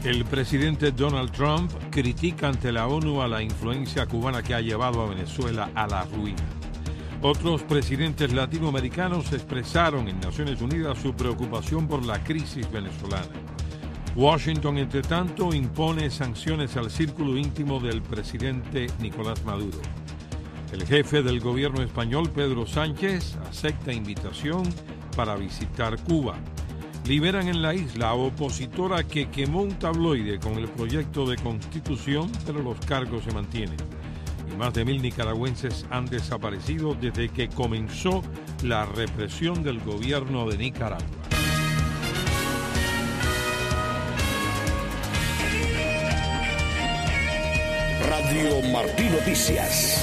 El presidente Donald Trump critica ante la ONU a la influencia cubana que ha llevado a Venezuela a la ruina. Otros presidentes latinoamericanos expresaron en Naciones Unidas su preocupación por la crisis venezolana. Washington, entre tanto, impone sanciones al círculo íntimo del presidente Nicolás Maduro. El jefe del gobierno español, Pedro Sánchez, acepta invitación para visitar Cuba. Liberan en la isla a opositora que quemó un tabloide con el proyecto de constitución, pero los cargos se mantienen. Y más de 1,000 nicaragüenses han desaparecido desde que comenzó la represión del gobierno de Nicaragua. Radio Martí Noticias.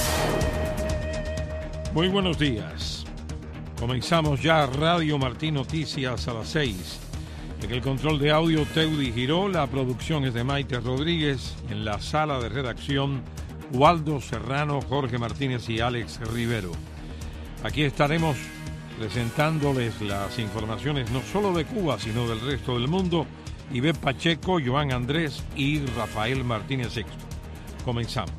Muy buenos días. Comenzamos ya Radio Martí Noticias a las 6. En el control de audio, Teudi Giró. La producción es de Maite Rodríguez. En la sala de redacción, Waldo Serrano, Jorge Martínez y Alex Rivero. Aquí estaremos presentándoles las informaciones no solo de Cuba, sino del resto del mundo. Ivette Pacheco, Joan Andrés y Rafael Martínez Sexto. Comenzamos.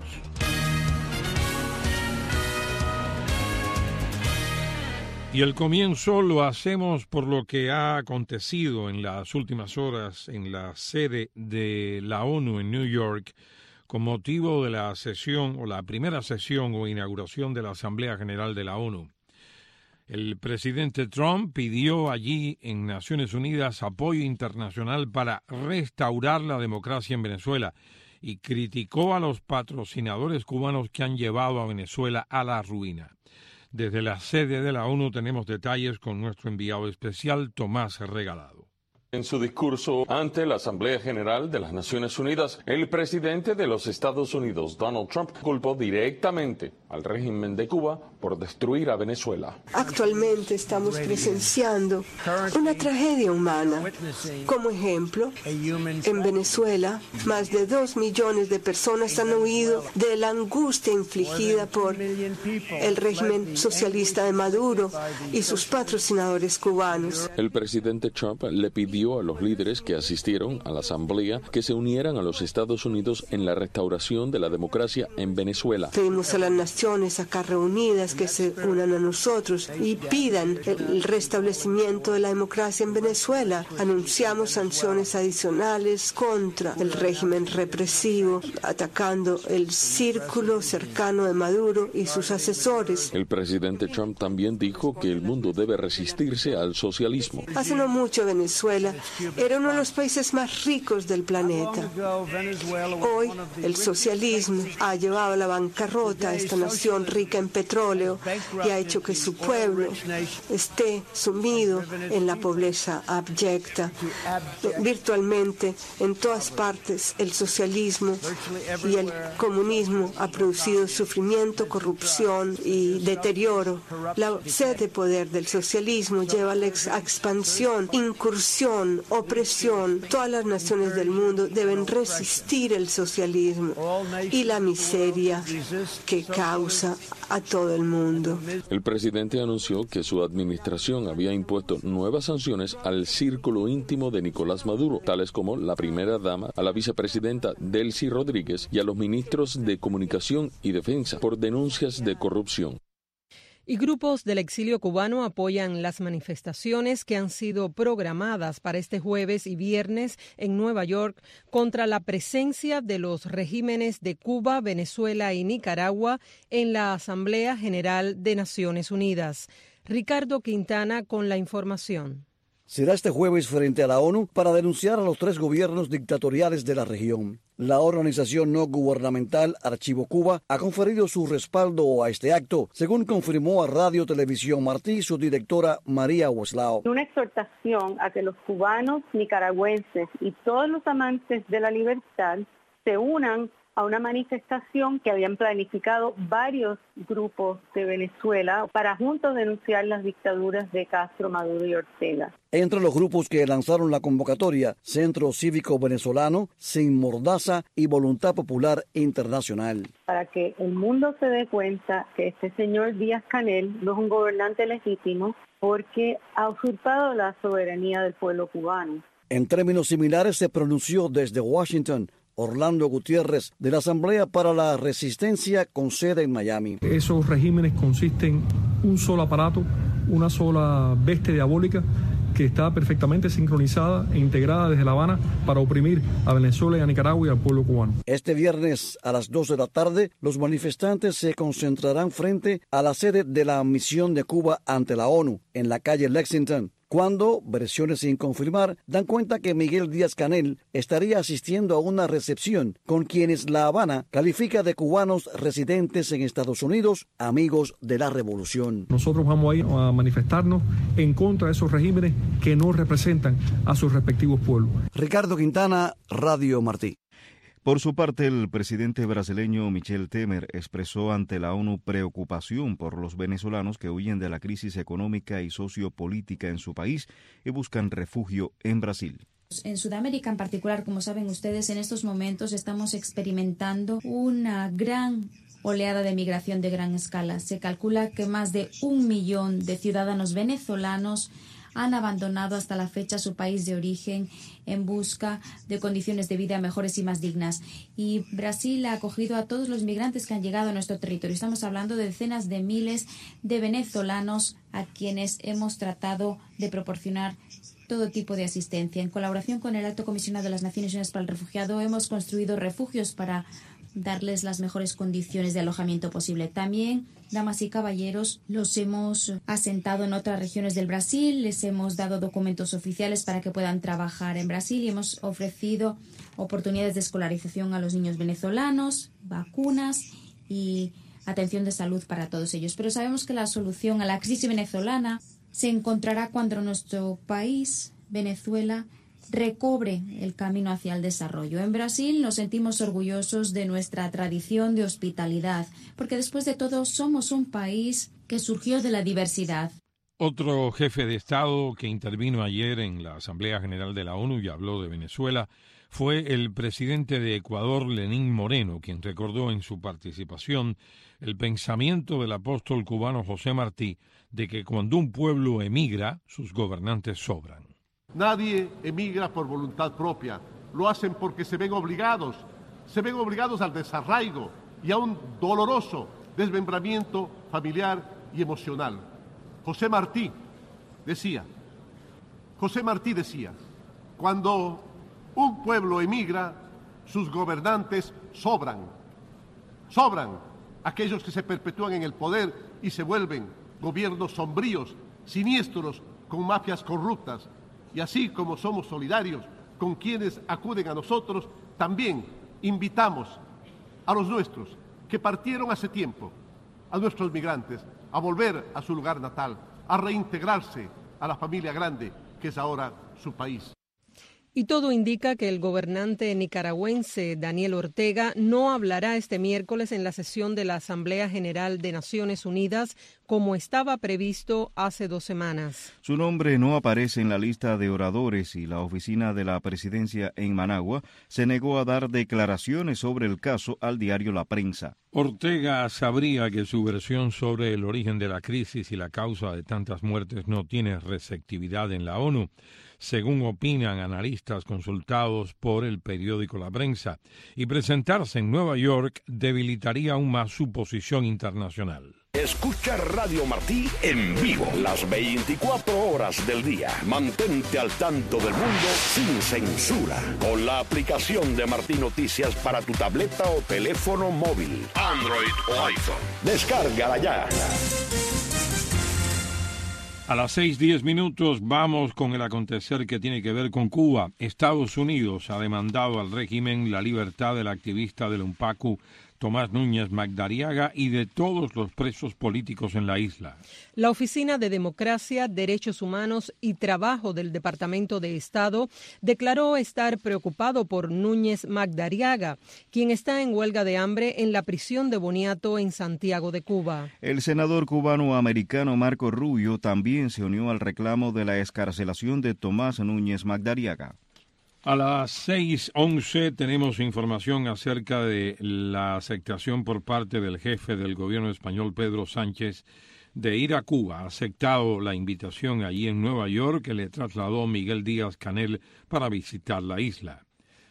Y el comienzo lo hacemos por lo que ha acontecido en las últimas horas en la sede de la ONU en New York con motivo de la sesión o la primera sesión o inauguración de la Asamblea General de la ONU. El presidente Trump pidió allí en Naciones Unidas apoyo internacional para restaurar la democracia en Venezuela y criticó a los patrocinadores cubanos que han llevado a Venezuela a la ruina. Desde la sede de la ONU tenemos detalles con nuestro enviado especial, Tomás Regalado. En su discurso ante la Asamblea General de las Naciones Unidas, el presidente de los Estados Unidos, Donald Trump, culpó directamente al régimen de Cuba por destruir a Venezuela. Actualmente estamos presenciando una tragedia humana. Como ejemplo, en Venezuela, más de 2 millones de personas han huido de la angustia infligida por el régimen socialista de Maduro y sus patrocinadores cubanos. El presidente Trump le pidió a los líderes que asistieron a la asamblea que se unieran a los Estados Unidos en la restauración de la democracia en Venezuela. Pedimos a las naciones acá reunidas que se unan a nosotros y pidan el restablecimiento de la democracia en Venezuela. Anunciamos sanciones adicionales contra el régimen represivo, atacando el círculo cercano de Maduro y sus asesores. El presidente Trump también dijo que el mundo debe resistirse al socialismo. Hace no mucho Venezuela era uno de los países más ricos del planeta. Hoy el socialismo ha llevado a la bancarrota a esta nación rica en petróleo y ha hecho que su pueblo esté sumido en la pobreza abyecta. Virtualmente en todas partes el socialismo y el comunismo ha producido sufrimiento, corrupción y deterioro. La sed de poder del socialismo lleva a la expansión, incursión, opresión. Todas las naciones del mundo deben resistir el socialismo y la miseria que causa a todo el mundo. El presidente anunció que su administración había impuesto nuevas sanciones al círculo íntimo de Nicolás Maduro, tales como la primera dama, a la vicepresidenta Delcy Rodríguez y a los ministros de Comunicación y Defensa por denuncias de corrupción. Y grupos del exilio cubano apoyan las manifestaciones que han sido programadas para este jueves y viernes en Nueva York contra la presencia de los regímenes de Cuba, Venezuela y Nicaragua en la Asamblea General de Naciones Unidas. Ricardo Quintana con la información. Será este jueves frente a la ONU para denunciar a los 3 gobiernos dictatoriales de la región. La organización no gubernamental Archivo Cuba ha conferido su respaldo a este acto, según confirmó a Radio Televisión Martí su directora María Hueslao. Una exhortación a que los cubanos, nicaragüenses y todos los amantes de la libertad se unan a una manifestación que habían planificado varios grupos de Venezuela para juntos denunciar las dictaduras de Castro, Maduro y Ortega. Entre los grupos que lanzaron la convocatoria, Centro Cívico Venezolano, Sin Mordaza y Voluntad Popular Internacional. Para que el mundo se dé cuenta que este señor Díaz-Canel no es un gobernante legítimo porque ha usurpado la soberanía del pueblo cubano. En términos similares se pronunció desde Washington Orlando Gutiérrez, de la Asamblea para la Resistencia con sede en Miami. Esos regímenes consisten en un solo aparato, una sola bestia diabólica que está perfectamente sincronizada e integrada desde La Habana para oprimir a Venezuela y a Nicaragua y al pueblo cubano. Este viernes a las 2 de la tarde, los manifestantes se concentrarán frente a la sede de la misión de Cuba ante la ONU, en la calle Lexington, cuando versiones sin confirmar dan cuenta que Miguel Díaz-Canel estaría asistiendo a una recepción con quienes La Habana califica de cubanos residentes en Estados Unidos, amigos de la revolución. Nosotros vamos a ir a manifestarnos en contra de esos regímenes que no representan a sus respectivos pueblos. Ricardo Quintana, Radio Martí. Por su parte, el presidente brasileño Michel Temer expresó ante la ONU preocupación por los venezolanos que huyen de la crisis económica y sociopolítica en su país y buscan refugio en Brasil. En Sudamérica en particular, como saben ustedes, en estos momentos estamos experimentando una gran oleada de migración de gran escala. Se calcula que más de 1 millón de ciudadanos venezolanos han abandonado hasta la fecha su país de origen en busca de condiciones de vida mejores y más dignas. Y Brasil ha acogido a todos los migrantes que han llegado a nuestro territorio. Estamos hablando de decenas de miles de venezolanos a quienes hemos tratado de proporcionar todo tipo de asistencia. En colaboración con el Alto Comisionado de las Naciones Unidas para el Refugiado, hemos construido refugios para darles las mejores condiciones de alojamiento posible. También, damas y caballeros, los hemos asentado en otras regiones del Brasil, les hemos dado documentos oficiales para que puedan trabajar en Brasil y hemos ofrecido oportunidades de escolarización a los niños venezolanos, vacunas y atención de salud para todos ellos. Pero sabemos que la solución a la crisis venezolana se encontrará cuando nuestro país, Venezuela, recobre el camino hacia el desarrollo. En Brasil nos sentimos orgullosos de nuestra tradición de hospitalidad, porque después de todo somos un país que surgió de la diversidad. Otro jefe de Estado que intervino ayer en la Asamblea General de la ONU y habló de Venezuela fue el presidente de Ecuador, Lenín Moreno, quien recordó en su participación el pensamiento del apóstol cubano José Martí de que cuando un pueblo emigra, sus gobernantes sobran. Nadie emigra por voluntad propia, lo hacen porque se ven obligados al desarraigo y a un doloroso desmembramiento familiar y emocional. José Martí decía, cuando un pueblo emigra, sus gobernantes sobran aquellos que se perpetúan en el poder y se vuelven gobiernos sombríos, siniestros, con mafias corruptas. Y así como somos solidarios con quienes acuden a nosotros, también invitamos a los nuestros que partieron hace tiempo, a nuestros migrantes, a volver a su lugar natal, a reintegrarse a la familia grande que es ahora su país. Y todo indica que el gobernante nicaragüense Daniel Ortega no hablará este miércoles en la sesión de la Asamblea General de Naciones Unidas como estaba previsto hace 2 semanas. Su nombre no aparece en la lista de oradores y la oficina de la presidencia en Managua se negó a dar declaraciones sobre el caso al diario La Prensa. Ortega sabría que su versión sobre el origen de la crisis y la causa de tantas muertes no tiene receptividad en la ONU, según opinan analistas consultados por el periódico La Prensa, y presentarse en Nueva York debilitaría aún más su posición internacional. Escucha Radio Martí en vivo las 24 horas del día. Mantente al tanto del mundo sin censura con la aplicación de Martí Noticias para tu tableta o teléfono móvil, Android o iPhone. Descárgala ya. A las 6:10 vamos con el acontecer que tiene que ver con Cuba. Estados Unidos ha demandado al régimen la libertad del activista del UNPACU Tomás Núñez Magdariaga y de todos los presos políticos en la isla. La Oficina de Democracia, Derechos Humanos y Trabajo del Departamento de Estado declaró estar preocupado por Núñez Magdariaga, quien está en huelga de hambre en la prisión de Boniato en Santiago de Cuba. El senador cubano-americano Marco Rubio también se unió al reclamo de la excarcelación de Tomás Núñez Magdariaga. A las 6:11 tenemos información acerca de la aceptación por parte del jefe del gobierno español, Pedro Sánchez, de ir a Cuba ha aceptado la invitación allí en Nueva York que le trasladó Miguel Díaz-Canel para visitar la isla.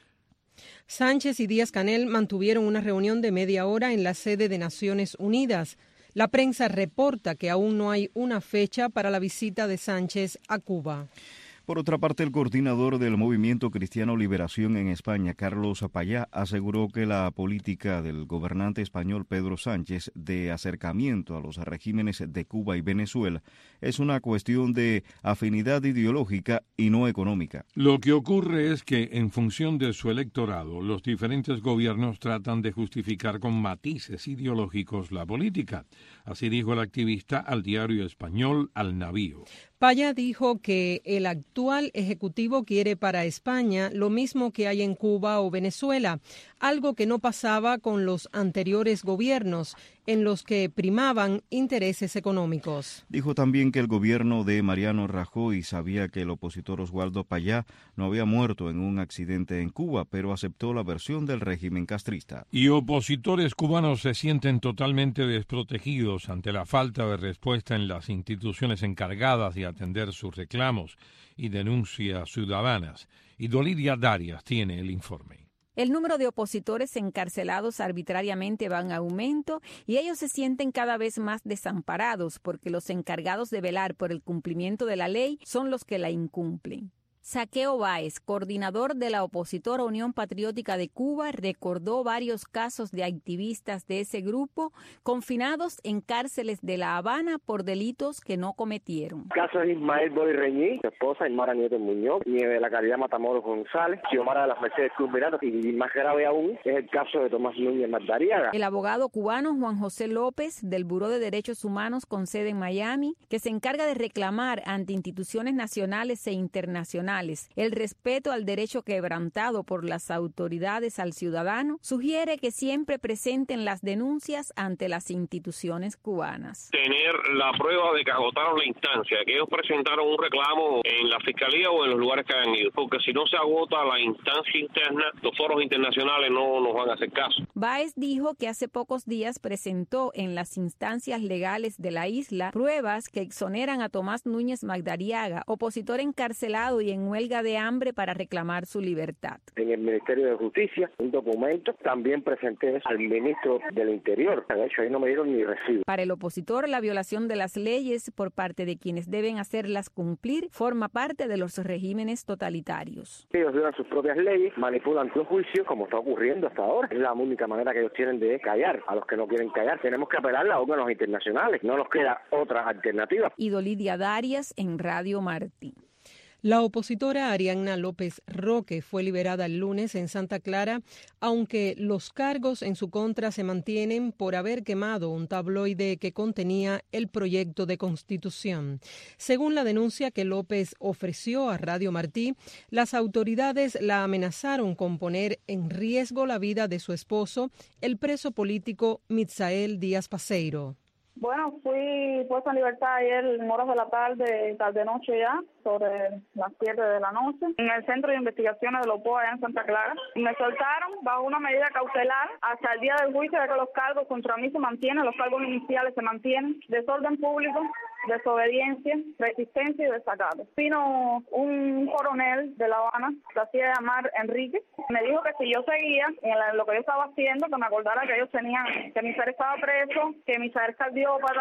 Sánchez y Díaz-Canel mantuvieron una reunión de media hora en la sede de Naciones Unidas. La prensa reporta que aún no hay una fecha para la visita de Sánchez a Cuba. Por otra parte, el coordinador del Movimiento Cristiano Liberación en España, Carlos Payá, aseguró que la política del gobernante español Pedro Sánchez de acercamiento a los regímenes de Cuba y Venezuela es una cuestión de afinidad ideológica y no económica. Lo que ocurre es que, en función de su electorado, los diferentes gobiernos tratan de justificar con matices ideológicos la política. Así dijo el activista al diario español Al Navío. Payá dijo que el actual ejecutivo quiere para España lo mismo que hay en Cuba o Venezuela, algo que no pasaba con los anteriores gobiernos, en los que primaban intereses económicos. Dijo también que el gobierno de Mariano Rajoy sabía que el opositor Oswaldo Payá no había muerto en un accidente en Cuba, pero aceptó la versión del régimen castrista. Y opositores cubanos se sienten totalmente desprotegidos ante la falta de respuesta en las instituciones encargadas de atender sus reclamos y denuncias ciudadanas. Y Dolidia Darias tiene el informe. El número de opositores encarcelados arbitrariamente va en aumento y ellos se sienten cada vez más desamparados porque los encargados de velar por el cumplimiento de la ley son los que la incumplen. Saqueo Báez, coordinador de la opositora Unión Patriótica de Cuba, recordó varios casos de activistas de ese grupo confinados en cárceles de La Habana por delitos que no cometieron. El caso de Ismael Boy Reñí, su esposa Ismara Nieto Muñoz, Nieve de la Caridad Matamoros González, Xiomara de las Mercedes Cruz Miranda, y más grave aún es el caso de Tomás Núñez Magdariaga. El abogado cubano Juan José López, del Buró de Derechos Humanos con sede en Miami, que se encarga de reclamar ante instituciones nacionales e internacionales el respeto al derecho quebrantado por las autoridades al ciudadano, sugiere que siempre presenten las denuncias ante las instituciones cubanas. Tener la prueba de que agotaron la instancia, que ellos presentaron un reclamo en la fiscalía o en los lugares que hayan ido, porque si no se agota la instancia interna, los foros internacionales no nos van a hacer caso. Báez dijo que hace pocos días presentó en las instancias legales de la isla pruebas que exoneran a Tomás Núñez Magdariaga, opositor encarcelado y en huelga de hambre para reclamar su libertad. En el Ministerio de Justicia, un documento, también presenté al ministro del Interior. De hecho, ahí no me dieron ni recibo. Para el opositor, la violación de las leyes por parte de quienes deben hacerlas cumplir forma parte de los regímenes totalitarios. Ellos violan sus propias leyes, manipulan los juicios, como está ocurriendo hasta ahora. Es la única manera que ellos tienen de callar a los que no quieren callar. Tenemos que apelar a órganos internacionales. No nos queda otra alternativa. Y Dolidia Darias en Radio Martí. La opositora Arianna López Roque fue liberada el lunes en Santa Clara, aunque los cargos en su contra se mantienen por haber quemado un tabloide que contenía el proyecto de constitución. Según la denuncia que López ofreció a Radio Martí, las autoridades la amenazaron con poner en riesgo la vida de su esposo, el preso político Mitzael Díaz Paseiro. Bueno, fui puesta en libertad ayer en horas de la tarde-noche ya, sobre las 7 de la noche, en el Centro de Investigaciones de Lopoa, allá en Santa Clara. Me soltaron bajo una medida cautelar hasta el día del juicio, de que los cargos contra mí se mantienen, los cargos iniciales se mantienen: desorden público, desobediencia, resistencia y desacato. Vino un coronel de La Habana, se hacía llamar Enrique, me dijo que si yo seguía en lo que yo estaba haciendo, que me acordara que ellos tenían, que Misael estaba preso, que Misael cardiópata,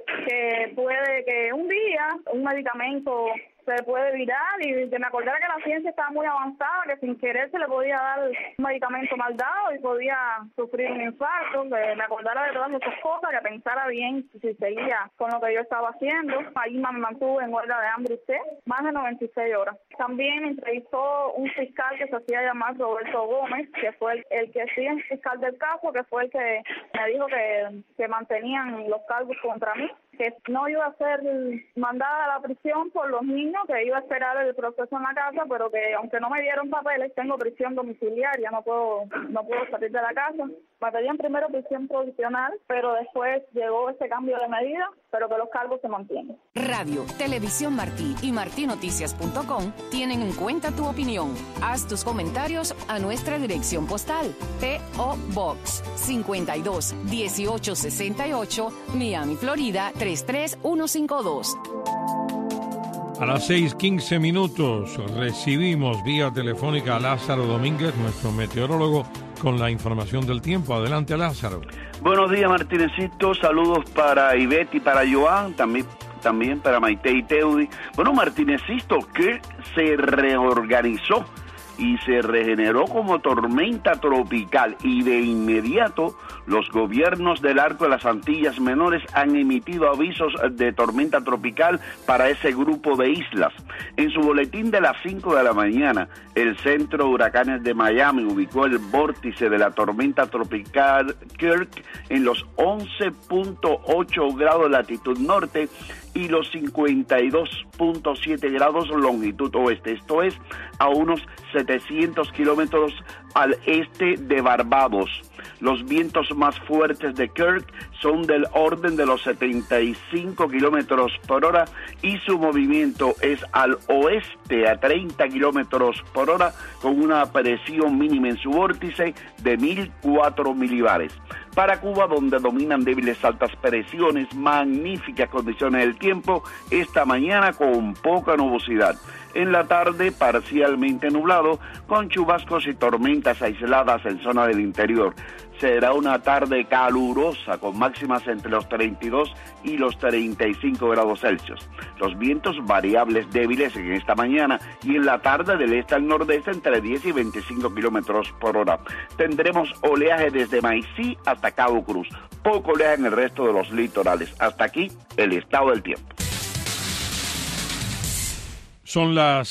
que un día un medicamento se puede virar, y que me acordara que la ciencia estaba muy avanzada, que sin querer se le podía dar un medicamento mal dado y podía sufrir un infarto, que me acordara de todas esas cosas, que pensara bien si seguía con lo que yo estaba haciendo. Ahí me mantuve en huelga de hambre más de 96 horas. También me entrevistó un fiscal que se hacía llamar Roberto Gómez, que fue el que sí es fiscal del caso, que fue el que me dijo que mantenían los cargos contra mí, que no iba a ser mandada a la prisión por los niños, que iba a esperar el proceso en la casa, pero que aunque no me dieron papeles, tengo prisión domiciliaria, no puedo salir de la casa. Me pedían primero prisión provisional, pero después llegó ese cambio de medida, pero que los cargos se mantienen. Radio, Televisión Martí y martinoticias.com tienen en cuenta tu opinión. Haz tus comentarios a nuestra dirección postal. P.O. Box 52 1868, Miami, Florida 33152. A las 6:15 recibimos vía telefónica a Lázaro Domínguez, nuestro meteorólogo, con la información del tiempo. Adelante, Lázaro. Buenos días, Martinecito. Saludos para Ivette y para Joan, también para Maite y Teudi. Bueno, Martinecito, que se reorganizó y se regeneró como tormenta tropical, y de inmediato los gobiernos del Arco de las Antillas Menores han emitido avisos de tormenta tropical para ese grupo de islas. En su boletín de las 5 de la mañana, el Centro de Huracanes de Miami ubicó el vórtice de la tormenta tropical Kirk en los 11.8 grados de latitud norte y los 52.7 grados longitud oeste, esto es a unos 700 kilómetros al este de Barbados. Los vientos más fuertes de Kirk son del orden de los 75 kilómetros por hora y su movimiento es al oeste a 30 kilómetros por hora, con una presión mínima en su vórtice de 1004 milibares. Para Cuba, donde dominan débiles altas presiones, magníficas condiciones del tiempo, esta mañana con poca nubosidad. En la tarde, parcialmente nublado, con chubascos y tormentas aisladas en zona del interior. Será una tarde calurosa, con máximas entre los 32 y los 35 grados Celsius. Los vientos variables débiles en esta mañana y en la tarde del este al nordeste entre 10 y 25 kilómetros por hora. Tendremos oleaje desde Maicí hasta Cabo Cruz. Poco oleaje en el resto de los litorales. Hasta aquí el estado del tiempo. Son las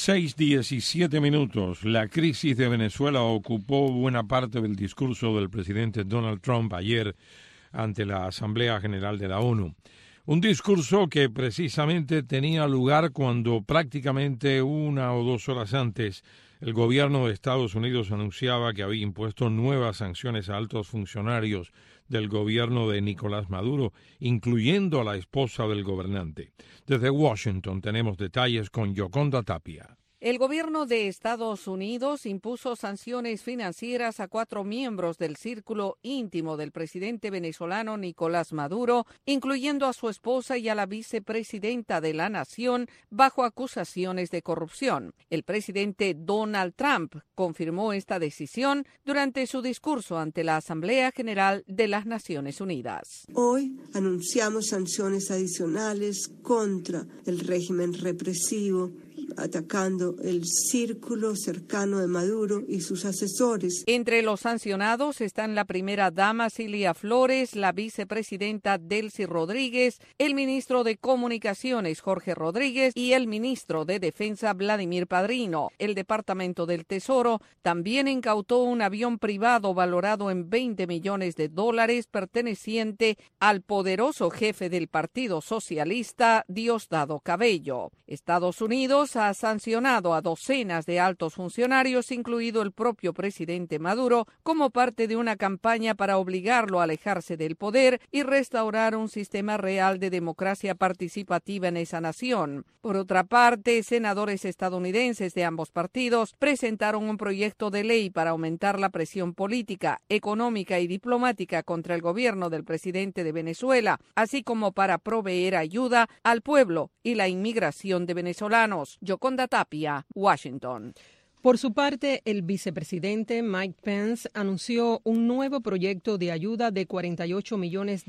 6:17. La crisis de Venezuela ocupó buena parte del discurso del presidente Donald Trump ayer ante la Asamblea General de la ONU. Un discurso que precisamente tenía lugar cuando prácticamente 1 o 2 horas antes el gobierno de Estados Unidos anunciaba que había impuesto nuevas sanciones a altos funcionarios del gobierno de Nicolás Maduro, incluyendo a la esposa del gobernante. Desde Washington tenemos detalles con Yoconda Tapia. El gobierno de Estados Unidos impuso sanciones financieras a 4 miembros del círculo íntimo del presidente venezolano Nicolás Maduro, incluyendo a su esposa y a la vicepresidenta de la nación, bajo acusaciones de corrupción. El presidente Donald Trump confirmó esta decisión durante su discurso ante la Asamblea General de las Naciones Unidas. Hoy anunciamos sanciones adicionales contra el régimen represivo, atacando el círculo cercano de Maduro y sus asesores. Entre los sancionados están la primera dama Cilia Flores, la vicepresidenta Delcy Rodríguez, el ministro de Comunicaciones Jorge Rodríguez y el ministro de Defensa Vladimir Padrino. El Departamento del Tesoro también incautó un avión privado valorado en $20 millones perteneciente al poderoso jefe del Partido Socialista, Diosdado Cabello. Estados Unidos ha sancionado a docenas de altos funcionarios, incluido el propio presidente Maduro, como parte de una campaña para obligarlo a alejarse del poder y restaurar un sistema real de democracia participativa en esa nación. Por otra parte, senadores estadounidenses de ambos partidos presentaron un proyecto de ley para aumentar la presión política, económica y diplomática contra el gobierno del presidente de Venezuela, así como para proveer ayuda al pueblo y la inmigración de venezolanos. Yoconda Tapia, Washington. Por su parte, el vicepresidente Mike Pence anunció un nuevo proyecto de ayuda de $48 millones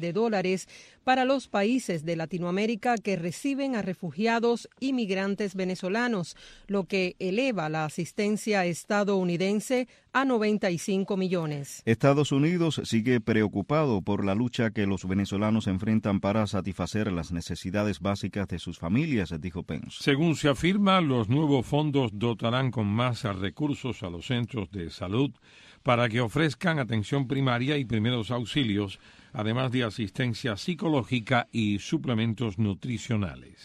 para los países de Latinoamérica que reciben a refugiados y migrantes venezolanos, lo que eleva la asistencia estadounidense a 95 millones. Estados Unidos sigue preocupado por la lucha que los venezolanos enfrentan para satisfacer las necesidades básicas de sus familias, dijo Pence. Según se afirma, los nuevos fondos dotarán con más recursos a los centros de salud para que ofrezcan atención primaria y primeros auxilios, además de asistencia psicológica y suplementos nutricionales.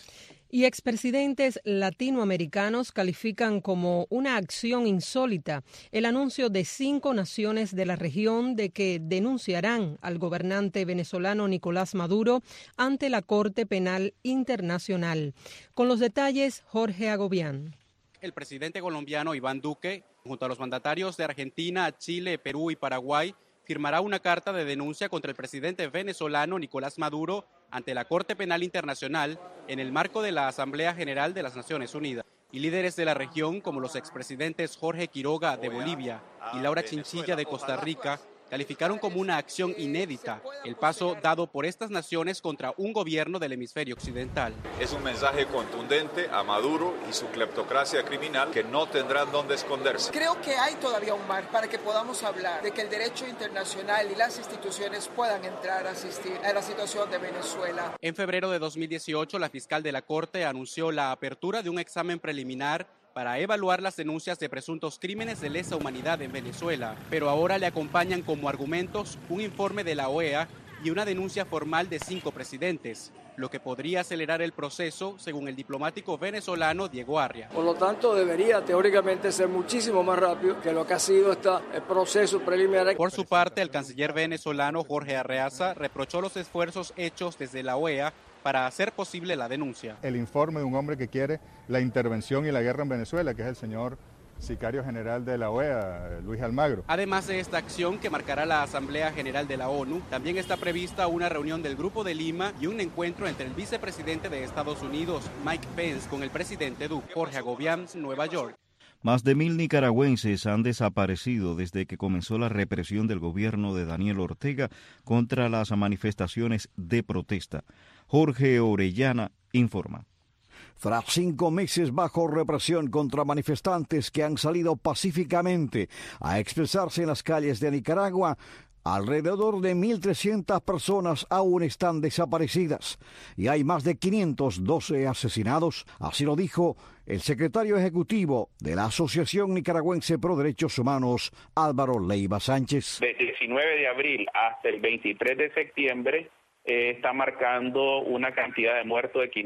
Y expresidentes latinoamericanos califican como una acción insólita el anuncio de 5 naciones de la región de que denunciarán al gobernante venezolano Nicolás Maduro ante la Corte Penal Internacional. Con los detalles, Jorge Agobián. El presidente colombiano Iván Duque, junto a los mandatarios de Argentina, Chile, Perú y Paraguay, firmará una carta de denuncia contra el presidente venezolano Nicolás Maduro ante la Corte Penal Internacional en el marco de la Asamblea General de las Naciones Unidas. Y líderes de la región, como los expresidentes Jorge Quiroga de Bolivia y Laura Chinchilla de Costa Rica, calificaron como una acción inédita el paso dado por estas naciones contra un gobierno del hemisferio occidental. Es un mensaje contundente a Maduro y su cleptocracia criminal que no tendrán dónde esconderse. Creo que hay todavía un mar para que podamos hablar de que el derecho internacional y las instituciones puedan entrar a asistir a la situación de Venezuela. En febrero de 2018, la fiscal de la Corte anunció la apertura de un examen preliminar para evaluar las denuncias de presuntos crímenes de lesa humanidad en Venezuela, pero ahora le acompañan como argumentos un informe de la OEA y una denuncia formal de 5 presidentes, lo que podría acelerar el proceso, según el diplomático venezolano Diego Arria. Por lo tanto, debería teóricamente ser muchísimo más rápido que lo que ha sido este proceso preliminar. Por su parte, el canciller venezolano Jorge Arreaza reprochó los esfuerzos hechos desde la OEA para hacer posible la denuncia. El informe de un hombre que quiere la intervención y la guerra en Venezuela, que es el señor sicario general de la OEA, Luis Almagro. Además de esta acción que marcará la Asamblea General de la ONU, también está prevista una reunión del Grupo de Lima y un encuentro entre el vicepresidente de Estados Unidos, Mike Pence, con el presidente Duque. Jorge Agobián, Nueva York. Más de 1.000 nicaragüenses han desaparecido desde que comenzó la represión del gobierno de Daniel Ortega contra las manifestaciones de protesta. Jorge Orellana informa. Tras 5 meses bajo represión contra manifestantes que han salido pacíficamente a expresarse en las calles de Nicaragua, alrededor de 1.300 personas aún están desaparecidas y hay más de 512 asesinados. Así lo dijo el secretario ejecutivo de la Asociación Nicaragüense Pro Derechos Humanos, Álvaro Leiva Sánchez. Del 19 de abril hasta el 23 de septiembre está marcando una cantidad de muertos de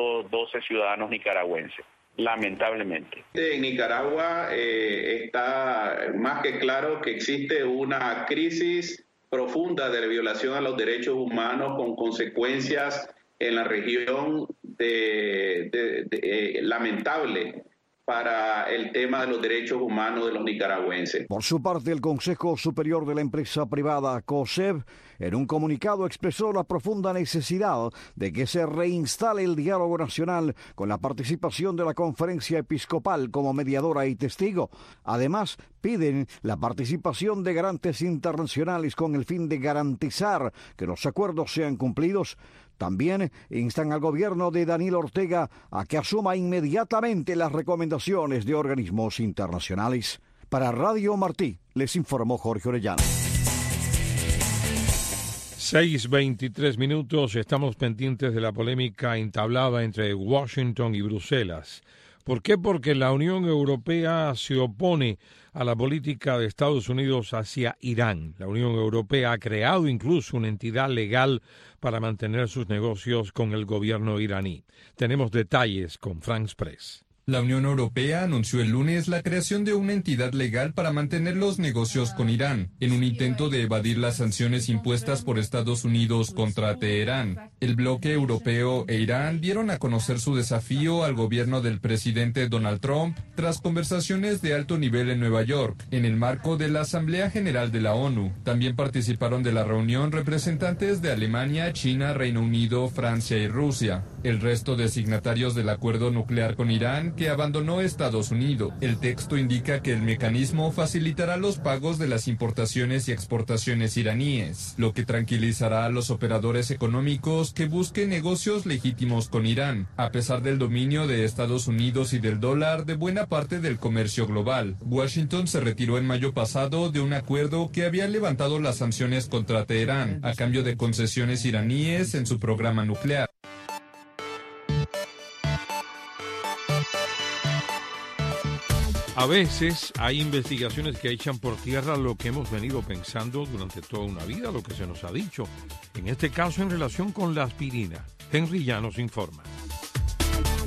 512 ciudadanos nicaragüenses, lamentablemente. En Nicaragua está más que claro que existe una crisis profunda de violación a los derechos humanos con consecuencias en la región lamentable para el tema de los derechos humanos de los nicaragüenses. Por su parte, el Consejo Superior de la Empresa Privada, COSEB, en un comunicado expresó la profunda necesidad de que se reinstale el diálogo nacional con la participación de la Conferencia Episcopal como mediadora y testigo. Además, piden la participación de garantes internacionales con el fin de garantizar que los acuerdos sean cumplidos. También instan al gobierno de Daniel Ortega a que asuma inmediatamente las recomendaciones de organismos internacionales. Para Radio Martí, les informó Jorge Orellana. 6:23 minutos. Estamos pendientes de la polémica entablada entre Washington y Bruselas. ¿Por qué? Porque la Unión Europea se opone a la política de Estados Unidos hacia Irán. La Unión Europea ha creado incluso una entidad legal para mantener sus negocios con el gobierno iraní. Tenemos detalles con France Press. La Unión Europea anunció el lunes la creación de una entidad legal para mantener los negocios con Irán, en un intento de evadir las sanciones impuestas por Estados Unidos contra Teherán. El bloque europeo e Irán dieron a conocer su desafío al gobierno del presidente Donald Trump tras conversaciones de alto nivel en Nueva York, en el marco de la Asamblea General de la ONU. También participaron de la reunión representantes de Alemania, China, Reino Unido, Francia y Rusia. El resto de signatarios del acuerdo nuclear con Irán que abandonó Estados Unidos. El texto indica que el mecanismo facilitará los pagos de las importaciones y exportaciones iraníes, lo que tranquilizará a los operadores económicos que busquen negocios legítimos con Irán, a pesar del dominio de Estados Unidos y del dólar de buena parte del comercio global. Washington se retiró en mayo pasado de un acuerdo que había levantado las sanciones contra Teherán, a cambio de concesiones iraníes en su programa nuclear. A veces hay investigaciones que echan por tierra lo que hemos venido pensando durante toda una vida, lo que se nos ha dicho. En este caso, en relación con la aspirina. Henry ya nos informa.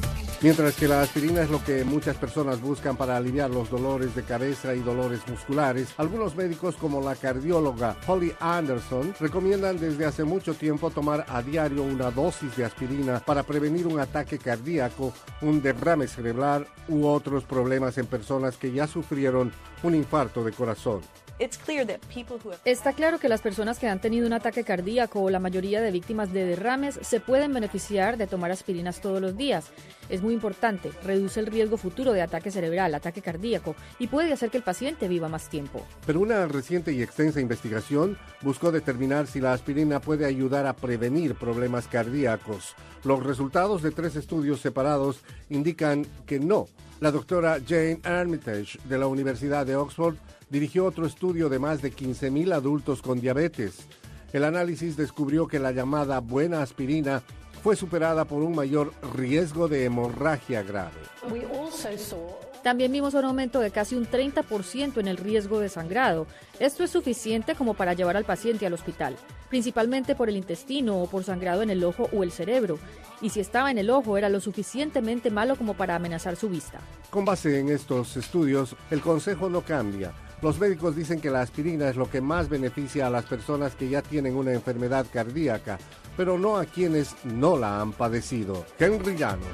Mientras que la aspirina es lo que muchas personas buscan para aliviar los dolores de cabeza y dolores musculares, algunos médicos como la cardióloga Holly Anderson recomiendan desde hace mucho tiempo tomar a diario una dosis de aspirina para prevenir un ataque cardíaco, un derrame cerebral u otros problemas en personas que ya sufrieron un infarto de corazón. Está claro que las personas que han tenido un ataque cardíaco o la mayoría de víctimas de derrames se pueden beneficiar de tomar aspirinas todos los días. Es muy importante, reduce el riesgo futuro de ataque cerebral, ataque cardíaco y puede hacer que el paciente viva más tiempo. Pero una reciente y extensa investigación buscó determinar si la aspirina puede ayudar a prevenir problemas cardíacos. Los resultados de 3 estudios separados indican que no. La doctora Jane Armitage de la Universidad de Oxford dirigió otro estudio de más de 15,000 adultos con diabetes. El análisis descubrió que la llamada buena aspirina fue superada por un mayor riesgo de hemorragia grave. También vimos un aumento de casi un 30% en el riesgo de sangrado. Esto es suficiente como para llevar al paciente al hospital, principalmente por el intestino o por sangrado en el ojo o el cerebro. Y si estaba en el ojo, era lo suficientemente malo como para amenazar su vista. Con base en estos estudios, el consejo no cambia. Los médicos dicen que la aspirina es lo que más beneficia a las personas que ya tienen una enfermedad cardíaca, pero no a quienes no la han padecido. Henry Llanos.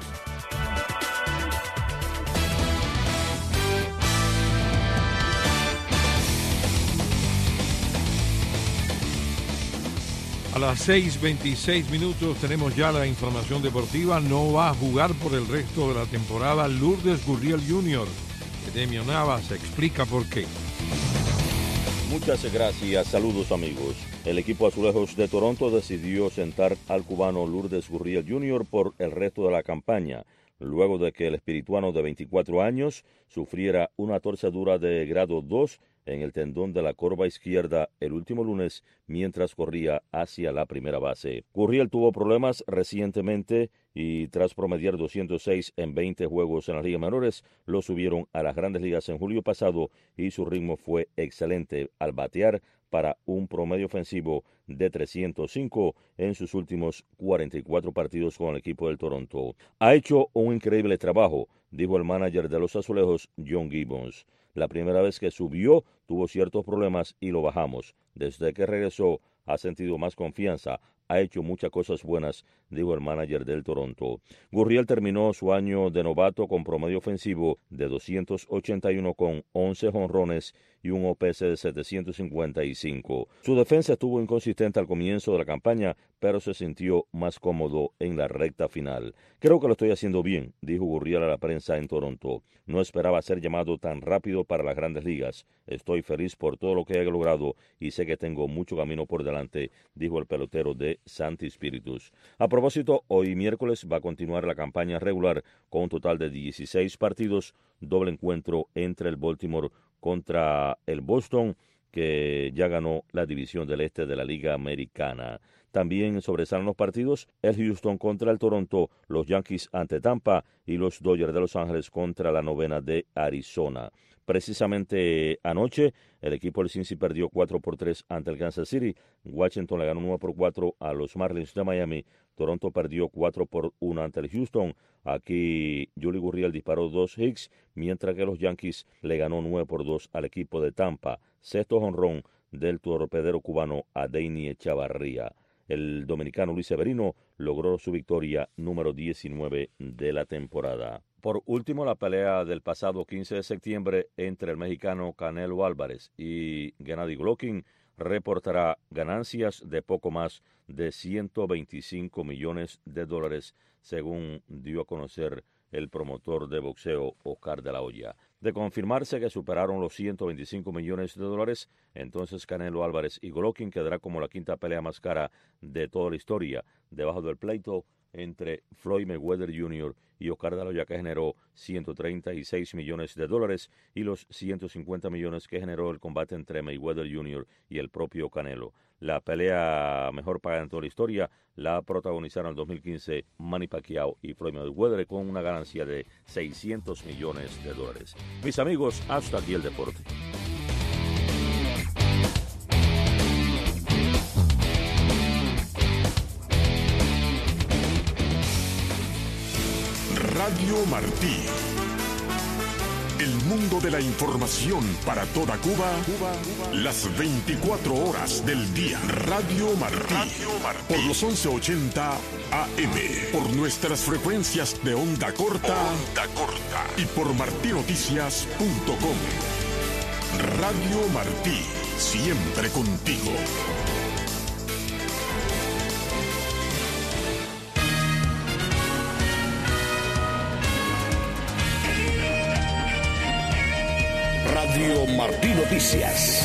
A las 6:26 tenemos ya la información deportiva. No va a jugar por el resto de la temporada Lourdes Gurriel Jr. Edemio Navas explica por qué. Muchas gracias, saludos amigos. El equipo Azulejos de Toronto decidió sentar al cubano Lourdes Gurriel Jr. por el resto de la campaña, luego de que el espirituano de 24 años sufriera una torcedura de grado 2 en el tendón de la corva izquierda el último lunes mientras corría hacia la primera base. Gurriel tuvo problemas recientemente y tras promediar 206 en 20 juegos en las ligas menores, lo subieron a las grandes ligas en julio pasado y su ritmo fue excelente al batear para un promedio ofensivo de 305 en sus últimos 44 partidos con el equipo del Toronto. Ha hecho un increíble trabajo, dijo el manager de los Azulejos, John Gibbons. La primera vez que subió tuvo ciertos problemas y lo bajamos. Desde que regresó ha sentido más confianza, ha hecho muchas cosas buenas, dijo el manager del Toronto. Gurriel terminó su año de novato con promedio ofensivo de 281 con 11 jonrones y un OPS de 755. Su defensa estuvo inconsistente al comienzo de la campaña, pero se sintió más cómodo en la recta final. Creo que lo estoy haciendo bien, dijo Gurriel a la prensa en Toronto. No esperaba ser llamado tan rápido para las grandes ligas. Estoy feliz por todo lo que he logrado y sé que tengo mucho camino por delante, dijo el pelotero de Santi Spiritus. A propósito, hoy miércoles va a continuar la campaña regular con un total de 16 partidos, doble encuentro entre el Baltimore contra el Boston, que ya ganó la división del este de la Liga Americana. También sobresalen los partidos, el Houston contra el Toronto, los Yankees ante Tampa y los Dodgers de Los Ángeles contra la novena de Arizona. Precisamente anoche, el equipo del Cincy perdió 4-3 ante el Kansas City. Washington le ganó 9-4 a los Marlins de Miami. Toronto perdió 4-1 ante el Houston. Aquí Yuli Gurriel disparó 2 hits, mientras que los Yankees le ganó 9-2 al equipo de Tampa. Sexto jonrón del torpedero cubano Adeiny Echavarría. El dominicano Luis Severino logró su victoria número 19 de la temporada. Por último, la pelea del pasado 15 de septiembre entre el mexicano Canelo Álvarez y Gennady Golovkin reportará ganancias de poco más de $125 millones, según dio a conocer el promotor de boxeo Oscar de la Hoya. De confirmarse que superaron los $125 millones, entonces Canelo Álvarez y Golovkin quedará como la quinta pelea más cara de toda la historia, debajo del pleito entre Floyd Mayweather Jr. y Oscar de la Hoya, que generó $136 millones y los $150 millones que generó el combate entre Mayweather Jr. y el propio Canelo. La pelea mejor pagada en toda la historia la protagonizaron en el 2015 Manny Pacquiao y Floyd Mayweather con una ganancia de $600 millones. Mis amigos, hasta aquí el deporte. Radio Martí. El mundo de la información para toda Cuba, las 24 horas del día. Radio Martí. Por los 1180 AM. Por nuestras frecuencias de onda corta. Y por martinoticias.com. Radio Martí. Siempre contigo. Radio Martí Noticias.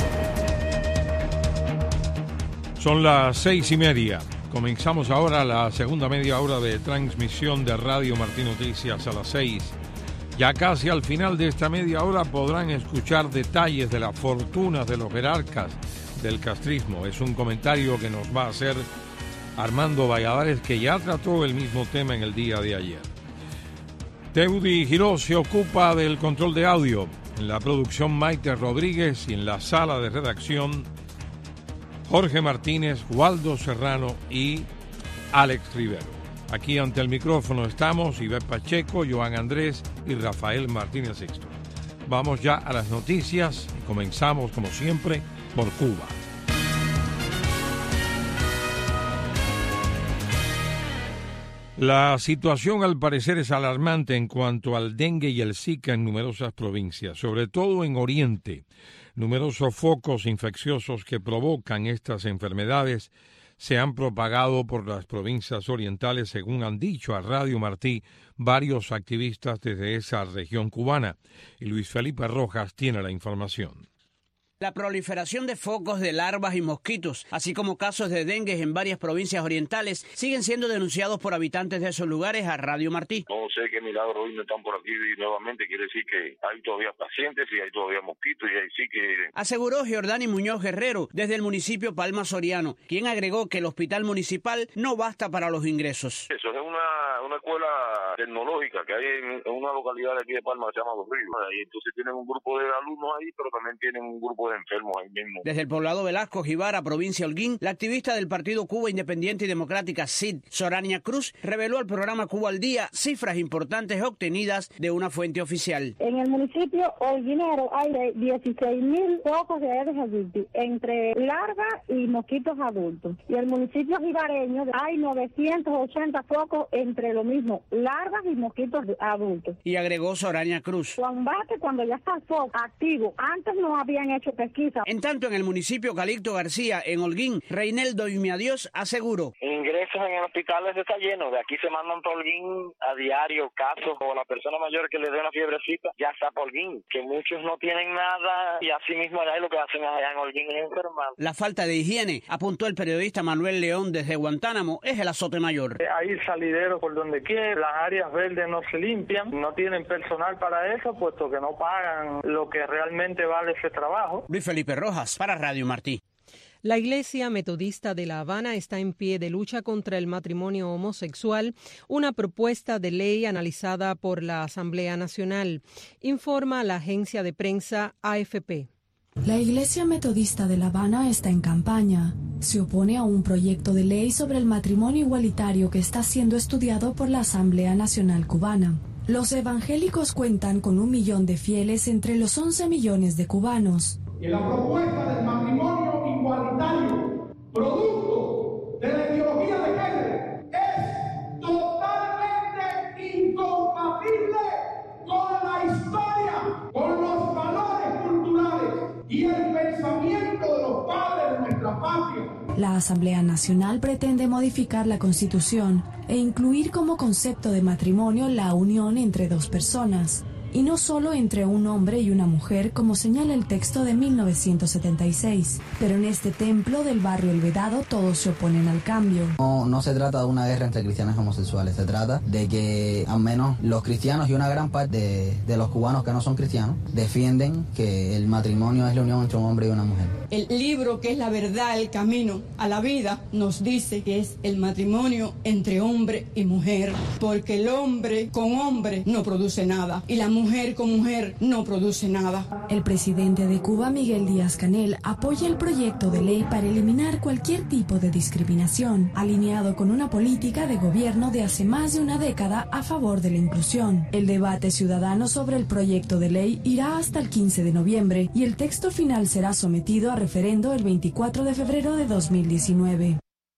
Son las 6:30. Comenzamos ahora la segunda media hora de transmisión de Radio Martí Noticias a las 6. Ya casi al final de esta media hora podrán escuchar detalles de las fortunas de los jerarcas del castrismo. Es un comentario que nos va a hacer Armando Valladares, que ya trató el mismo tema en el día de ayer. Teudi Giró se ocupa del control de audio. En la producción Maite Rodríguez y en la sala de redacción Jorge Martínez, Waldo Serrano y Alex Rivero. Aquí ante el micrófono estamos Ivette Pacheco, Joan Andrés y Rafael Martínez Sexto. Vamos ya a las noticias y comenzamos como siempre por Cuba. La situación al parecer es alarmante en cuanto al dengue y el Zika en numerosas provincias, sobre todo en Oriente. Numerosos focos infecciosos que provocan estas enfermedades se han propagado por las provincias orientales, según han dicho a Radio Martí varios activistas desde esa región cubana. Y Luis Felipe Rojas tiene la información. La proliferación de focos de larvas y mosquitos, así como casos de dengue en varias provincias orientales, siguen siendo denunciados por habitantes de esos lugares a Radio Martí. No sé qué milagro hoy no están por aquí nuevamente, quiere decir que hay todavía pacientes y hay todavía mosquitos y ahí sí que... Aseguró Giordani Muñoz Guerrero, desde el municipio Palma Soriano, quien agregó que el hospital municipal no basta para los ingresos. Eso es una escuela tecnológica que hay en una localidad de aquí de Palma que se llama Los Ríos. Y entonces tienen un grupo de alumnos ahí, pero también tienen un grupo de enfermos ahí mismo. Desde el poblado Velasco, Jibara, provincia Holguín, la activista del Partido Cuba Independiente y Democrática, CID, Sorania Cruz, reveló al programa Cuba al Día cifras importantes obtenidas de una fuente oficial. En el municipio holguinero hay 16.000 focos de Aedes aegypti, entre larvas y mosquitos adultos. Y el municipio jibareño hay 980 focos entre lo mismo, larvas y mosquitos adultos. Y agregó Sorania Cruz. Combate cuando ya está el foco activo. Antes no habían hecho pesquisa. En tanto, en el municipio Calixto García, en Holguín, Reineldo Imiadios aseguró. Ingresos en el hospital está lleno. De aquí se mandan por Holguín a diario casos, o la persona mayor que le dé una fiebrecita, ya está por Holguín. Que muchos no tienen nada y así mismo allá lo que hacen allá en Holguín es enfermar. La falta de higiene, apuntó el periodista Manuel León desde Guantánamo, es el azote mayor. Hay salideros por donde quiera, las áreas verdes no se limpian, no tienen personal para eso, puesto que no pagan lo que realmente vale ese trabajo. Luis Felipe Rojas, para Radio Martí. La Iglesia Metodista de La Habana está en pie de lucha contra el matrimonio homosexual, una propuesta de ley analizada por la Asamblea Nacional, informa la agencia de prensa AFP. La Iglesia Metodista de La Habana está en campaña. Se opone a un proyecto de ley sobre el matrimonio igualitario que está siendo estudiado por la Asamblea Nacional Cubana. Los evangélicos cuentan con 1 millón de fieles entre los 11 millones de cubanos. Y la propuesta del matrimonio igualitario, producto de la ideología de género, es totalmente incompatible con la historia, con los valores culturales y el pensamiento de los padres de nuestra patria. La Asamblea Nacional pretende modificar la Constitución e incluir como concepto de matrimonio la unión entre dos personas, y no solo entre un hombre y una mujer, como señala el texto de 1976. Pero en este templo del barrio El Vedado todos se oponen al cambio. No se trata de una guerra entre cristianos y homosexuales, se trata de que al menos los cristianos y una gran parte de los cubanos que no son cristianos defienden que el matrimonio es la unión entre un hombre y una mujer. El libro que es la verdad, el camino a la vida, nos dice que es el matrimonio entre hombre y mujer, porque el hombre con hombre no produce nada y la mujer mujer con mujer no produce nada. El presidente de Cuba, Miguel Díaz-Canel, apoya el proyecto de ley para eliminar cualquier tipo de discriminación, alineado con una política de gobierno de hace más de una década a favor de la inclusión. El debate ciudadano sobre el proyecto de ley irá hasta el 15 de noviembre y el texto final será sometido a referendo el 24 de febrero de 2019.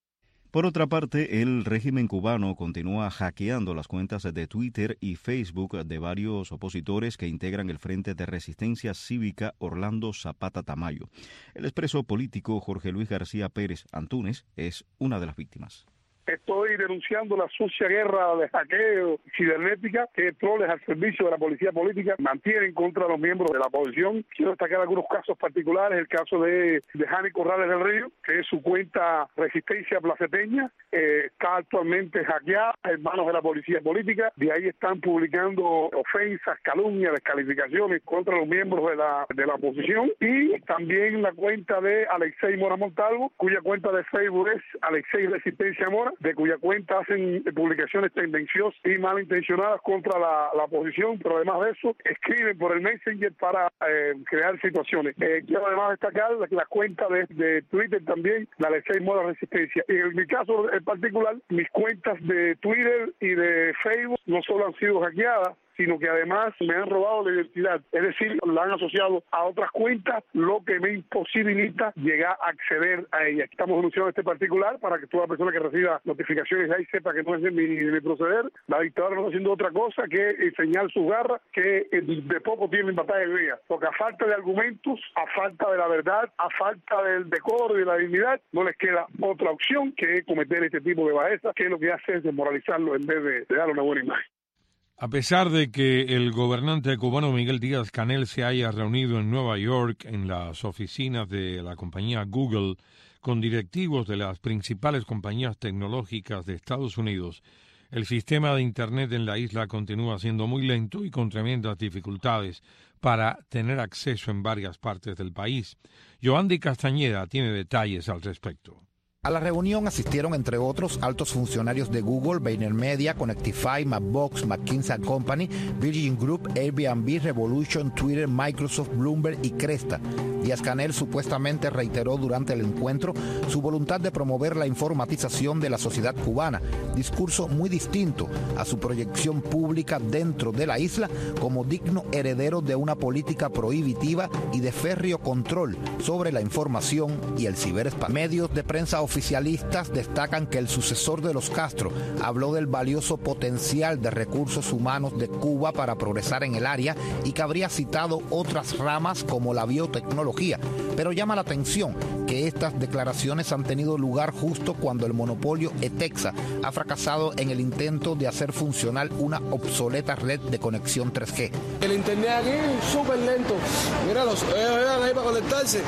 Por otra parte, el régimen cubano continúa hackeando las cuentas de Twitter y Facebook de varios opositores que integran el Frente de Resistencia Cívica Orlando Zapata Tamayo. El expreso político Jorge Luis García Pérez Antúnez es una de las víctimas. Estoy denunciando la sucia guerra de hackeo cibernética que troles al servicio de la policía política mantienen contra los miembros de la oposición. Quiero destacar algunos casos particulares, el caso de Jani Corrales del Río, que es su cuenta Resistencia Placeteña, está actualmente hackeada en manos de la policía política. De ahí están publicando ofensas, calumnias, descalificaciones contra los miembros de la oposición. Y también la cuenta de Alexei Mora Montalvo, cuya cuenta de Facebook es Alexei Resistencia Mora, de cuya cuenta hacen publicaciones tendenciosas y malintencionadas contra la oposición, pero además de eso escriben por el Messenger para crear situaciones. Quiero además destacar la cuenta de Twitter también, la Alexei Mora Resistencia. Y en mi caso en particular, mis cuentas de Twitter y de Facebook no solo han sido hackeadas, sino que además me han robado la identidad, es decir, la han asociado a otras cuentas, lo que me imposibilita llegar a acceder a ellas. Estamos denunciando este particular para que toda persona que reciba notificaciones de ahí sepa que no es de mi proceder. La dictadura no está haciendo otra cosa que enseñar sus garras, que de poco tienen batalla de vida, porque a falta de argumentos, a falta de la verdad, a falta del decoro y de la dignidad, no les queda otra opción que cometer este tipo de bajezas, que lo que hace es desmoralizarlo en vez de darle una buena imagen. A pesar de que el gobernante cubano Miguel Díaz-Canel se haya reunido en Nueva York en las oficinas de la compañía Google con directivos de las principales compañías tecnológicas de Estados Unidos, el sistema de Internet en la isla continúa siendo muy lento y con tremendas dificultades para tener acceso en varias partes del país. Yoandi Castañeda tiene detalles al respecto. A la reunión asistieron, entre otros, altos funcionarios de Google, VaynerMedia, Connectify, Mapbox, McKinsey & Company, Virgin Group, Airbnb, Revolution, Twitter, Microsoft, Bloomberg y Cresta. Díaz-Canel supuestamente reiteró durante el encuentro su voluntad de promover la informatización de la sociedad cubana, discurso muy distinto a su proyección pública dentro de la isla como digno heredero de una política prohibitiva y de férreo control sobre la información y el ciberespacio. Medios de prensa oficialistas destacan que el sucesor de los Castro habló del valioso potencial de recursos humanos de Cuba para progresar en el área y que habría citado otras ramas como la biotecnología, pero llama la atención que estas declaraciones han tenido lugar justo cuando el monopolio ETEXA ha fracasado en el intento de hacer funcional una obsoleta red de conexión 3G. El internet aquí es súper lento, míralos, vean ahí para conectarse.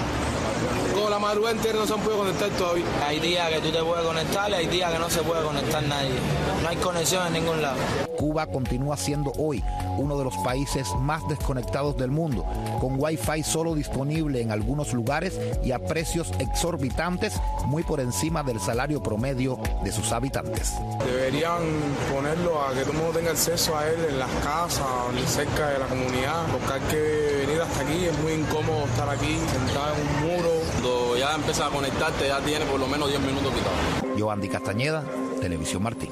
Con la madrugada entera no se han podido conectar todavía. Hay días que tú te puedes conectar y hay días que no se puede conectar nadie. No hay conexión en ningún lado. Cuba continúa siendo hoy uno de los países más desconectados del mundo, con Wi-Fi solo disponible en algunos lugares y a precios exorbitantes, muy por encima del salario promedio de sus habitantes. Deberían ponerlo a que todo el mundo tenga acceso a él en las casas, cerca de la comunidad, porque hay que venir hasta aquí, es muy incómodo estar aquí, sentado en un muro. Cuando ya empiezas a conectarte, ya tiene por lo menos 10 minutos quitado. Yoandi Castañeda, Televisión Martín.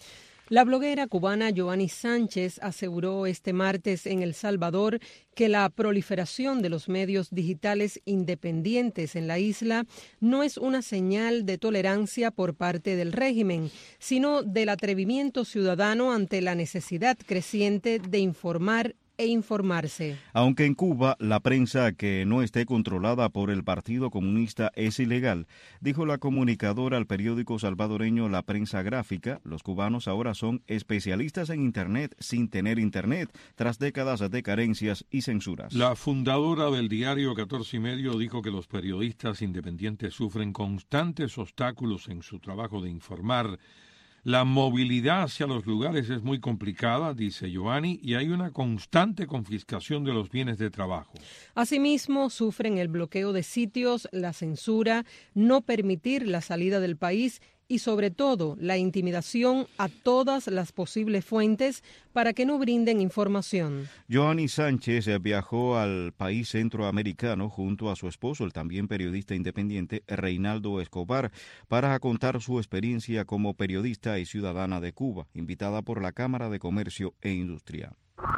La bloguera cubana Joanny Sánchez aseguró este martes en El Salvador que la proliferación de los medios digitales independientes en la isla no es una señal de tolerancia por parte del régimen, sino del atrevimiento ciudadano ante la necesidad creciente de informar e informarse. Aunque en Cuba la prensa que no esté controlada por el Partido Comunista es ilegal, dijo la comunicadora al periódico salvadoreño La Prensa Gráfica, los cubanos ahora son especialistas en Internet sin tener Internet, tras décadas de carencias y censuras. La fundadora del diario 14 y Medio dijo que los periodistas independientes sufren constantes obstáculos en su trabajo de informar. La movilidad hacia los lugares es muy complicada, dice Joanny, y hay una constante confiscación de los bienes de trabajo. Asimismo, sufren el bloqueo de sitios, la censura, no permitir la salida del país y sobre todo la intimidación a todas las posibles fuentes para que no brinden información. Joanny Sánchez viajó al país centroamericano junto a su esposo, el también periodista independiente Reinaldo Escobar, para contar su experiencia como periodista y ciudadana de Cuba, invitada por la Cámara de Comercio e Industria.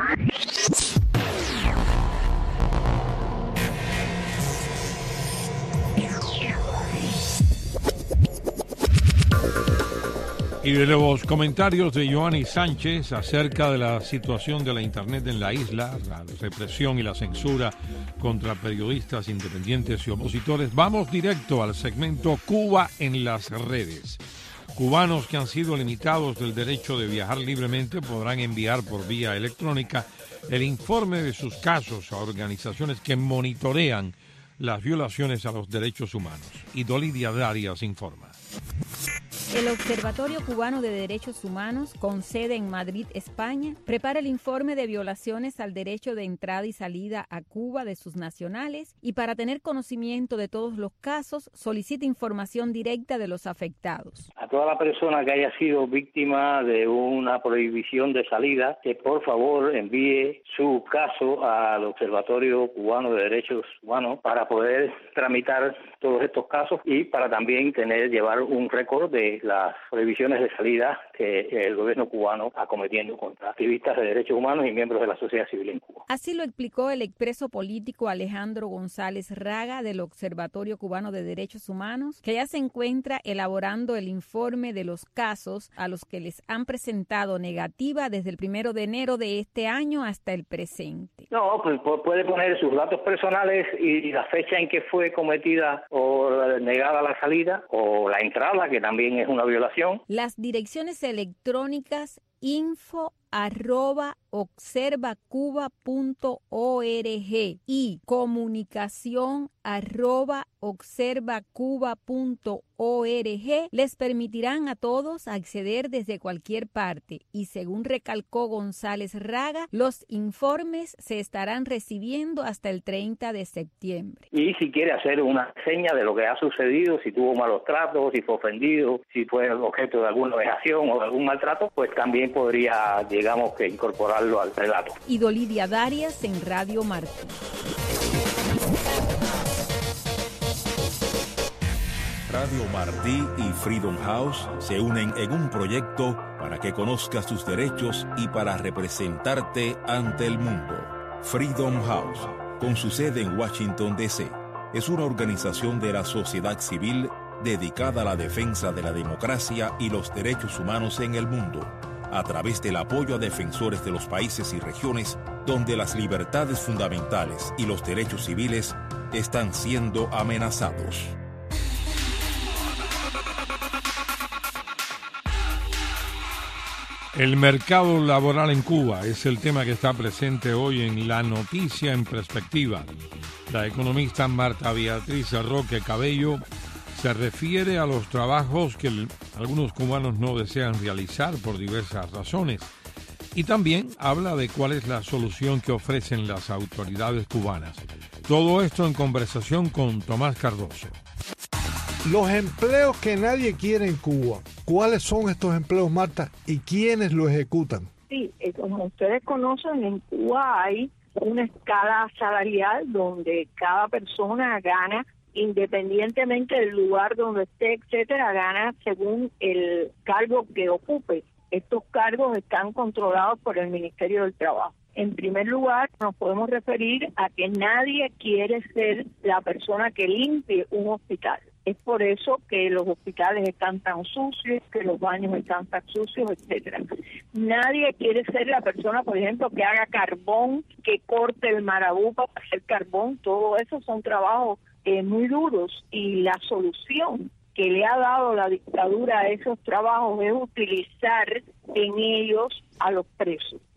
Y de los comentarios de Joanny Sánchez acerca de la situación de la Internet en la isla, la represión y la censura contra periodistas independientes y opositores, vamos directo al segmento Cuba en las redes. Cubanos que han sido limitados del derecho de viajar libremente podrán enviar por vía electrónica el informe de sus casos a organizaciones que monitorean las violaciones a los derechos humanos. Y Dolidia Darias informa. El Observatorio Cubano de Derechos Humanos, con sede en Madrid, España, prepara el informe de violaciones al derecho de entrada y salida a Cuba de sus nacionales y para tener conocimiento de todos los casos solicita información directa de los afectados. A toda la persona que haya sido víctima de una prohibición de salida, que por favor envíe su caso al Observatorio Cubano de Derechos Humanos para poder tramitar todos estos casos y para también llevar un récord de las prohibiciones de salida que el gobierno cubano ha cometiendo contra activistas de derechos humanos y miembros de la sociedad civil en Cuba. Así lo explicó el expreso político Alejandro González Raga del Observatorio Cubano de Derechos Humanos, que ya se encuentra elaborando el informe de los casos a los que les han presentado negativa desde el 1 de enero de este año hasta el presente. No, pues puede poner sus datos personales y la fecha en que fue cometida o negada la salida o la entrada, que también es una violación. Las direcciones electrónicas info@observacuba.org y comunicación@observacuba.org les permitirán a todos acceder desde cualquier parte y, según recalcó González Raga, los informes se estarán recibiendo hasta el 30 de septiembre. Y si quiere hacer una seña de lo que ha sucedido, si tuvo malos tratos, si fue ofendido, si fue objeto de alguna vejación o de algún maltrato, pues también podría, digamos, que incorporarlo al relato. Y Dolidia Darias en Radio Martí. Radio Martí y Freedom House se unen en un proyecto para que conozcas tus derechos y para representarte ante el mundo. Freedom House, con su sede en Washington, D.C., es una organización de la sociedad civil dedicada a la defensa de la democracia y los derechos humanos en el mundo, a través del apoyo a defensores de los países y regiones donde las libertades fundamentales y los derechos civiles están siendo amenazados. El mercado laboral en Cuba es el tema que está presente hoy en La Noticia en Perspectiva. La economista Marta Beatriz Roque Cabello se refiere a los trabajos que algunos cubanos no desean realizar por diversas razones y también habla de cuál es la solución que ofrecen las autoridades cubanas. Todo esto en conversación con Tomás Cardoso. Los empleos que nadie quiere en Cuba, ¿cuáles son estos empleos, Marta, y quiénes los ejecutan? Sí, como ustedes conocen, en Cuba hay una escala salarial donde cada persona gana, independientemente del lugar donde esté, etcétera, gana según el cargo que ocupe. Estos cargos están controlados por el Ministerio del Trabajo. En primer lugar, nos podemos referir a que nadie quiere ser la persona que limpie un hospital. Es por eso que los hospitales están tan sucios, que los baños están tan sucios, etcétera. Nadie quiere ser la persona, por ejemplo, que haga carbón, que corte el marabú para hacer carbón. Todo eso son trabajos muy duros y la solución que le ha dado la dictadura a esos trabajos es utilizar en ellos a los presos.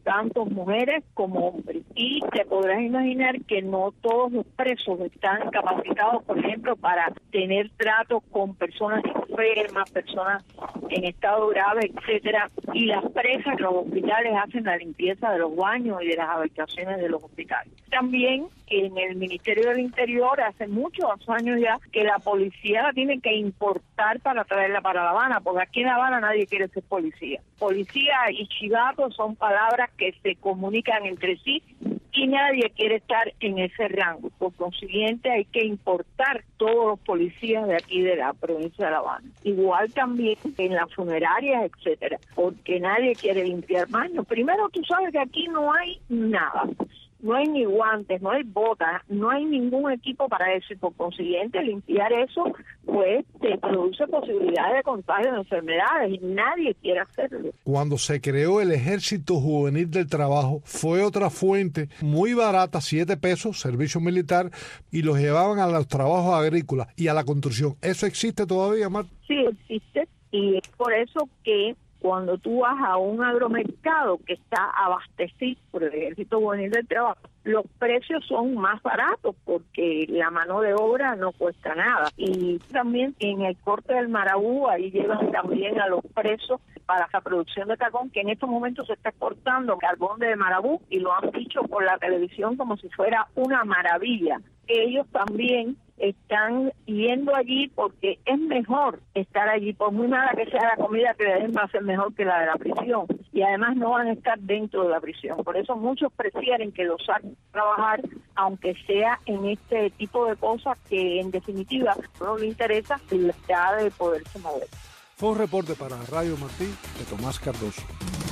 tanto mujeres como hombres. Y te podrás imaginar que no todos los presos están capacitados, por ejemplo, para tener trato con personas enfermas, personas en estado grave, etcétera. Y las presas en los hospitales hacen la limpieza de los baños y de las habitaciones de los hospitales. También en el Ministerio del Interior hace muchos años ya que la policía la tiene que importar para traerla para La Habana, porque aquí en La Habana nadie quiere ser policía. Policía y chivato son palabras que se comunican entre sí y nadie quiere estar en ese rango. Por consiguiente, hay que importar todos los policías de aquí de la provincia de La Habana. Igual también en las funerarias, etcétera, porque nadie quiere limpiar baños. Primero, tú sabes que aquí no hay nada. No hay ni guantes, no hay botas, no hay ningún equipo para eso y por consiguiente limpiar eso pues te produce posibilidades de contagio de enfermedades y nadie quiere hacerlo. Cuando se creó el Ejército Juvenil del Trabajo fue otra fuente muy barata, 7 pesos, servicio militar, y los llevaban a los trabajos agrícolas y a la construcción. ¿Eso existe todavía, Marta? Sí, existe y es por eso que cuando tú vas a un agromercado que está abastecido por el Ejército Juvenil del Trabajo, los precios son más baratos porque la mano de obra no cuesta nada. Y también en el corte del Marabú, ahí llevan también a los presos para la producción de carbón, que en estos momentos se está exportando carbón de Marabú y lo han dicho por la televisión como si fuera una maravilla. Ellos también están yendo allí porque es mejor estar allí, por muy mala que sea la comida que le den va a ser mejor que la de la prisión y además no van a estar dentro de la prisión, por eso muchos prefieren que los saquen a trabajar aunque sea en este tipo de cosas que en definitiva no le interesa la libertad de poderse mover. Fue un reporte para Radio Martí de Tomás Cardoso.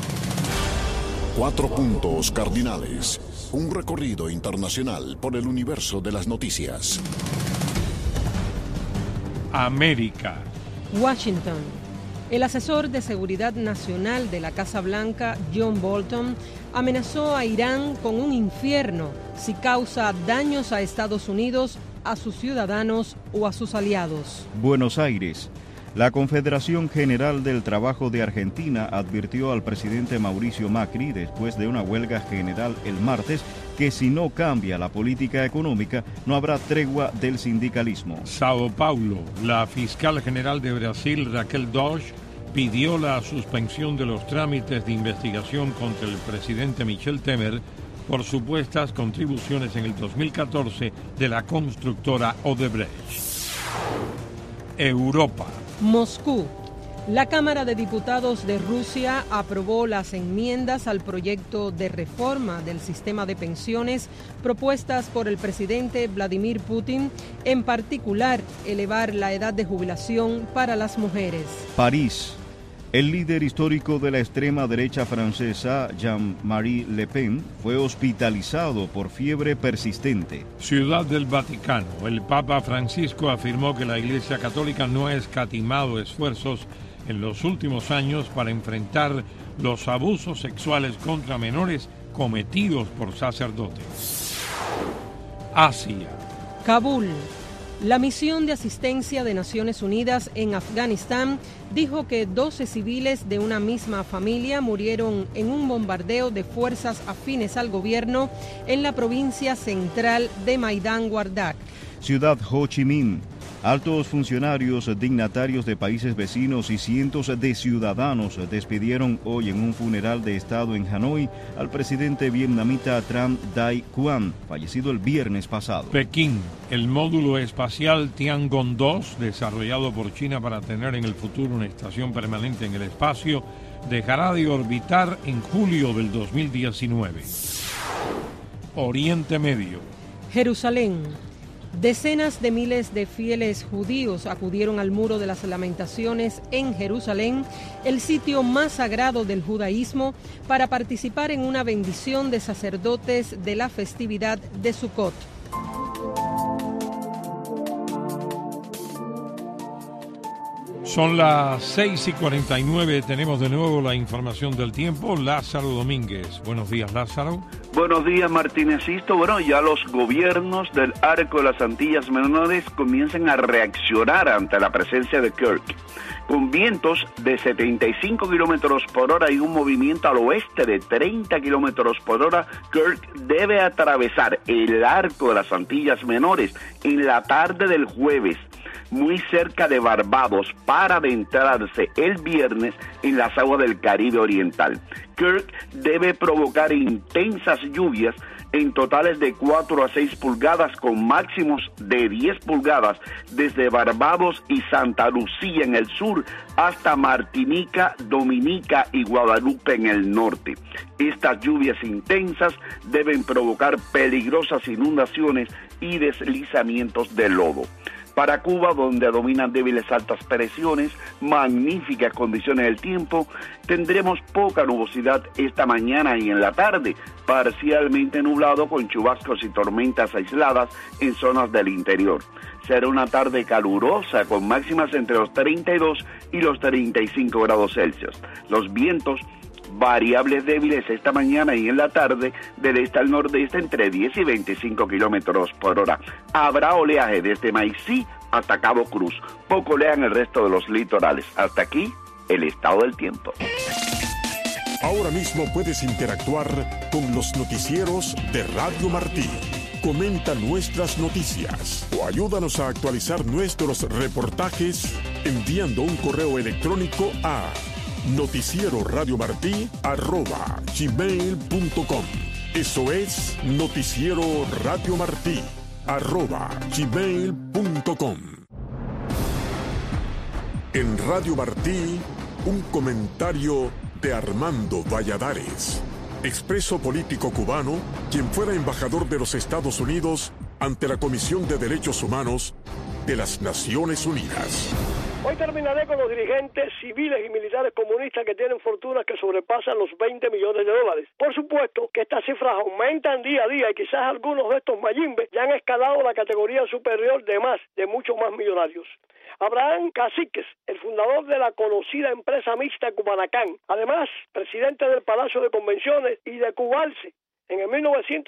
4 puntos cardinales. Un recorrido internacional por el universo de las noticias. América. Washington. El asesor de seguridad nacional de la Casa Blanca, John Bolton, amenazó a Irán con un infierno si causa daños a Estados Unidos, a sus ciudadanos o a sus aliados. Buenos Aires. La Confederación General del Trabajo de Argentina advirtió al presidente Mauricio Macri, después de una huelga general el martes, que si no cambia la política económica, no habrá tregua del sindicalismo. Sao Paulo. La fiscal general de Brasil, Raquel Dodge, pidió la suspensión de los trámites de investigación contra el presidente Michel Temer por supuestas contribuciones en el 2014 de la constructora Odebrecht. Europa. Moscú. La Cámara de Diputados de Rusia aprobó las enmiendas al proyecto de reforma del sistema de pensiones propuestas por el presidente Vladimir Putin, en particular elevar la edad de jubilación para las mujeres. París. El líder histórico de la extrema derecha francesa, Jean-Marie Le Pen, fue hospitalizado por fiebre persistente. Ciudad del Vaticano. El Papa Francisco afirmó que la Iglesia Católica no ha escatimado esfuerzos en los últimos años para enfrentar los abusos sexuales contra menores cometidos por sacerdotes. Asia. Kabul. La misión de asistencia de Naciones Unidas en Afganistán dijo que 12 civiles de una misma familia murieron en un bombardeo de fuerzas afines al gobierno en la provincia central de Maidán Wardak. Ciudad Ho Chi Minh. Altos funcionarios, dignatarios de países vecinos y cientos de ciudadanos despidieron hoy en un funeral de Estado en Hanoi al presidente vietnamita Tran Dai Quang, fallecido el viernes pasado. Pekín. El módulo espacial Tiangong-2, desarrollado por China para tener en el futuro una estación permanente en el espacio, dejará de orbitar en julio del 2019. Oriente Medio. Jerusalén. Decenas de miles de fieles judíos acudieron al Muro de las Lamentaciones en Jerusalén, el sitio más sagrado del judaísmo, para participar en una bendición de sacerdotes de la festividad de Sukkot. Son las 6:49, tenemos de nuevo la información del tiempo. Lázaro Domínguez. Buenos días, Lázaro. Buenos días, Martinezito. Bueno, ya los gobiernos del Arco de las Antillas Menores comienzan a reaccionar ante la presencia de Kirk. Con vientos de 75 kilómetros por hora y un movimiento al oeste de 30 kilómetros por hora, Kirk debe atravesar el Arco de las Antillas Menores en la tarde del jueves, muy cerca de Barbados, para adentrarse el viernes en las aguas del Caribe Oriental. Kirk debe provocar intensas lluvias en totales de 4 a 6 pulgadas con máximos de 10 pulgadas desde Barbados y Santa Lucía en el sur hasta Martinica, Dominica y Guadalupe en el norte. Estas lluvias intensas deben provocar peligrosas inundaciones y deslizamientos de lodo. Para Cuba, donde dominan débiles altas presiones, magníficas condiciones del tiempo, tendremos poca nubosidad esta mañana y en la tarde, parcialmente nublado con chubascos y tormentas aisladas en zonas del interior. Será una tarde calurosa con máximas entre los 32 y los 35 grados Celsius. Los vientos variables débiles esta mañana y en la tarde del este al nordeste entre 10 y 25 kilómetros por hora. Habrá oleaje desde Maicí hasta Cabo Cruz. Poco oleaje en el resto de los litorales. Hasta aquí, el estado del tiempo. Ahora mismo puedes interactuar con los noticieros de Radio Martí. Comenta nuestras noticias o ayúdanos a actualizar nuestros reportajes enviando un correo electrónico a noticiero-radiomartí@gmail.com. Eso es noticiero-radiomartí@gmail.com. En Radio Martí, un comentario de Armando Valladares, expreso político cubano, quien fuera embajador de los Estados Unidos ante la Comisión de Derechos Humanos de las Naciones Unidas. Hoy terminaré con los dirigentes civiles y militares comunistas que tienen fortunas que sobrepasan los 20 millones de dólares. Por supuesto que estas cifras aumentan día a día y quizás algunos de estos mayimbe ya han escalado la categoría superior de muchos más millonarios. Abraham Caciques, el fundador de la conocida empresa mixta Cubanacán, además presidente del Palacio de Convenciones y de Cubalce. En el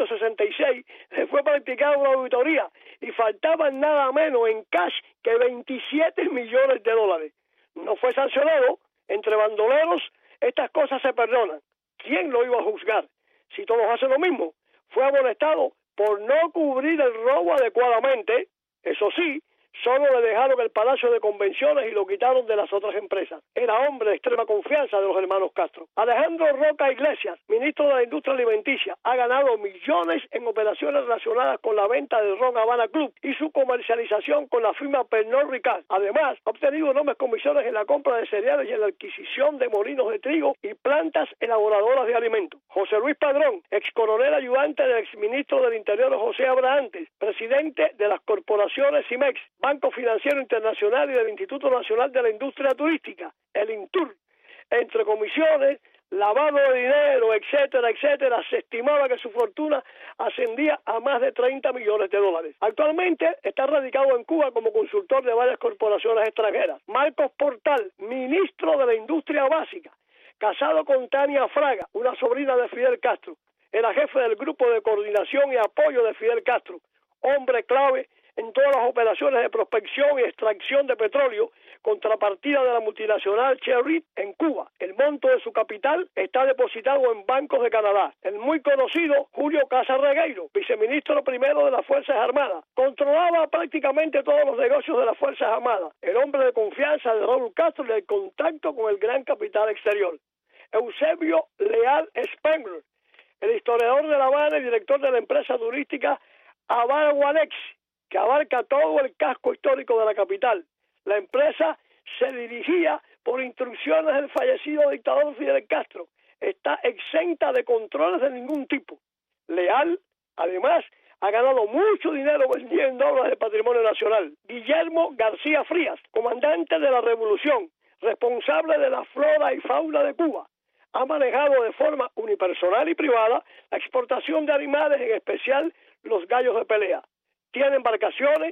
1966 se fue practicada una auditoría y faltaban nada menos en cash que 27 millones de dólares. No fue sancionado. Entre bandoleros estas cosas se perdonan. ¿Quién lo iba a juzgar? Si todos hacen lo mismo. Fue amonestado por no cubrir el robo adecuadamente. Eso sí, solo le dejaron el Palacio de Convenciones y lo quitaron de las otras empresas. Era hombre de extrema confianza de los hermanos Castro. Alejandro Roca Iglesias, ministro de la Industria Alimenticia, ha ganado millones en operaciones relacionadas con la venta del Ron Habana Club y su comercialización con la firma Pernod Ricard. Además, ha obtenido enormes comisiones en la compra de cereales y en la adquisición de molinos de trigo y plantas elaboradoras de alimentos. José Luis Padrón, ex coronel ayudante del exministro del Interior José Abrahantes, presidente de las corporaciones CIMEX, Banco Financiero Internacional y del Instituto Nacional de la Industria Turística, el INTUR. Entre comisiones, lavado de dinero, etcétera, etcétera, se estimaba que su fortuna ascendía a más de 30 millones de dólares. Actualmente está radicado en Cuba como consultor de varias corporaciones extranjeras. Marcos Portal, ministro de la Industria Básica, casado con Tania Fraga, una sobrina de Fidel Castro. Era jefe del grupo de coordinación y apoyo de Fidel Castro, hombre clave en todas las operaciones de prospección y extracción de petróleo, contrapartida de la multinacional Chevron en Cuba. El monto de su capital está depositado en bancos de Canadá. El muy conocido Julio Casas Regueiro, viceministro primero de las Fuerzas Armadas, controlaba prácticamente todos los negocios de las Fuerzas Armadas. El hombre de confianza de Raúl Castro y el contacto con el gran capital exterior. Eusebio Leal Spengler, el historiador de La Habana y director de la empresa turística Habana Guanex, que abarca todo el casco histórico de la capital. La empresa se dirigía por instrucciones del fallecido dictador Fidel Castro. Está exenta de controles de ningún tipo. Leal, además, ha ganado mucho dinero vendiendo obras de patrimonio nacional. Guillermo García Frías, comandante de la Revolución, responsable de la flora y fauna de Cuba, ha manejado de forma unipersonal y privada la exportación de animales, en especial los gallos de pelea. Tiene embarcaciones,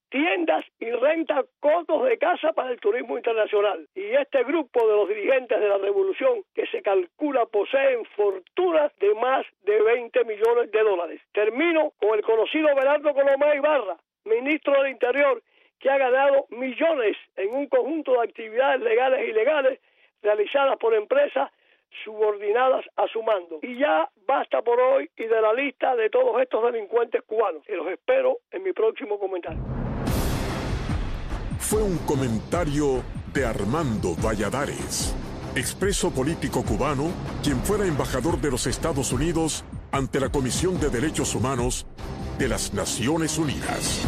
tiendas y renta cotos de casa para el turismo internacional. Y este grupo de los dirigentes de la revolución, que se calcula poseen fortunas de más de 20 millones de dólares. Termino con el conocido Belardo Colomé Ibarra, ministro del Interior, que ha ganado millones en un conjunto de actividades legales e ilegales realizadas por empresas subordinadas a su mando. Y ya basta por hoy y de la lista de todos estos delincuentes cubanos. Y los espero en mi próximo comentario. Fue un comentario de Armando Valladares, expreso político cubano, quien fuera embajador de los Estados Unidos ante la Comisión de Derechos Humanos de las Naciones Unidas.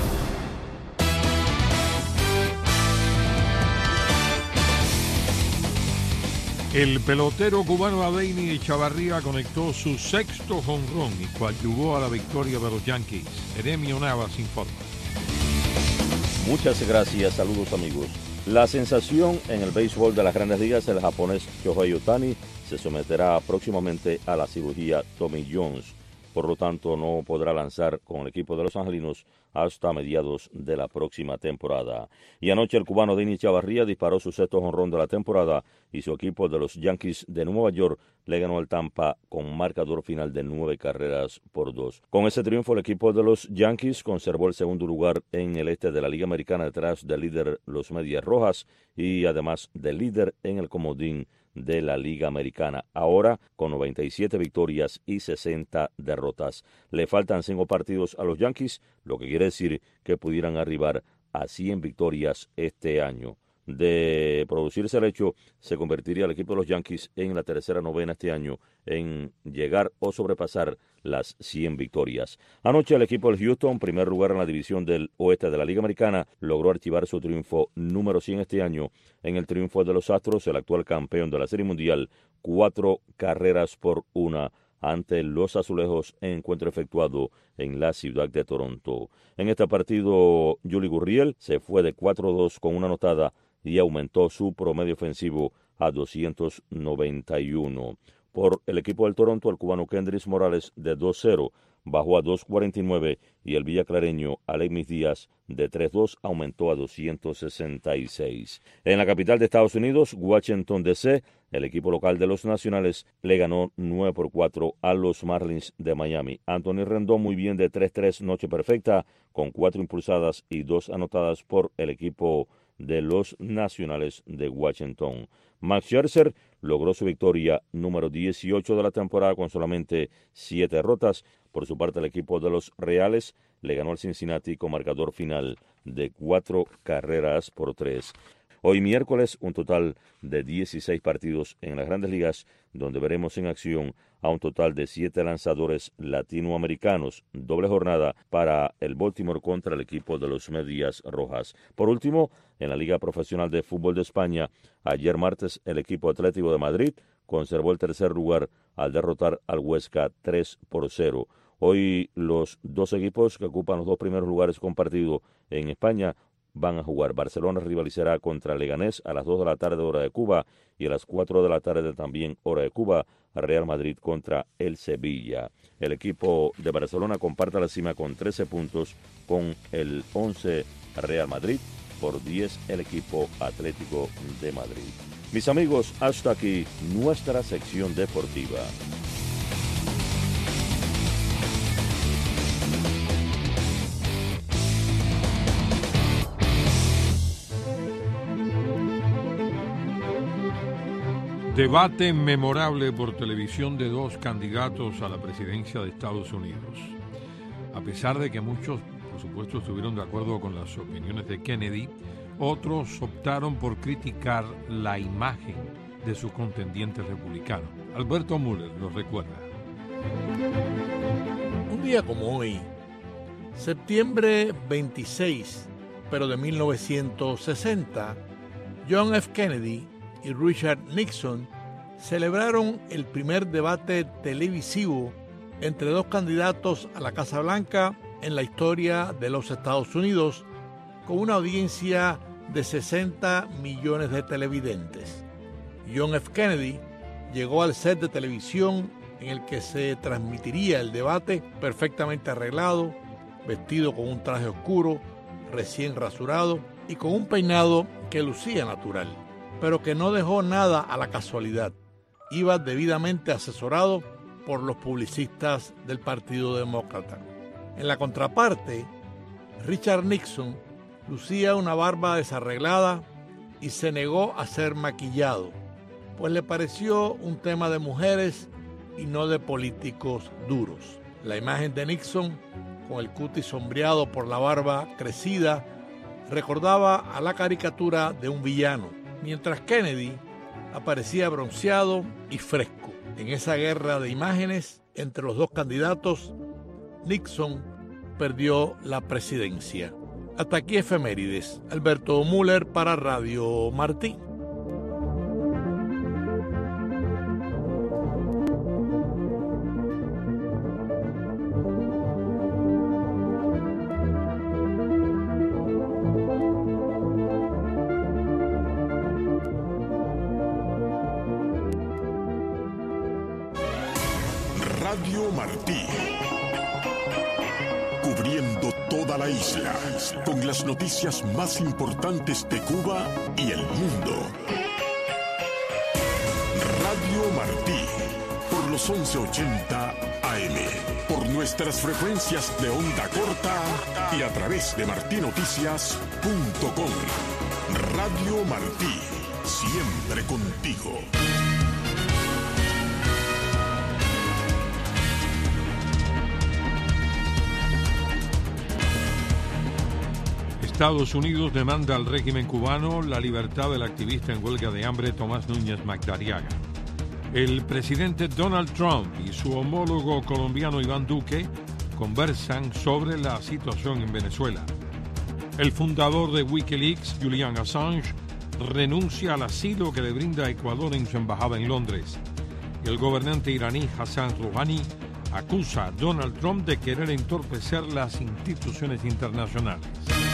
El pelotero cubano Adeiny Echavarría conectó su sexto jonrón y coadyuvó a la victoria de los Yankees. Eremio Navas informa. Muchas gracias, saludos amigos. La sensación en el béisbol de las Grandes Ligas, el japonés Shohei Ohtani, se someterá próximamente a la cirugía Tommy Jones. Por lo tanto, no podrá lanzar con el equipo de los angelinos hasta mediados de la próxima temporada. Y anoche el cubano Adeiny Echavarría disparó su sexto jonrón de la temporada y su equipo de los Yankees de Nueva York le ganó al Tampa con marcador final de 9-2. Con ese triunfo, el equipo de los Yankees conservó el segundo lugar en el este de la Liga Americana detrás del líder los Medias Rojas y además del líder en el comodín de la Liga Americana, ahora con 97 victorias y 60 derrotas. Le faltan 5 partidos a los Yankees, lo que quiere decir que pudieran arribar a 100 victorias este año. De producirse el hecho, se convertiría el equipo de los Yankees en la tercera novena este año en llegar o sobrepasar las 100 victorias. Anoche el equipo del Houston, primer lugar en la división del oeste de la Liga Americana, logró archivar su triunfo número 100 este año en el triunfo de los Astros, el actual campeón de la Serie Mundial, 4-1 ante los Azulejos en encuentro efectuado en la ciudad de Toronto. En este partido, Yuli Gurriel se fue de 4-2 con una anotada y aumentó su promedio ofensivo a 291. Por el equipo del Toronto, el cubano Kendrys Morales de 2-0 bajó a 2.49 y el villaclareño Alexis Díaz de 3.2 aumentó a 266. En la capital de Estados Unidos, Washington D.C., el equipo local de los Nacionales le ganó 9-4 a los Marlins de Miami. Anthony Rendón muy bien de 3-3, noche perfecta, con 4 impulsadas y 2 anotadas por el equipo de los Nacionales de Washington. Max Scherzer logró su victoria número 18 de la temporada con solamente 7 derrotas. Por su parte, el equipo de los Reales le ganó al Cincinnati con marcador final de 4-3. Hoy miércoles, un total de 16 partidos en las Grandes Ligas, donde veremos en acción a un total de 7 lanzadores latinoamericanos, doble jornada para el Baltimore contra el equipo de los Medias Rojas. Por último, en la Liga Profesional de Fútbol de España, ayer martes el equipo Atlético de Madrid conservó el tercer lugar al derrotar al Huesca 3-0. Hoy los dos equipos que ocupan los 2 primeros lugares compartidos en España van a jugar. Barcelona rivalizará contra Leganés a las 2 de la tarde hora de Cuba y a las 4 de la tarde también hora de Cuba, Real Madrid contra el Sevilla. El equipo de Barcelona comparte la cima con 13 puntos con el 11 Real Madrid, por 10 el equipo Atlético de Madrid. Mis amigos, hasta aquí nuestra sección deportiva. Debate memorable por televisión de 2 candidatos a la presidencia de Estados Unidos. A pesar de que muchos, por supuesto, estuvieron de acuerdo con las opiniones de Kennedy, otros optaron por criticar la imagen de su contendiente republicano. Alberto Müller nos recuerda. Un día como hoy, septiembre 26, pero de 1960, John F. Kennedy y Richard Nixon celebraron el primer debate televisivo entre 2 candidatos a la Casa Blanca en la historia de los Estados Unidos, con una audiencia de 60 millones de televidentes. John F. Kennedy llegó al set de televisión en el que se transmitiría el debate perfectamente arreglado, vestido con un traje oscuro, recién rasurado y con un peinado que lucía natural, pero que no dejó nada a la casualidad. Iba debidamente asesorado por los publicistas del Partido Demócrata. En la contraparte, Richard Nixon lucía una barba desarreglada y se negó a ser maquillado, pues le pareció un tema de mujeres y no de políticos duros. La imagen de Nixon, con el cutis sombreado por la barba crecida, recordaba a la caricatura de un villano, mientras Kennedy aparecía bronceado y fresco. En esa guerra de imágenes entre los dos candidatos, Nixon perdió la presidencia. Hasta aquí efemérides. Alberto Müller para Radio Martí. Radio Martí, cubriendo toda la isla con las noticias más importantes de Cuba y el mundo. Radio Martí, por los 1180 AM, por nuestras frecuencias de onda corta y a través de martinoticias.com. Radio Martí, siempre contigo. Estados Unidos demanda al régimen cubano la libertad del activista en huelga de hambre Tomás Núñez Magdariaga. El presidente Donald Trump y su homólogo colombiano Iván Duque conversan sobre la situación en Venezuela. El fundador de Wikileaks, Julian Assange, renuncia al asilo que le brinda Ecuador en su embajada en Londres. El gobernante iraní Hassan Rouhani acusa a Donald Trump de querer entorpecer las instituciones internacionales.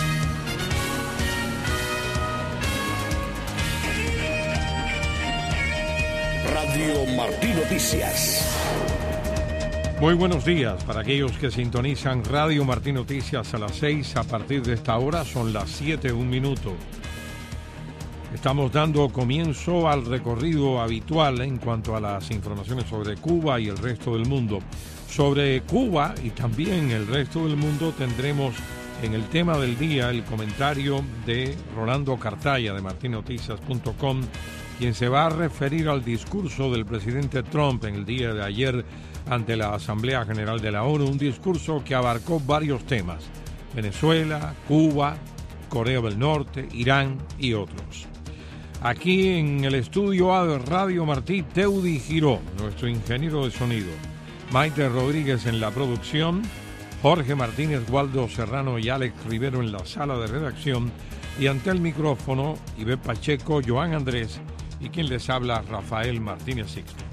Radio Martí Noticias. Muy buenos días para aquellos que sintonizan Radio Martí Noticias a las 6. A partir de esta hora son las 7:01. Estamos dando comienzo al recorrido habitual en cuanto a las informaciones sobre Cuba y el resto del mundo. Sobre Cuba y también el resto del mundo tendremos en el tema del día el comentario de Rolando Cartaya de martinoticias.com, quien se va a referir al discurso del presidente Trump en el día de ayer ante la Asamblea General de la ONU, un discurso que abarcó varios temas: Venezuela, Cuba, Corea del Norte, Irán y otros. Aquí en el estudio A de Radio Martí, Teudi Giró, nuestro ingeniero de sonido, Maite Rodríguez en la producción, Jorge Martínez, Waldo Serrano y Alex Rivero en la sala de redacción, y ante el micrófono, Ivette Pacheco, Joan Andrés y quien les habla, Rafael Martínez Sixto.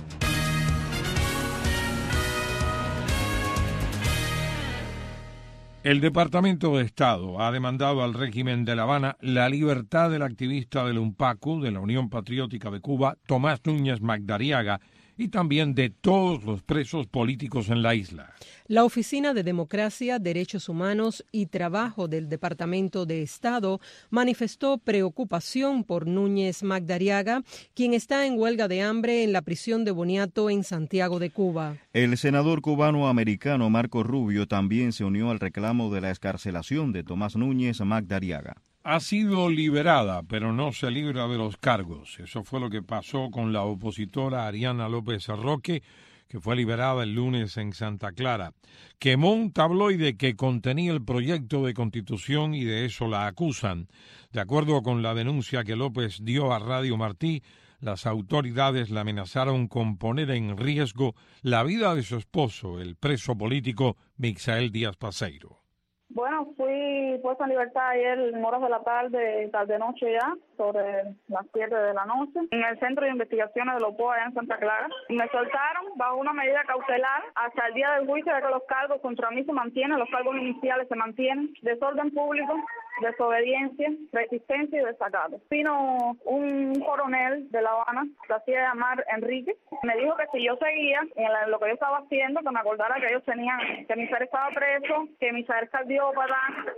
El Departamento de Estado ha demandado al régimen de La Habana la libertad del activista del UNPACU, de la Unión Patriótica de Cuba, Tomás Núñez Magdariaga, y también de todos los presos políticos en la isla. La Oficina de Democracia, Derechos Humanos y Trabajo del Departamento de Estado manifestó preocupación por Núñez Magdariaga, quien está en huelga de hambre en la prisión de Boniato en Santiago de Cuba. El senador cubano-americano Marco Rubio también se unió al reclamo de la excarcelación de Tomás Núñez Magdariaga. Ha sido liberada, pero no se libra de los cargos. Eso fue lo que pasó con la opositora Ariana López Roque, que fue liberada el lunes en Santa Clara. Quemó un tabloide que contenía el proyecto de constitución y de eso la acusan. De acuerdo con la denuncia que López dio a Radio Martí, las autoridades la amenazaron con poner en riesgo la vida de su esposo, el preso político Mixael Díaz Paseiro. Bueno, fui puesta en libertad ayer en horas de la tarde-noche ya, sobre las 7 de la noche, en el Centro de Investigaciones de Lopoa, allá en Santa Clara. Me soltaron bajo una medida cautelar hasta el día del juicio, de que los cargos contra mí se mantienen, los cargos iniciales se mantienen: desorden público, desobediencia, resistencia y desacato. Vino un coronel de La Habana, se hacía llamar Enrique, me dijo que si yo seguía en lo que yo estaba haciendo, que me acordara que ellos tenían, que Misael estaba preso, que Misael es cardiópata,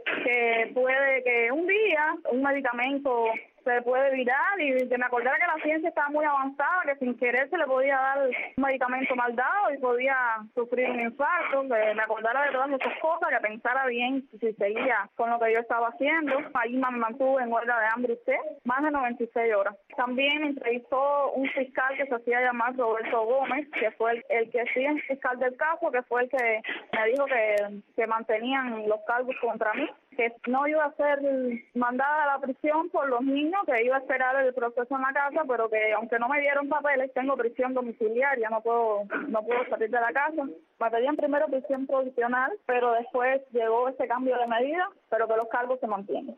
que puede que un día un medicamento se puede virar y que me acordara que la ciencia estaba muy avanzada, que sin querer se le podía dar un medicamento mal dado y podía sufrir un infarto, que me acordara de todas esas cosas, que pensara bien si seguía con lo que yo estaba haciendo. Ahí me mantuve en huelga de hambre más de 96 horas. También me entrevistó un fiscal que se hacía llamar Roberto Gómez, que fue el que sí es fiscal del caso, que fue el que me dijo que mantenían los cargos contra mí, que no iba a ser mandada a la prisión por los niños, que iba a esperar el proceso en la casa, pero que aunque no me dieron papeles, tengo prisión domiciliaria, no puedo salir de la casa. Me pedían primero prisión provisional, pero después llegó ese cambio de medida, pero que los cargos se mantienen.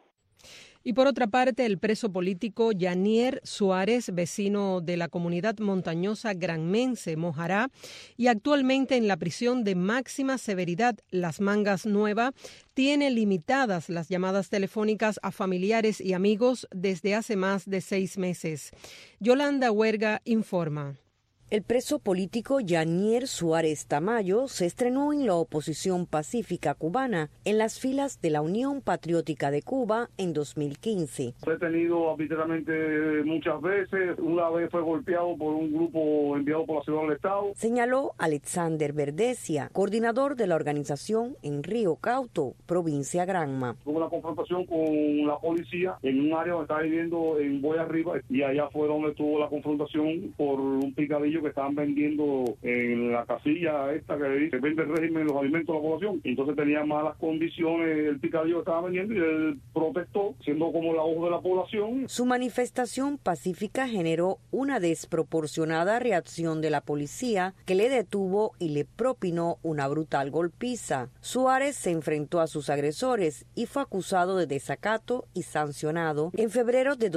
Y por otra parte, el preso político Yanier Suárez, vecino de la comunidad montañosa granmense Mojará y actualmente en la prisión de máxima severidad Las Mangas Nueva, tiene limitadas las llamadas telefónicas a familiares y amigos desde hace más de 6 meses. Yolanda Huerga informa. El preso político Yanier Suárez Tamayo se estrenó en la oposición pacífica cubana en las filas de la Unión Patriótica de Cuba en 2015. Fue detenido arbitrariamente muchas veces, una vez fue golpeado por un grupo enviado por la Seguridad del Estado. Señaló Alexander Verdesia, coordinador de la organización en Río Cauto, provincia Granma. Hubo una confrontación con la policía en un área donde estaba viviendo en Boya Arriba y allá fue donde tuvo la confrontación por un picadillo que estaban vendiendo en la casilla esta que dice vende el régimen los alimentos a la población. Entonces tenía malas condiciones el picadillo que estaba vendiendo y él protestó, siendo como la voz de la población. Su manifestación pacífica generó una desproporcionada reacción de la policía, que le detuvo y le propinó una brutal golpiza. Suárez se enfrentó a sus agresores y fue acusado de desacato y sancionado en febrero de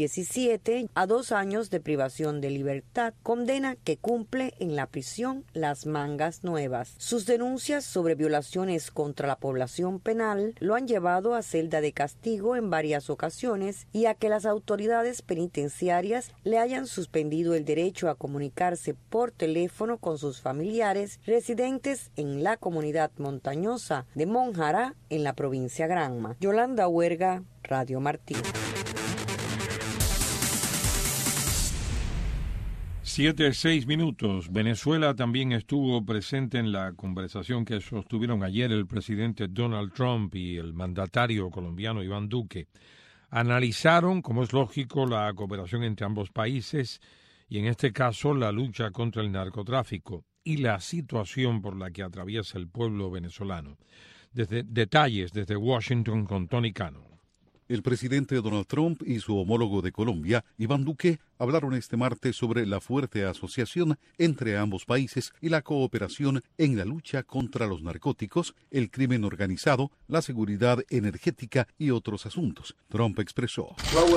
2017 a 2 años de privación de libertad, condena que cumple en la prisión Las Mangas Nuevas. Sus denuncias sobre violaciones contra la población penal lo han llevado a celda de castigo en varias ocasiones y a que las autoridades penitenciarias le hayan suspendido el derecho a comunicarse por teléfono con sus familiares residentes en la comunidad montañosa de Mojará en la provincia Granma. Yolanda Huerga, Radio Martí. 7:06. Venezuela también estuvo presente en la conversación que sostuvieron ayer el presidente Donald Trump y el mandatario colombiano Iván Duque. Analizaron, como es lógico, la cooperación entre ambos países y, en este caso, la lucha contra el narcotráfico y la situación por la que atraviesa el pueblo venezolano. Detalles desde Washington con Tony Cano. El presidente Donald Trump y su homólogo de Colombia, Iván Duque, hablaron este martes sobre la fuerte asociación entre ambos países y la cooperación en la lucha contra los narcóticos, el crimen organizado, la seguridad energética y otros asuntos. Trump expresó: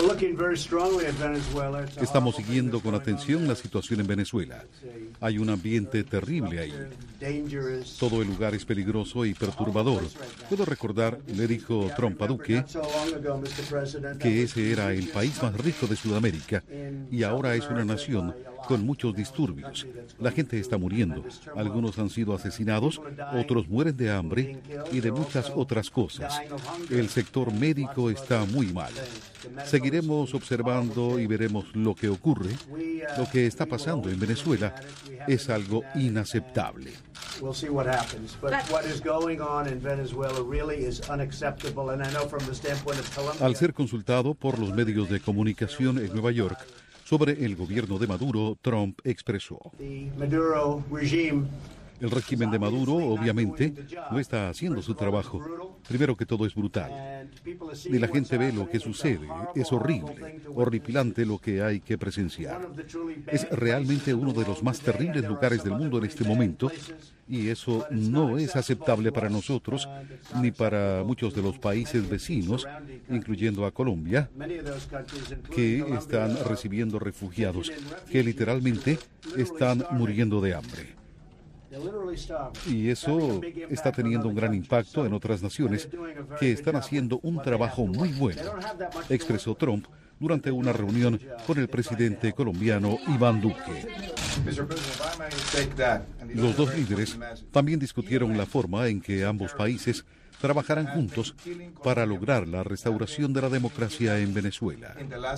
estamos siguiendo con atención la situación en Venezuela. Hay un ambiente terrible ahí. Todo el lugar es peligroso y perturbador. Puedo recordar, le dijo Trump a Duque, que ese era el país más rico de Sudamérica y ahora es una nación con muchos disturbios. La gente está muriendo. Algunos han sido asesinados, otros mueren de hambre y de muchas otras cosas. El sector médico está muy mal. Seguiremos observando y veremos lo que ocurre. Lo que está pasando en Venezuela es algo inaceptable. Al ser consultado por los medios de comunicación en Nueva York sobre el gobierno de Maduro, Trump expresó: el régimen de Maduro, obviamente, no está haciendo su trabajo. Primero que todo es brutal. Y la gente ve lo que sucede. Es horrible, horripilante lo que hay que presenciar. Es realmente uno de los más terribles lugares del mundo en este momento. Y eso no es aceptable para nosotros, ni para muchos de los países vecinos, incluyendo a Colombia, que están recibiendo refugiados, que literalmente están muriendo de hambre. Y eso está teniendo un gran impacto en otras naciones que están haciendo un trabajo muy bueno, expresó Trump durante una reunión con el presidente colombiano Iván Duque. Los dos líderes también discutieron la forma en que ambos países trabajarán juntos para lograr la restauración de la democracia en Venezuela.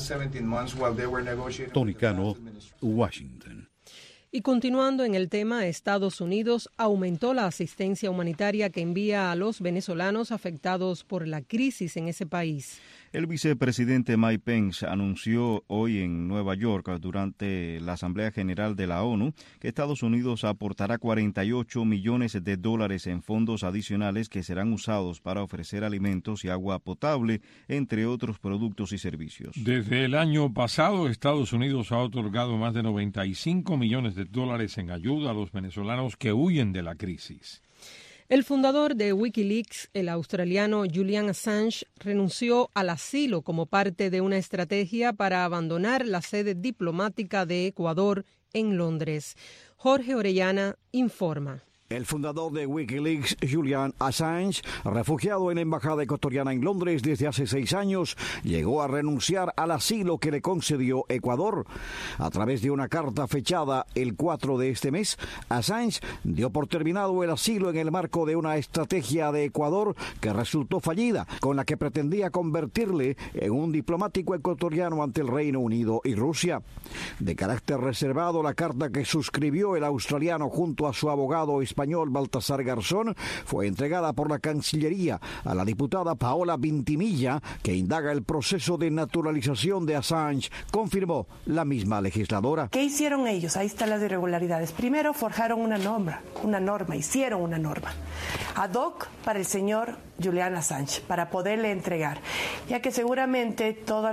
Tony Cano, Washington. Y continuando en el tema, Estados Unidos aumentó la asistencia humanitaria que envía a los venezolanos afectados por la crisis en ese país. El vicepresidente Mike Pence anunció hoy en Nueva York, durante la Asamblea General de la ONU, que Estados Unidos aportará $48 millones en fondos adicionales que serán usados para ofrecer alimentos y agua potable, entre otros productos y servicios. Desde el año pasado, Estados Unidos ha otorgado más de $95 millones en ayuda a los venezolanos que huyen de la crisis. El fundador de Wikileaks, el australiano Julian Assange, renunció al asilo como parte de una estrategia para abandonar la sede diplomática de Ecuador en Londres. Jorge Orellana informa. El fundador de Wikileaks, Julian Assange, refugiado en la embajada ecuatoriana en Londres desde hace 6 años, llegó a renunciar al asilo que le concedió Ecuador. A través de una carta fechada el 4 de este mes, Assange dio por terminado el asilo en el marco de una estrategia de Ecuador que resultó fallida, con la que pretendía convertirle en un diplomático ecuatoriano ante el Reino Unido y Rusia. De carácter reservado, la carta que suscribió el australiano junto a su abogado español Baltasar Garzón fue entregada por la Cancillería a la diputada Paola Vintimilla, que indaga el proceso de naturalización de Assange, confirmó la misma legisladora. ¿Qué hicieron ellos? Ahí están las irregularidades. Primero forjaron una norma, hicieron una norma ad hoc para el señor Julian Assange, para poderle entregar, ya que seguramente todos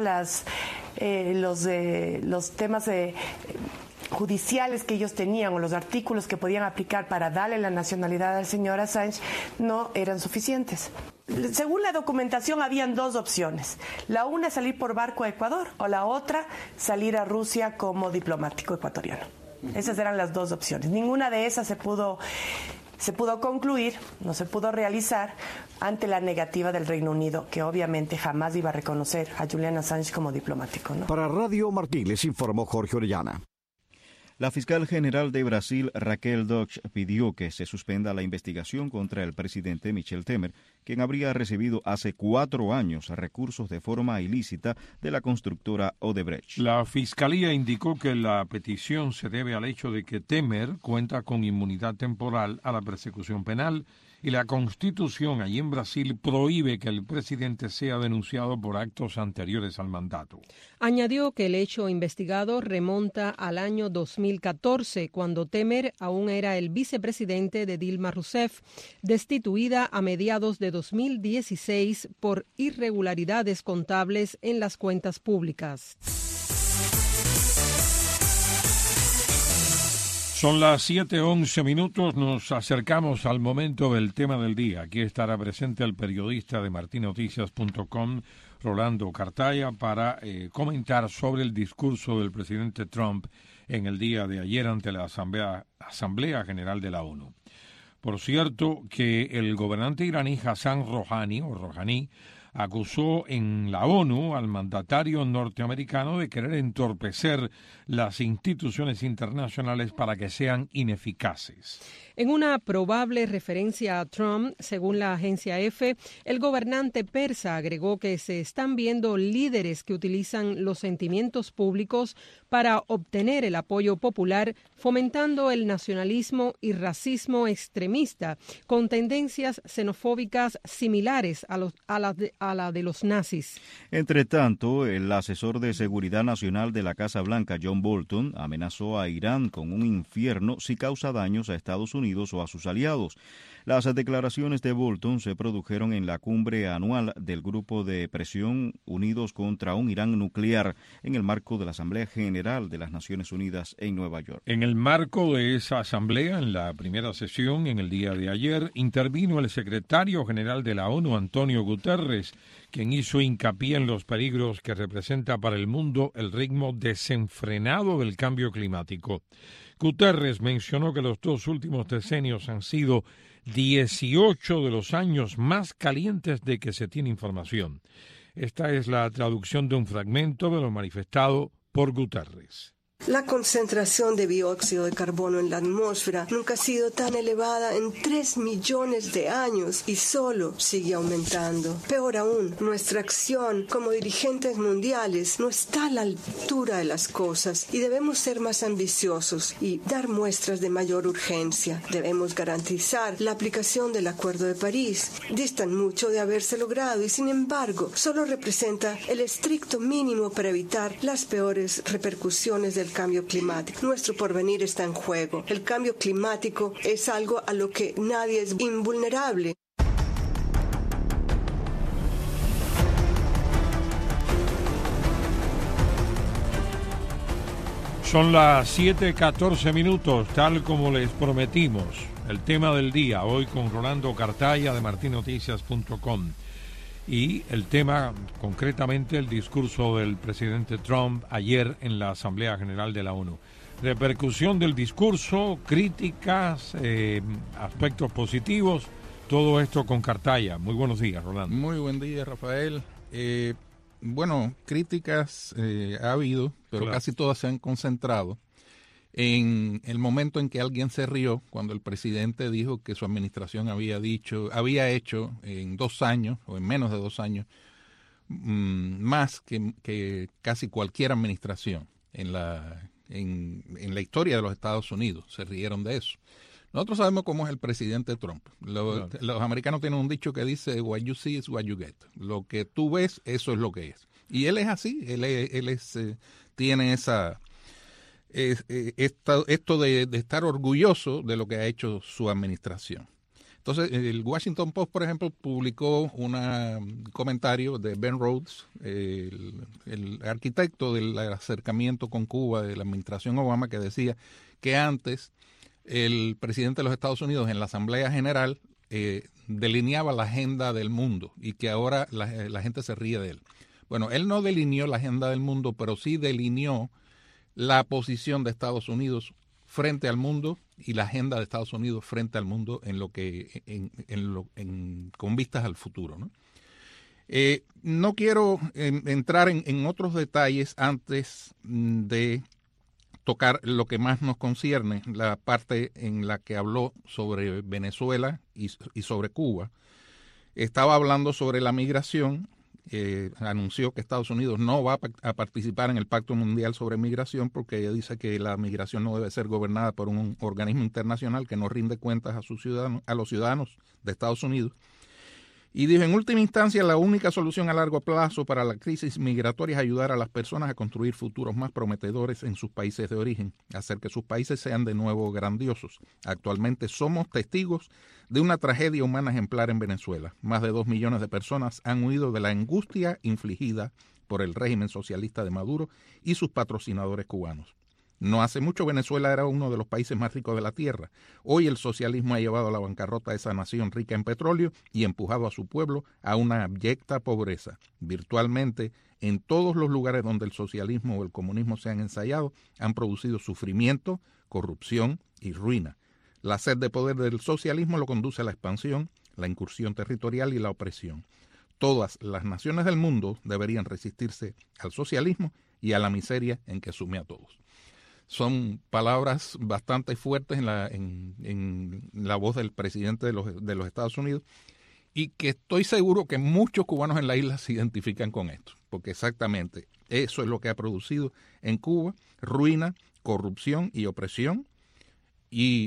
los temas de judiciales que ellos tenían o los artículos que podían aplicar para darle la nacionalidad al señor Assange no eran suficientes. Según la documentación habían 2 opciones. La una, salir por barco a Ecuador, o la otra, salir a Rusia como diplomático ecuatoriano. Esas eran las 2 opciones. Ninguna de esas se pudo concluir, no se pudo realizar ante la negativa del Reino Unido, que obviamente jamás iba a reconocer a Julian Assange como diplomático, ¿no? Para Radio Martí les informó Jorge Orellana. La fiscal general de Brasil, Raquel Dodge, pidió que se suspenda la investigación contra el presidente Michel Temer, quien habría recibido hace 4 años recursos de forma ilícita de la constructora Odebrecht. La fiscalía indicó que la petición se debe al hecho de que Temer cuenta con inmunidad temporal a la persecución penal y la Constitución allí en Brasil prohíbe que el presidente sea denunciado por actos anteriores al mandato. Añadió que el hecho investigado remonta al año 2014, cuando Temer aún era el vicepresidente de Dilma Rousseff, destituida a mediados de 2016 por irregularidades contables en las cuentas públicas. Son las 7:11, nos acercamos al momento del tema del día. Aquí estará presente el periodista de martinoticias.com, Rolando Cartaya, para comentar sobre el discurso del presidente Trump en el día de ayer ante la Asamblea General de la ONU. Por cierto, que el gobernante iraní Hassan Rouhani acusó en la ONU al mandatario norteamericano de querer entorpecer las instituciones internacionales para que sean ineficaces. En una probable referencia a Trump, según la agencia EFE, el gobernante persa agregó que se están viendo líderes que utilizan los sentimientos públicos para obtener el apoyo popular, fomentando el nacionalismo y racismo extremista, con tendencias xenofóbicas similares a la de los nazis. Entre tanto, el asesor de Seguridad Nacional de la Casa Blanca, John Bolton, amenazó a Irán con un infierno si causa daños a Estados Unidos o a sus aliados. Las declaraciones de Bolton se produjeron en la cumbre anual del Grupo de Presión Unidos contra un Irán Nuclear, en el marco de la Asamblea General de las Naciones Unidas en Nueva York. En el marco de esa asamblea, en la primera sesión, en el día de ayer, intervino el secretario general de la ONU, Antonio Guterres, quien hizo hincapié en los peligros que representa para el mundo el ritmo desenfrenado del cambio climático. Guterres mencionó que los 2 últimos decenios han sido 18 de los años más calientes de que se tiene información. Esta es la traducción de un fragmento de lo manifestado por Guterres. La concentración de dióxido de carbono en la atmósfera nunca ha sido tan elevada en 3 millones de años y solo sigue aumentando. Peor aún, nuestra acción como dirigentes mundiales no está a la altura de las cosas y debemos ser más ambiciosos y dar muestras de mayor urgencia. Debemos garantizar la aplicación del Acuerdo de París. Distan mucho de haberse logrado y, sin embargo, solo representa el estricto mínimo para evitar las peores repercusiones del cambio climático. Nuestro porvenir está en juego. El cambio climático es algo a lo que nadie es invulnerable. Son las 7:14, tal como les prometimos. El tema del día, hoy con Rolando Cartaya de martinoticias.com. Y el tema, concretamente, el discurso del presidente Trump ayer en la Asamblea General de la ONU. Repercusión del discurso, críticas, aspectos positivos, todo esto con Cartaya. Muy buenos días, Rolando. Muy buen día, Rafael. Bueno, críticas ha habido, pero claro, casi todas se han concentrado en el momento en que alguien se rió cuando el presidente dijo que su administración había hecho en 2 años o en menos de 2 años más que casi cualquier administración en la historia de los Estados Unidos. Se rieron de eso. Nosotros sabemos cómo es el presidente Trump. Los americanos tienen un dicho que dice what you see is what you get. Lo que tú ves, eso es lo que es. Y él es así. Él tiene esa esto de estar orgulloso de lo que ha hecho su administración. Entonces, el Washington Post, por ejemplo, publicó un comentario de Ben Rhodes, el arquitecto del acercamiento con Cuba de la administración Obama, que decía que antes el presidente de los Estados Unidos en la Asamblea General delineaba la agenda del mundo y que ahora la gente se ríe de él. Bueno, él no delineó la agenda del mundo, pero sí delineó la posición de Estados Unidos frente al mundo y la agenda de Estados Unidos frente al mundo con vistas al futuro, ¿no? No quiero entrar en otros detalles antes de tocar lo que más nos concierne, la parte en la que habló sobre Venezuela y sobre Cuba. Estaba hablando sobre la migración. Anunció que Estados Unidos no va a participar en el Pacto Mundial sobre Migración porque ella dice que la migración no debe ser gobernada por un organismo internacional que no rinde cuentas a los ciudadanos de Estados Unidos. Y dijo, en última instancia, la única solución a largo plazo para la crisis migratoria es ayudar a las personas a construir futuros más prometedores en sus países de origen, hacer que sus países sean de nuevo grandiosos. Actualmente somos testigos de una tragedia humana ejemplar en Venezuela. Más de 2 millones de personas han huido de la angustia infligida por el régimen socialista de Maduro y sus patrocinadores cubanos. No hace mucho Venezuela era uno de los países más ricos de la tierra. Hoy el socialismo ha llevado a la bancarrota a esa nación rica en petróleo y empujado a su pueblo a una abyecta pobreza. Virtualmente en todos los lugares donde el socialismo o el comunismo se han ensayado, han producido sufrimiento, corrupción y ruina. La sed de poder del socialismo lo conduce a la expansión, la incursión territorial y la opresión. Todas las naciones del mundo deberían resistirse al socialismo y a la miseria en que sume a todos. Son palabras bastante fuertes en la voz del presidente de los Estados Unidos y que estoy seguro que muchos cubanos en la isla se identifican con esto, porque exactamente eso es lo que ha producido en Cuba, ruina, corrupción y opresión. Y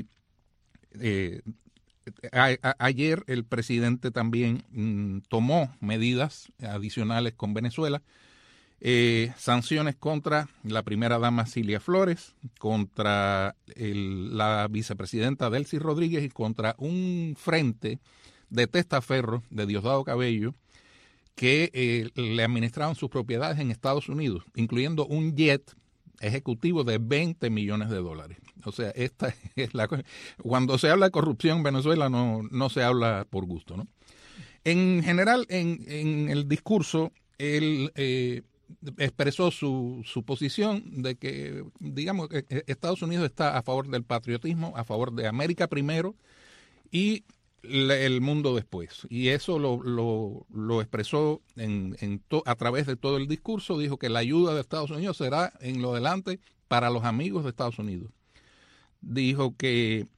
ayer el presidente también tomó medidas adicionales con Venezuela, sanciones contra la primera dama Cilia Flores, contra la vicepresidenta Delcy Rodríguez y contra un frente de testaferros de Diosdado Cabello que le administraban sus propiedades en Estados Unidos, incluyendo un jet ejecutivo de $20 millones. O sea, esta es cuando se habla de corrupción en Venezuela no se habla por gusto, ¿no? En general, en el discurso, él expresó su posición de que, digamos, que Estados Unidos está a favor del patriotismo, a favor de América primero y el mundo después. Y eso lo expresó a través de todo el discurso. Dijo que la ayuda de Estados Unidos será en lo adelante para los amigos de Estados Unidos. Dijo que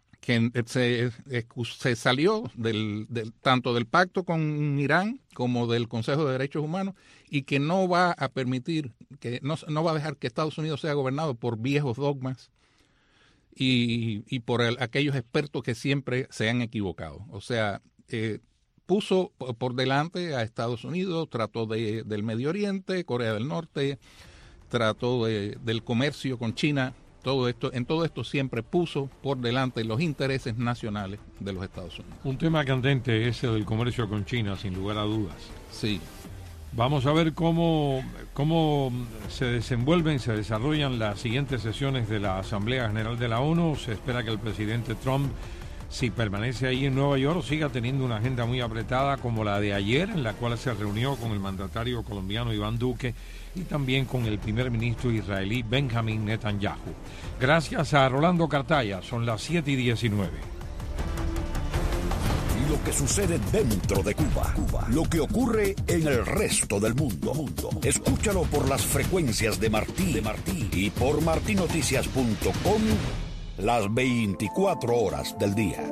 se salió tanto del pacto con Irán como del Consejo de Derechos Humanos y que no va a permitir, que no va a dejar que Estados Unidos sea gobernado por viejos dogmas y por aquellos expertos que siempre se han equivocado. O sea, puso por delante a Estados Unidos, trató del Medio Oriente, Corea del Norte, trató del comercio con China. En todo esto siempre puso por delante los intereses nacionales de los Estados Unidos. Un tema candente ese del comercio con China, sin lugar a dudas. Sí. Vamos a ver cómo se desarrollan las siguientes sesiones de la Asamblea General de la ONU. Se espera que el presidente Trump, si permanece ahí en Nueva York, siga teniendo una agenda muy apretada como la de ayer, en la cual se reunió con el mandatario colombiano Iván Duque y también con el primer ministro israelí Benjamin Netanyahu. Gracias a Rolando Cartaya, son las 7:19. Lo que sucede dentro de Cuba, lo que ocurre en el resto del mundo. Escúchalo por las frecuencias de Martí y por martinoticias.com las 24 horas del día.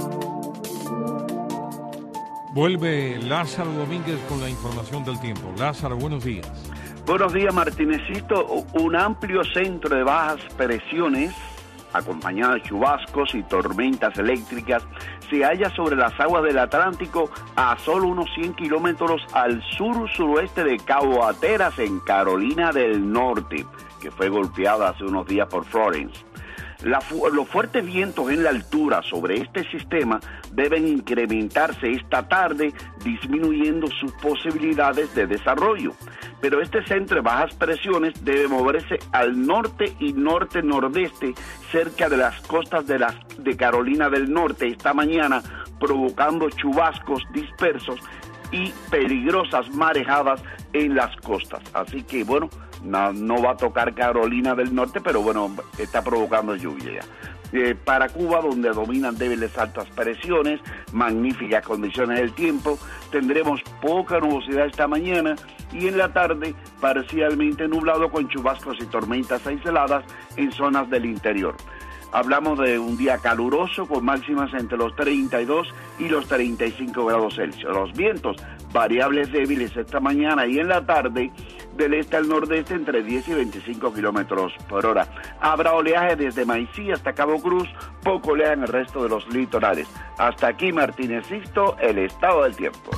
Vuelve Lázaro Domínguez con la información del tiempo. Lázaro, buenos días. Buenos días, Martinecito. Un amplio centro de bajas presiones, acompañado de chubascos y tormentas eléctricas, se halla sobre las aguas del Atlántico a solo unos 100 kilómetros al sur-suroeste de Cabo Hateras, en Carolina del Norte, que fue golpeada hace unos días por Florence. Los fuertes vientos en la altura sobre este sistema deben incrementarse esta tarde, disminuyendo sus posibilidades de desarrollo. Pero este centro de bajas presiones debe moverse al norte y norte-nordeste, cerca de las costas de Carolina del Norte esta mañana, provocando chubascos dispersos y peligrosas marejadas en las costas. Así que, bueno, no va a tocar Carolina del Norte, pero bueno, está provocando lluvia ya. Para Cuba, donde dominan débiles altas presiones, magníficas condiciones del tiempo, tendremos poca nubosidad esta mañana y en la tarde parcialmente nublado con chubascos y tormentas aisladas en zonas del interior. Hablamos de un día caluroso con máximas entre los 32 y los 35 grados Celsius. Los vientos variables débiles esta mañana y en la tarde del este al nordeste entre 10 y 25 kilómetros por hora. Habrá oleaje desde Maicí hasta Cabo Cruz, poco oleaje en el resto de los litorales. Hasta aquí, Martínez Sisto, el estado del tiempo.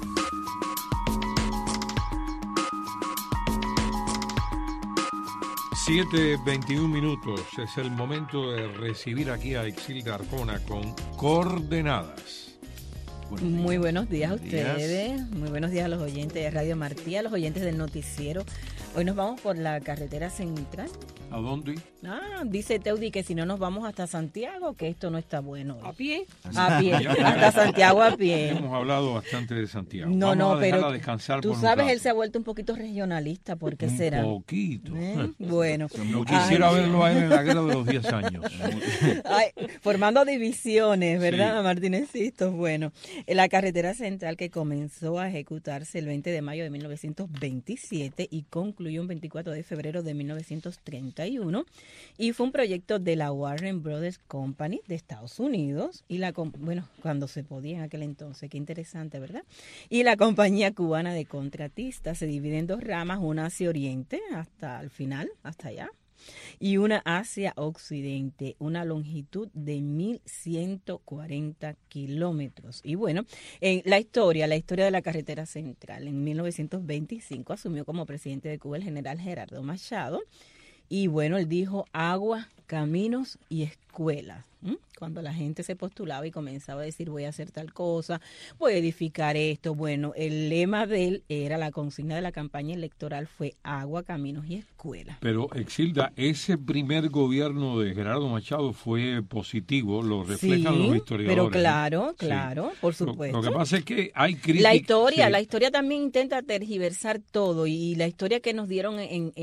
$7:21. Es el momento de recibir aquí a Exilda Arjona con Coordenadas. Muy buenos días a ustedes, muy buenos días a los oyentes de Radio Martí, a los oyentes del noticiero. Hoy nos vamos por la carretera central. ¿A dónde? Dice Teudi que si no nos vamos hasta Santiago, que esto no está bueno. ¿A pie? A pie, hasta Santiago a pie. Hemos hablado bastante de Santiago. No, pero descansar tú sabes, él se ha vuelto un poquito regionalista, ¿por qué será? Un poquito. Bueno. No quisiera verlo a él en la guerra de los 10 años. Formando divisiones, ¿verdad, sí. Martinecitos? Bueno, la carretera central que comenzó a ejecutarse el 20 de mayo de 1927 y concluyó el 24 de febrero de 1931 y fue un proyecto de la Warner Brothers Company de Estados Unidos y cuando se podía en aquel entonces, qué interesante, ¿verdad? Y la compañía cubana de contratistas. Se divide en dos ramas, una hacia oriente hasta el final, hasta allá, y una hacia occidente, una longitud de 1.140 kilómetros. Y bueno, la historia de la carretera central. En 1925 asumió como presidente de Cuba el general Gerardo Machado. Y bueno, él dijo agua caminos y escuelas. Cuando la gente se postulaba y comenzaba a decir voy a hacer tal cosa, voy a edificar esto. Bueno, el lema de él era, la consigna de la campaña electoral fue agua, caminos y escuelas. Pero, Exilda, ese primer gobierno de Gerardo Machado fue positivo, lo reflejan los historiadores. Pero claro, por supuesto. Lo que pasa es que hay críticas. La historia también intenta tergiversar todo, y la historia que nos dieron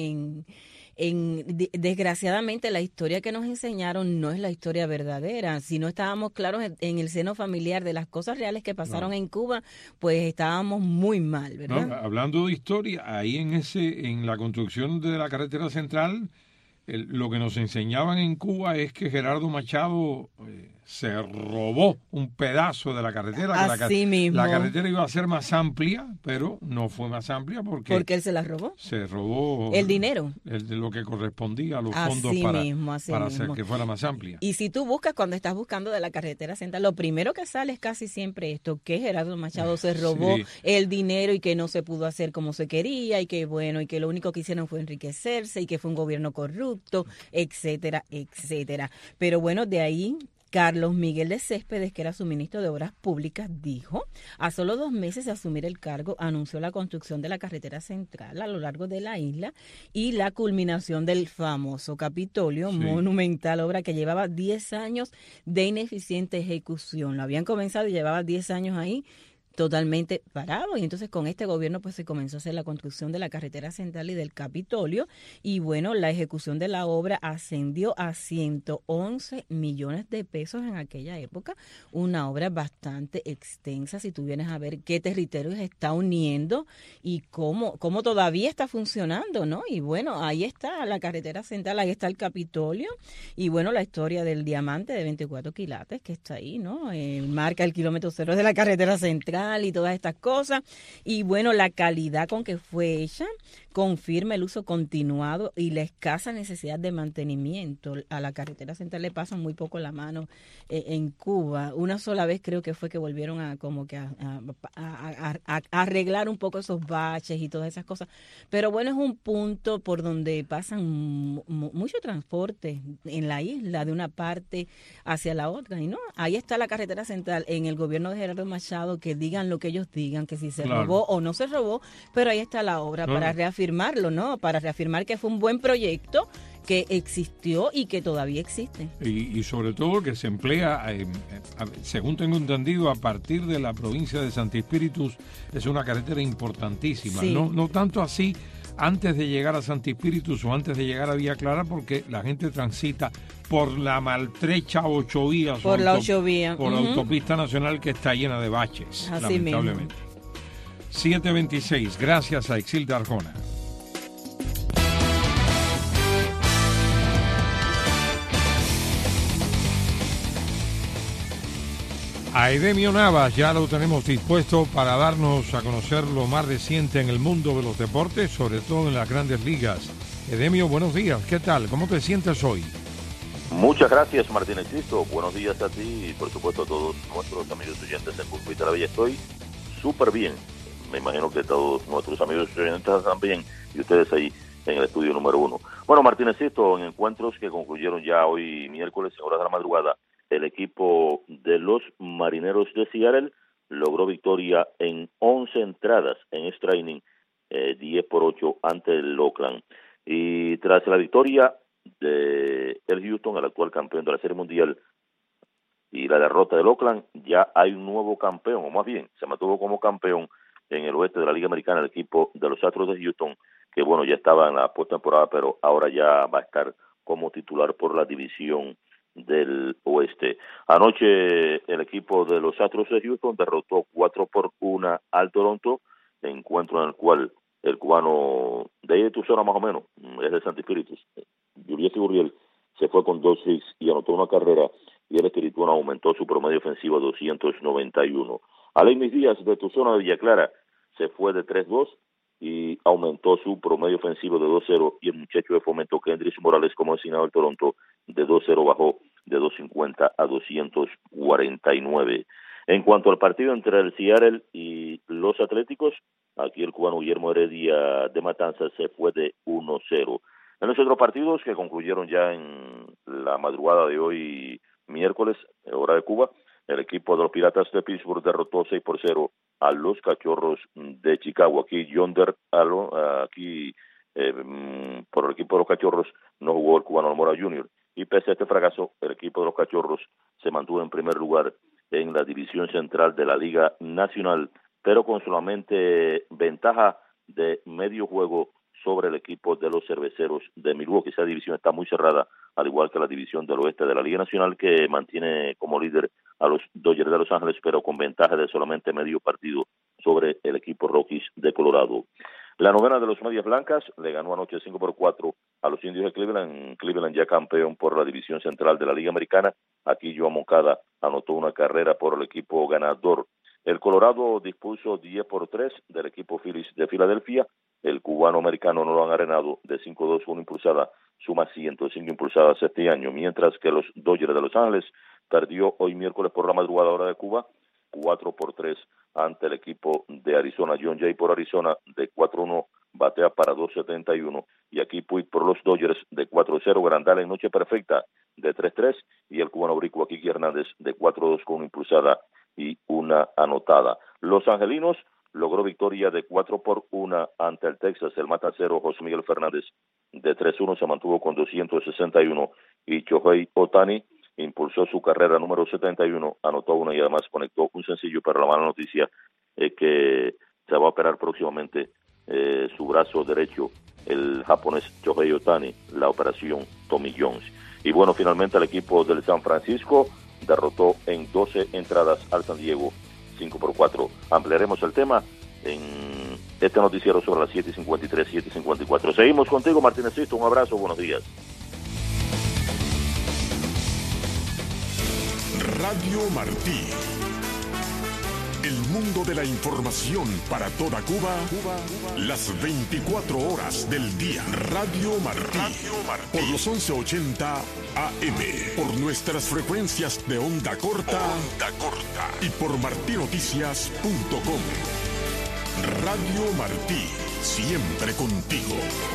desgraciadamente la historia que nos enseñaron no es la historia verdadera. Si no estábamos claros en el seno familiar de las cosas reales que pasaron en Cuba, pues estábamos muy mal, ¿verdad? No, hablando de historia, ahí en la construcción de la carretera central, lo que nos enseñaban en Cuba es que Gerardo Machado se robó un pedazo de la carretera. Así mismo. La carretera iba a ser más amplia, pero no fue más amplia porque él se la robó. Se robó el dinero. Lo que correspondía a los así fondos para mismo. hacer que fuera más amplia. Y si tú buscas, cuando estás buscando de la carretera central, lo primero que sale es casi siempre esto, que Gerardo Machado se robó el dinero y que no se pudo hacer como se quería, y que y que lo único que hicieron fue enriquecerse, y que fue un gobierno corrupto, etcétera, etcétera. Pero bueno, de ahí Carlos Miguel de Céspedes, que era su ministro de Obras Públicas, dijo, a solo 2 meses de asumir el cargo, anunció la construcción de la carretera central a lo largo de la isla y la culminación del famoso Capitolio, monumental obra que llevaba 10 años de ineficiente ejecución. Lo habían comenzado y llevaba 10 años ahí totalmente parado, y entonces con este gobierno pues se comenzó a hacer la construcción de la carretera central y del Capitolio, y bueno, la ejecución de la obra ascendió a 111 millones de pesos en aquella época, una obra bastante extensa si tú vienes a ver qué territorios está uniendo y cómo todavía está funcionando, ¿no? Y bueno, ahí está la carretera central, ahí está el Capitolio, y bueno, la historia del diamante de 24 quilates que está ahí, ¿no? Marca el kilómetro cero de la carretera central y todas estas cosas, y bueno, la calidad con que fue hecha confirma el uso continuado y la escasa necesidad de mantenimiento. A la carretera central le pasan muy poco la mano en Cuba. Una sola vez creo que fue que volvieron a arreglar un poco esos baches y todas esas cosas, pero bueno, es un punto por donde pasan mucho transporte en la isla de una parte hacia la otra, y no, ahí está la carretera central en el gobierno de Gerardo Machado, que digan lo que ellos digan, que si se robó o no se robó, pero ahí está la obra para reafirmarlo, ¿no? Para reafirmar que fue un buen proyecto que existió y que todavía existe. Y sobre todo que se emplea, según tengo entendido, a partir de la provincia de Santi Espíritus, es una carretera importantísima. Sí. No tanto así antes de llegar a Santi Espíritus o antes de llegar a Villa Clara, porque la gente transita por la maltrecha 8 vías. Por la 8 vías. Por la autopista nacional, que está llena de baches, así lamentablemente. Mismo. 7:26, gracias a Exilda Arjona. A Edemio Navas ya lo tenemos dispuesto para darnos a conocer lo más reciente en el mundo de los deportes, sobre todo en las grandes ligas. Edemio, buenos días, ¿qué tal? ¿Cómo te sientes hoy? Muchas gracias, Martínez Cristo. Buenos días a ti y por supuesto a todos nuestros amigos oyentes en Pulpo y Talavera. Estoy súper bien. Me imagino que todos nuestros amigos oyentes están bien y ustedes ahí en el estudio número 1. Bueno, Martínez Cristo, en encuentros que concluyeron ya hoy miércoles en horas de la madrugada, el equipo de los Marineros de Seattle logró victoria en 11 entradas en extra inning, 10-8 ante el Oakland. Y tras la victoria de el Houston, el actual campeón de la Serie Mundial, y la derrota del Oakland, ya hay un nuevo campeón, o más bien, se mantuvo como campeón en el oeste de la Liga Americana el equipo de los Astros de Houston, que bueno, ya estaba en la postemporada, pero ahora ya va a estar como titular por la división del oeste. Anoche el equipo de los Astros de Houston derrotó 4-1 al Toronto, encuentro en el cual el cubano de ahí de tu zona más o menos, es de Santi Espíritus, Yuriel Gurriel, se fue con 2 hits y anotó una carrera, y el espirituano aumentó su promedio ofensivo a 291. Alexis Díaz de tu zona de Villa Clara se fue de 3-2 y aumentó su promedio ofensivo de 2-0, y el muchacho de Fomento Kendrys Morales, como designado del Toronto, de 2-0 bajó de 250 a 249. En cuanto al partido entre el Seattle y los Atléticos, aquí el cubano Guillermo Heredia de Matanzas se fue de 1-0. En los otros partidos que concluyeron ya en la madrugada de hoy, miércoles, hora de Cuba, el equipo de los Piratas de Pittsburgh derrotó 6-0 a los Cachorros de Chicago. Aquí Yonder, por el equipo de los Cachorros no jugó el cubano Mora Jr. Y pese a este fracaso, el equipo de los Cachorros se mantuvo en primer lugar en la división central de la Liga Nacional, pero con solamente ventaja de medio juego sobre el equipo de los Cerveceros de Milwaukee. Esa división está muy cerrada, al igual que la división del oeste de la Liga Nacional, que mantiene como líder a los Dodgers de Los Ángeles, pero con ventaja de solamente medio partido sobre el equipo Rockies de Colorado. La novena de los Medias Blancas le ganó anoche 5-4 a los Indios de Cleveland. Cleveland ya campeón por la división central de la Liga Americana. Aquí Joan Moncada anotó una carrera por el equipo ganador. El Colorado dispuso 10-3 del equipo Phillies de Filadelfia. El cubano-americano Nolan Arenado de 5-2, una impulsada, suma 105 impulsadas este año, mientras que los Dodgers de Los Ángeles perdió hoy miércoles por la madrugada hora de Cuba 4-3 ante el equipo de Arizona. John Jay por Arizona de 4-1 batea para 2.71, y aquí Puig por los Dodgers de 4-0, Grandal en noche perfecta de 3-3, y el cubano Brico Kiki Hernández de 4-2 con una impulsada y una anotada. Los angelinos logró victoria de 4-1 ante el Texas. El matacero José Miguel Fernández de 3-1 se mantuvo con 261, y Shohei Ohtani impulsó su carrera número 71, anotó una y además conectó un sencillo, pero la mala noticia es que se va a operar próximamente su brazo derecho, el japonés Shohei Ohtani, la operación Tommy Jones. Y bueno, finalmente el equipo del San Francisco derrotó en 12 entradas al San Diego 5-4. Ampliaremos el tema en este noticiero sobre las 7:53, 7:54. Seguimos contigo, Martínez Sisto. Un abrazo, buenos días. Radio Martí. El mundo de la información para toda Cuba, las 24 horas del día. Radio Martí. Por los 1180 AM. Por nuestras frecuencias de onda corta. Y por martinoticias.com. Radio Martí. Siempre contigo.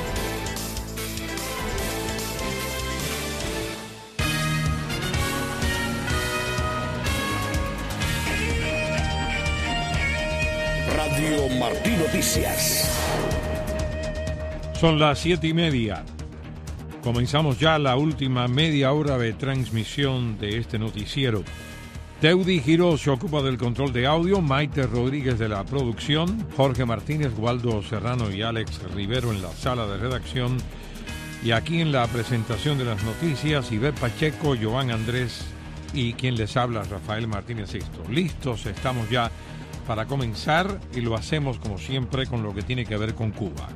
Radio Martí Noticias. Son las 7:30. Comenzamos ya la última media hora de transmisión de este noticiero. Teudi Giró se ocupa del control de audio, Maite Rodríguez de la producción, Jorge Martínez, Waldo Serrano y Alex Rivero en la sala de redacción, y aquí en la presentación de las noticias, Ivette Pacheco, Joan Andrés y quien les habla, Rafael Martínez Sisto. Listos estamos ya para comenzar, y lo hacemos como siempre con lo que tiene que ver con Cuba.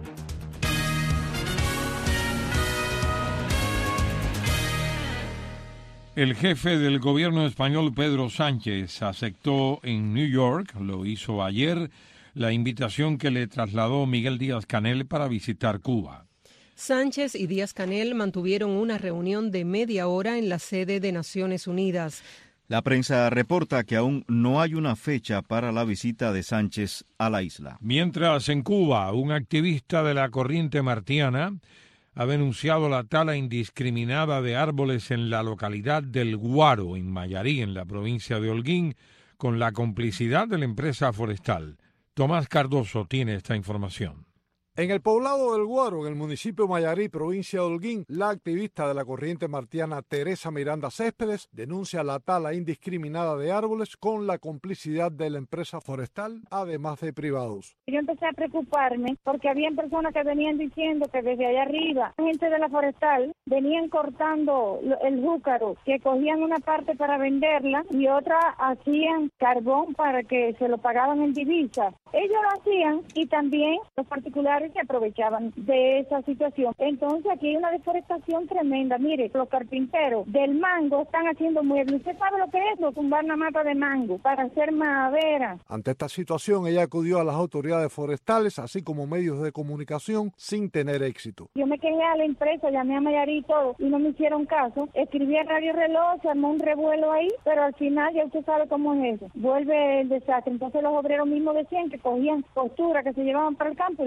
El jefe del gobierno español, Pedro Sánchez, aceptó en New York, lo hizo ayer, la invitación que le trasladó Miguel Díaz-Canel para visitar Cuba. Sánchez y Díaz-Canel mantuvieron una reunión de media hora en la sede de Naciones Unidas. La prensa reporta que aún no hay una fecha para la visita de Sánchez a la isla. Mientras en Cuba, un activista de la corriente martiana ha denunciado la tala indiscriminada de árboles en la localidad del Guaro, en Mayarí, en la provincia de Holguín, con la complicidad de la empresa forestal. Tomás Cardoso tiene esta información. En el poblado del Guaro, en el municipio de Mayarí, provincia de Holguín, la activista de la corriente martiana Teresa Miranda Céspedes denuncia la tala indiscriminada de árboles con la complicidad de la empresa forestal, además de privados. Yo empecé a preocuparme porque habían personas que venían diciendo que desde allá arriba, gente de la forestal, venían cortando el júcaro, que cogían una parte para venderla y otra hacían carbón para que se lo pagaban en divisas. Ellos lo hacían y también los particulares se aprovechaban de esa situación. Entonces aquí hay una deforestación tremenda. Mire, los carpinteros del mango están haciendo muebles. ¿Usted sabe lo que es? Lo tumbar una mata de mango para hacer madera. Ante esta situación, ella acudió a las autoridades forestales, así como medios de comunicación, sin tener éxito. Yo me quejé a la empresa, llamé a Mayarí y todo, y no me hicieron caso. Escribí a Radio Reloj, se armó un revuelo ahí, pero al final ya usted sabe cómo es eso. Vuelve el desastre. Entonces los obreros mismos decían que cogían posturas que se llevaban para el campo y las botaban.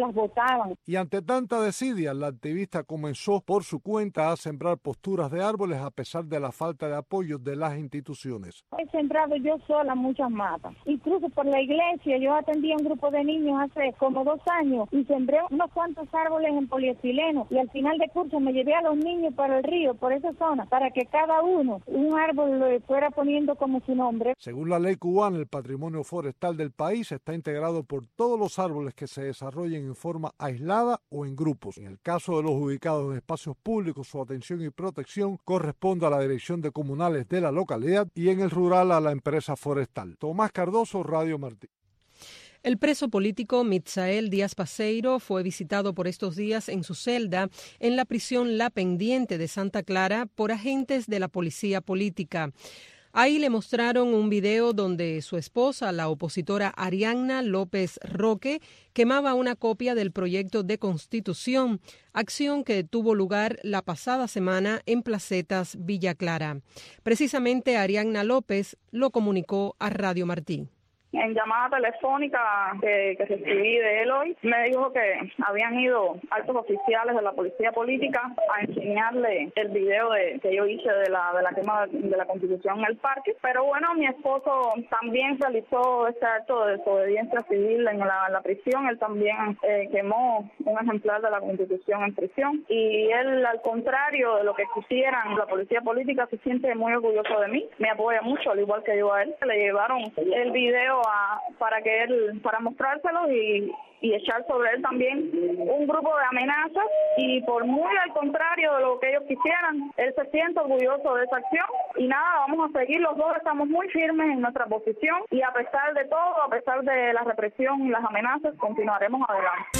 mataban. Y ante tanta desidia, la activista comenzó por su cuenta a sembrar posturas de árboles a pesar de la falta de apoyo de las instituciones. He sembrado yo sola muchas matas. Incluso por la iglesia, yo atendí a un grupo de niños hace como 2 años y sembré unos cuantos árboles en poliestileno y al final de curso me llevé a los niños para el río, por esa zona, para que cada uno un árbol lo fuera poniendo como su nombre. Según la ley cubana, el patrimonio forestal del país está integrado por todos los árboles que se desarrollen en forma aislada o en grupos. En el caso de los ubicados en espacios públicos, su atención y protección corresponde a la Dirección de Comunales de la localidad y en el rural a la empresa forestal. Tomás Cardoso, Radio Martí. El preso político Mitzael Díaz Paseiro fue visitado por estos días en su celda en la prisión La Pendiente de Santa Clara por agentes de la policía política. Ahí le mostraron un video donde su esposa, la opositora Arianna López Roque, quemaba una copia del proyecto de constitución, acción que tuvo lugar la pasada semana en Placetas, Villa Clara. Precisamente Arianna López lo comunicó a Radio Martí. En llamada telefónica que recibí de él hoy, me dijo que habían ido altos oficiales de la policía política a enseñarle el video que yo hice de la quema de la Constitución en el parque. Pero bueno, mi esposo también realizó ese acto de desobediencia civil en la prisión. Él también quemó un ejemplar de la Constitución en prisión. Y él, al contrario de lo que quisieran la policía política, se siente muy orgulloso de mí. Me apoya mucho, al igual que yo a él. Le llevaron el video para mostrárselo y echar sobre él también un grupo de amenazas, y por muy al contrario de lo que ellos quisieran, él se siente orgulloso de esa acción. Y nada, vamos a seguir, los dos estamos muy firmes en nuestra posición y a pesar de todo, a pesar de la represión y las amenazas, continuaremos adelante.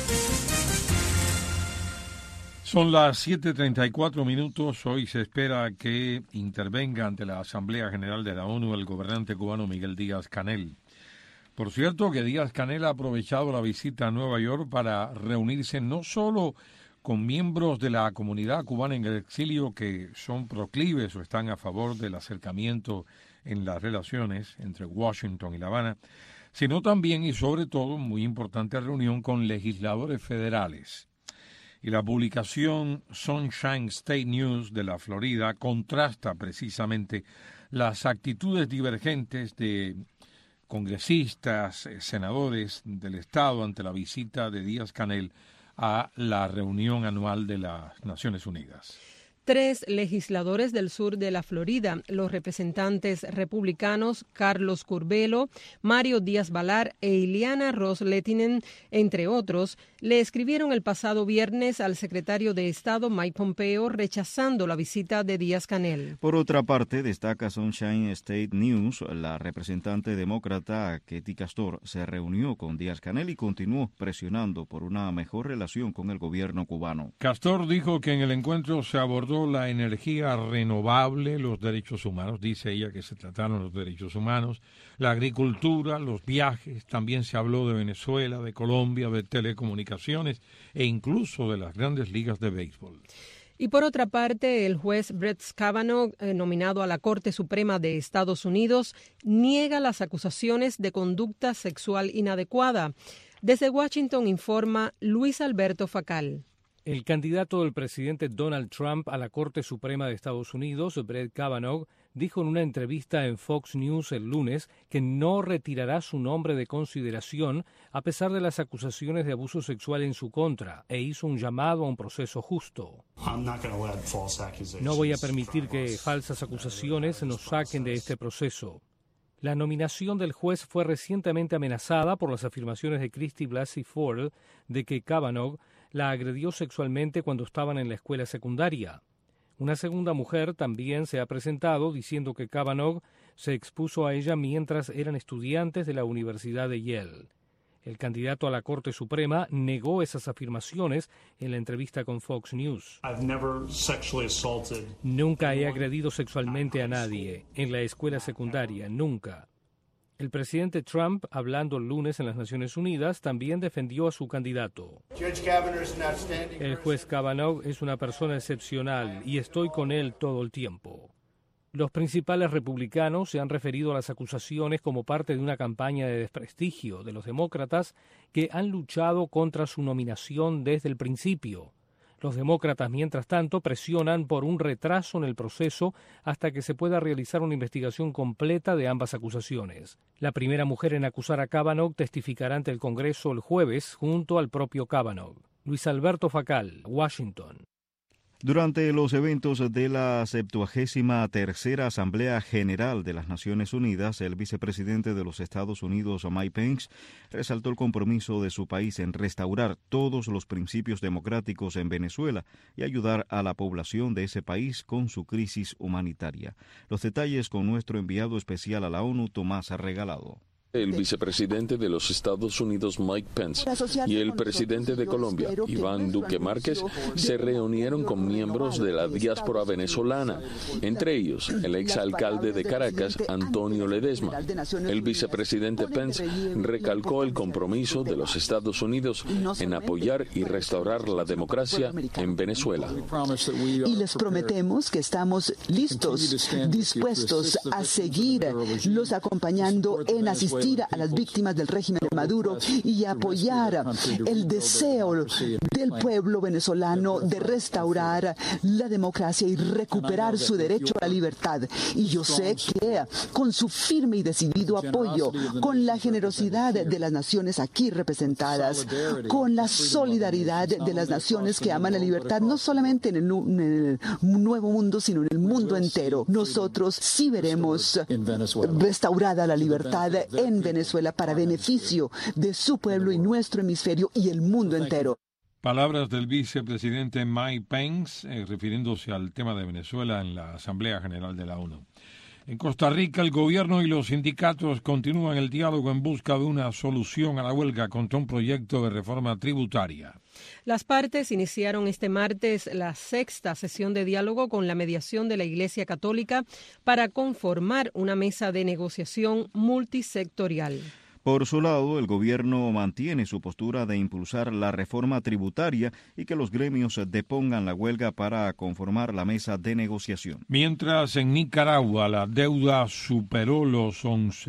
Son las 7:34 minutos. Hoy se espera que intervenga ante la Asamblea General de la ONU el gobernante cubano Miguel Díaz-Canel. Por cierto, que Díaz-Canel ha aprovechado la visita a Nueva York para reunirse no solo con miembros de la comunidad cubana en el exilio que son proclives o están a favor del acercamiento en las relaciones entre Washington y La Habana, sino también y sobre todo, muy importante reunión con legisladores federales. Y la publicación Sunshine State News de la Florida contrasta precisamente las actitudes divergentes de congresistas, senadores del Estado ante la visita de Díaz-Canel a la reunión anual de las Naciones Unidas. 3 legisladores del sur de la Florida, los representantes republicanos Carlos Curbelo, Mario Díaz-Balart e Ileana Ros-Lehtinen, entre otros, le escribieron el pasado viernes al secretario de Estado Mike Pompeo rechazando la visita de Díaz-Canel. Por otra parte, destaca Sunshine State News, la representante demócrata Katie Castor se reunió con Díaz-Canel y continuó presionando por una mejor relación con el gobierno cubano. Castor dijo que en el encuentro se abordó la energía renovable, los derechos humanos, dice ella que se trataron los derechos humanos, la agricultura, los viajes, también se habló de Venezuela, de Colombia, de telecomunicaciones e incluso de las grandes ligas de béisbol. Y por otra parte, el juez Brett Kavanaugh, nominado a la Corte Suprema de Estados Unidos, niega las acusaciones de conducta sexual inadecuada. Desde Washington informa Luis Alberto Facal. El candidato del presidente Donald Trump a la Corte Suprema de Estados Unidos, Brett Kavanaugh, dijo en una entrevista en Fox News el lunes que no retirará su nombre de consideración a pesar de las acusaciones de abuso sexual en su contra e hizo un llamado a un proceso justo. No voy a permitir que falsas acusaciones nos saquen de este proceso. La nominación del juez fue recientemente amenazada por las afirmaciones de Christy Blasey Ford de que Kavanaugh la agredió sexualmente cuando estaban en la escuela secundaria. Una segunda mujer también se ha presentado diciendo que Kavanaugh se expuso a ella mientras eran estudiantes de la Universidad de Yale. El candidato a la Corte Suprema negó esas afirmaciones en la entrevista con Fox News. Nunca he agredido sexualmente a nadie en la escuela secundaria, nunca. El presidente Trump, hablando el lunes en las Naciones Unidas, también defendió a su candidato. El juez Kavanaugh es una persona excepcional y estoy con él todo el tiempo. Los principales republicanos se han referido a las acusaciones como parte de una campaña de desprestigio de los demócratas que han luchado contra su nominación desde el principio. Los demócratas, mientras tanto, presionan por un retraso en el proceso hasta que se pueda realizar una investigación completa de ambas acusaciones. La primera mujer en acusar a Kavanaugh testificará ante el Congreso el jueves junto al propio Kavanaugh. Luis Alberto Facal, Washington. Durante los eventos de la 73ª Asamblea General de las Naciones Unidas, el vicepresidente de los Estados Unidos, Mike Pence, resaltó el compromiso de su país en restaurar todos los principios democráticos en Venezuela y ayudar a la población de ese país con su crisis humanitaria. Los detalles con nuestro enviado especial a la ONU, Tomás Regalado. El vicepresidente de los Estados Unidos, Mike Pence, y el presidente de Colombia, Iván Duque Márquez, se reunieron con miembros de la diáspora venezolana, entre ellos el exalcalde de Caracas, Antonio Ledesma. El vicepresidente Pence recalcó el compromiso de los Estados Unidos en apoyar y restaurar la democracia en Venezuela. Y les prometemos que estamos listos, dispuestos a seguir los acompañando en asistir a las víctimas del régimen de Maduro y apoyar el deseo del pueblo venezolano de restaurar la democracia y recuperar su derecho a la libertad. Y yo sé que con su firme y decidido apoyo, con la generosidad de las naciones aquí representadas, con la solidaridad de las naciones que aman la libertad, no solamente en el nuevo mundo, sino en el mundo entero, nosotros sí veremos restaurada la libertad en Venezuela para beneficio de su pueblo y nuestro hemisferio y el mundo entero. Palabras del vicepresidente Mike Pence refiriéndose al tema de Venezuela en la Asamblea General de la ONU. En Costa Rica, el gobierno y los sindicatos continúan el diálogo en busca de una solución a la huelga contra un proyecto de reforma tributaria. Las partes iniciaron este martes la 6ª sesión de diálogo con la mediación de la Iglesia Católica para conformar una mesa de negociación multisectorial. Por su lado, el gobierno mantiene su postura de impulsar la reforma tributaria y que los gremios depongan la huelga para conformar la mesa de negociación. Mientras en Nicaragua la deuda superó los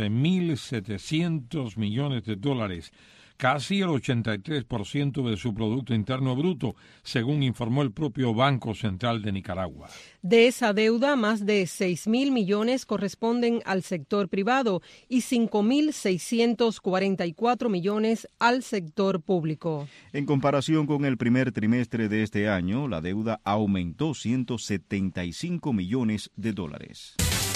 11.700 millones de dólares, casi el 83% de su Producto Interno Bruto, según informó el propio Banco Central de Nicaragua. De esa deuda, más de 6.000 millones corresponden al sector privado y 5.644 millones al sector público. En comparación con el primer trimestre de este año, la deuda aumentó 175 millones de dólares.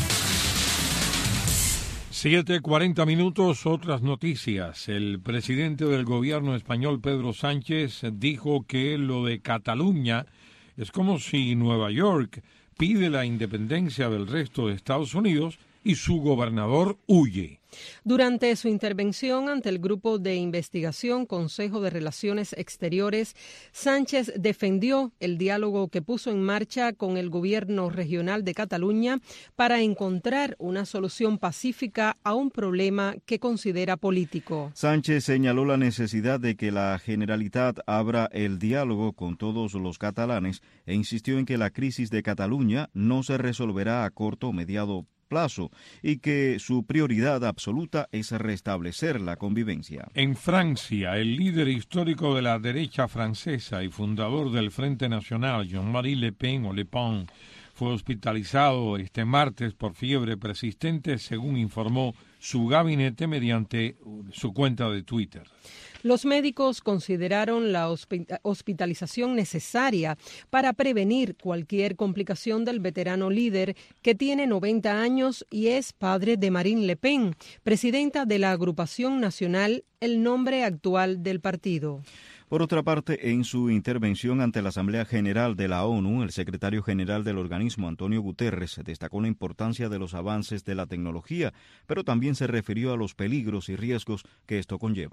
7:40 minutos, otras noticias. El presidente del gobierno español, Pedro Sánchez, dijo que lo de Cataluña es como si Nueva York pide la independencia del resto de Estados Unidos y su gobernador huye. Durante su intervención ante el Grupo de Investigación Consejo de Relaciones Exteriores, Sánchez defendió el diálogo que puso en marcha con el gobierno regional de Cataluña para encontrar una solución pacífica a un problema que considera político. Sánchez señaló la necesidad de que la Generalitat abra el diálogo con todos los catalanes e insistió en que la crisis de Cataluña no se resolverá a corto o mediano plazo y que su prioridad absoluta es restablecer la convivencia. En Francia, el líder histórico de la derecha francesa y fundador del Frente Nacional, Jean-Marie Le Pen o Le Pen, fue hospitalizado este martes por fiebre persistente, según informó su gabinete mediante su cuenta de Twitter. Los médicos consideraron la hospitalización necesaria para prevenir cualquier complicación del veterano líder, que tiene 90 años y es padre de Marine Le Pen, presidenta de la agrupación nacional, el nombre actual del partido. Por otra parte, en su intervención ante la Asamblea General de la ONU, el secretario general del organismo, Antonio Guterres, destacó la importancia de los avances de la tecnología, pero también se refirió a los peligros y riesgos que esto conlleva.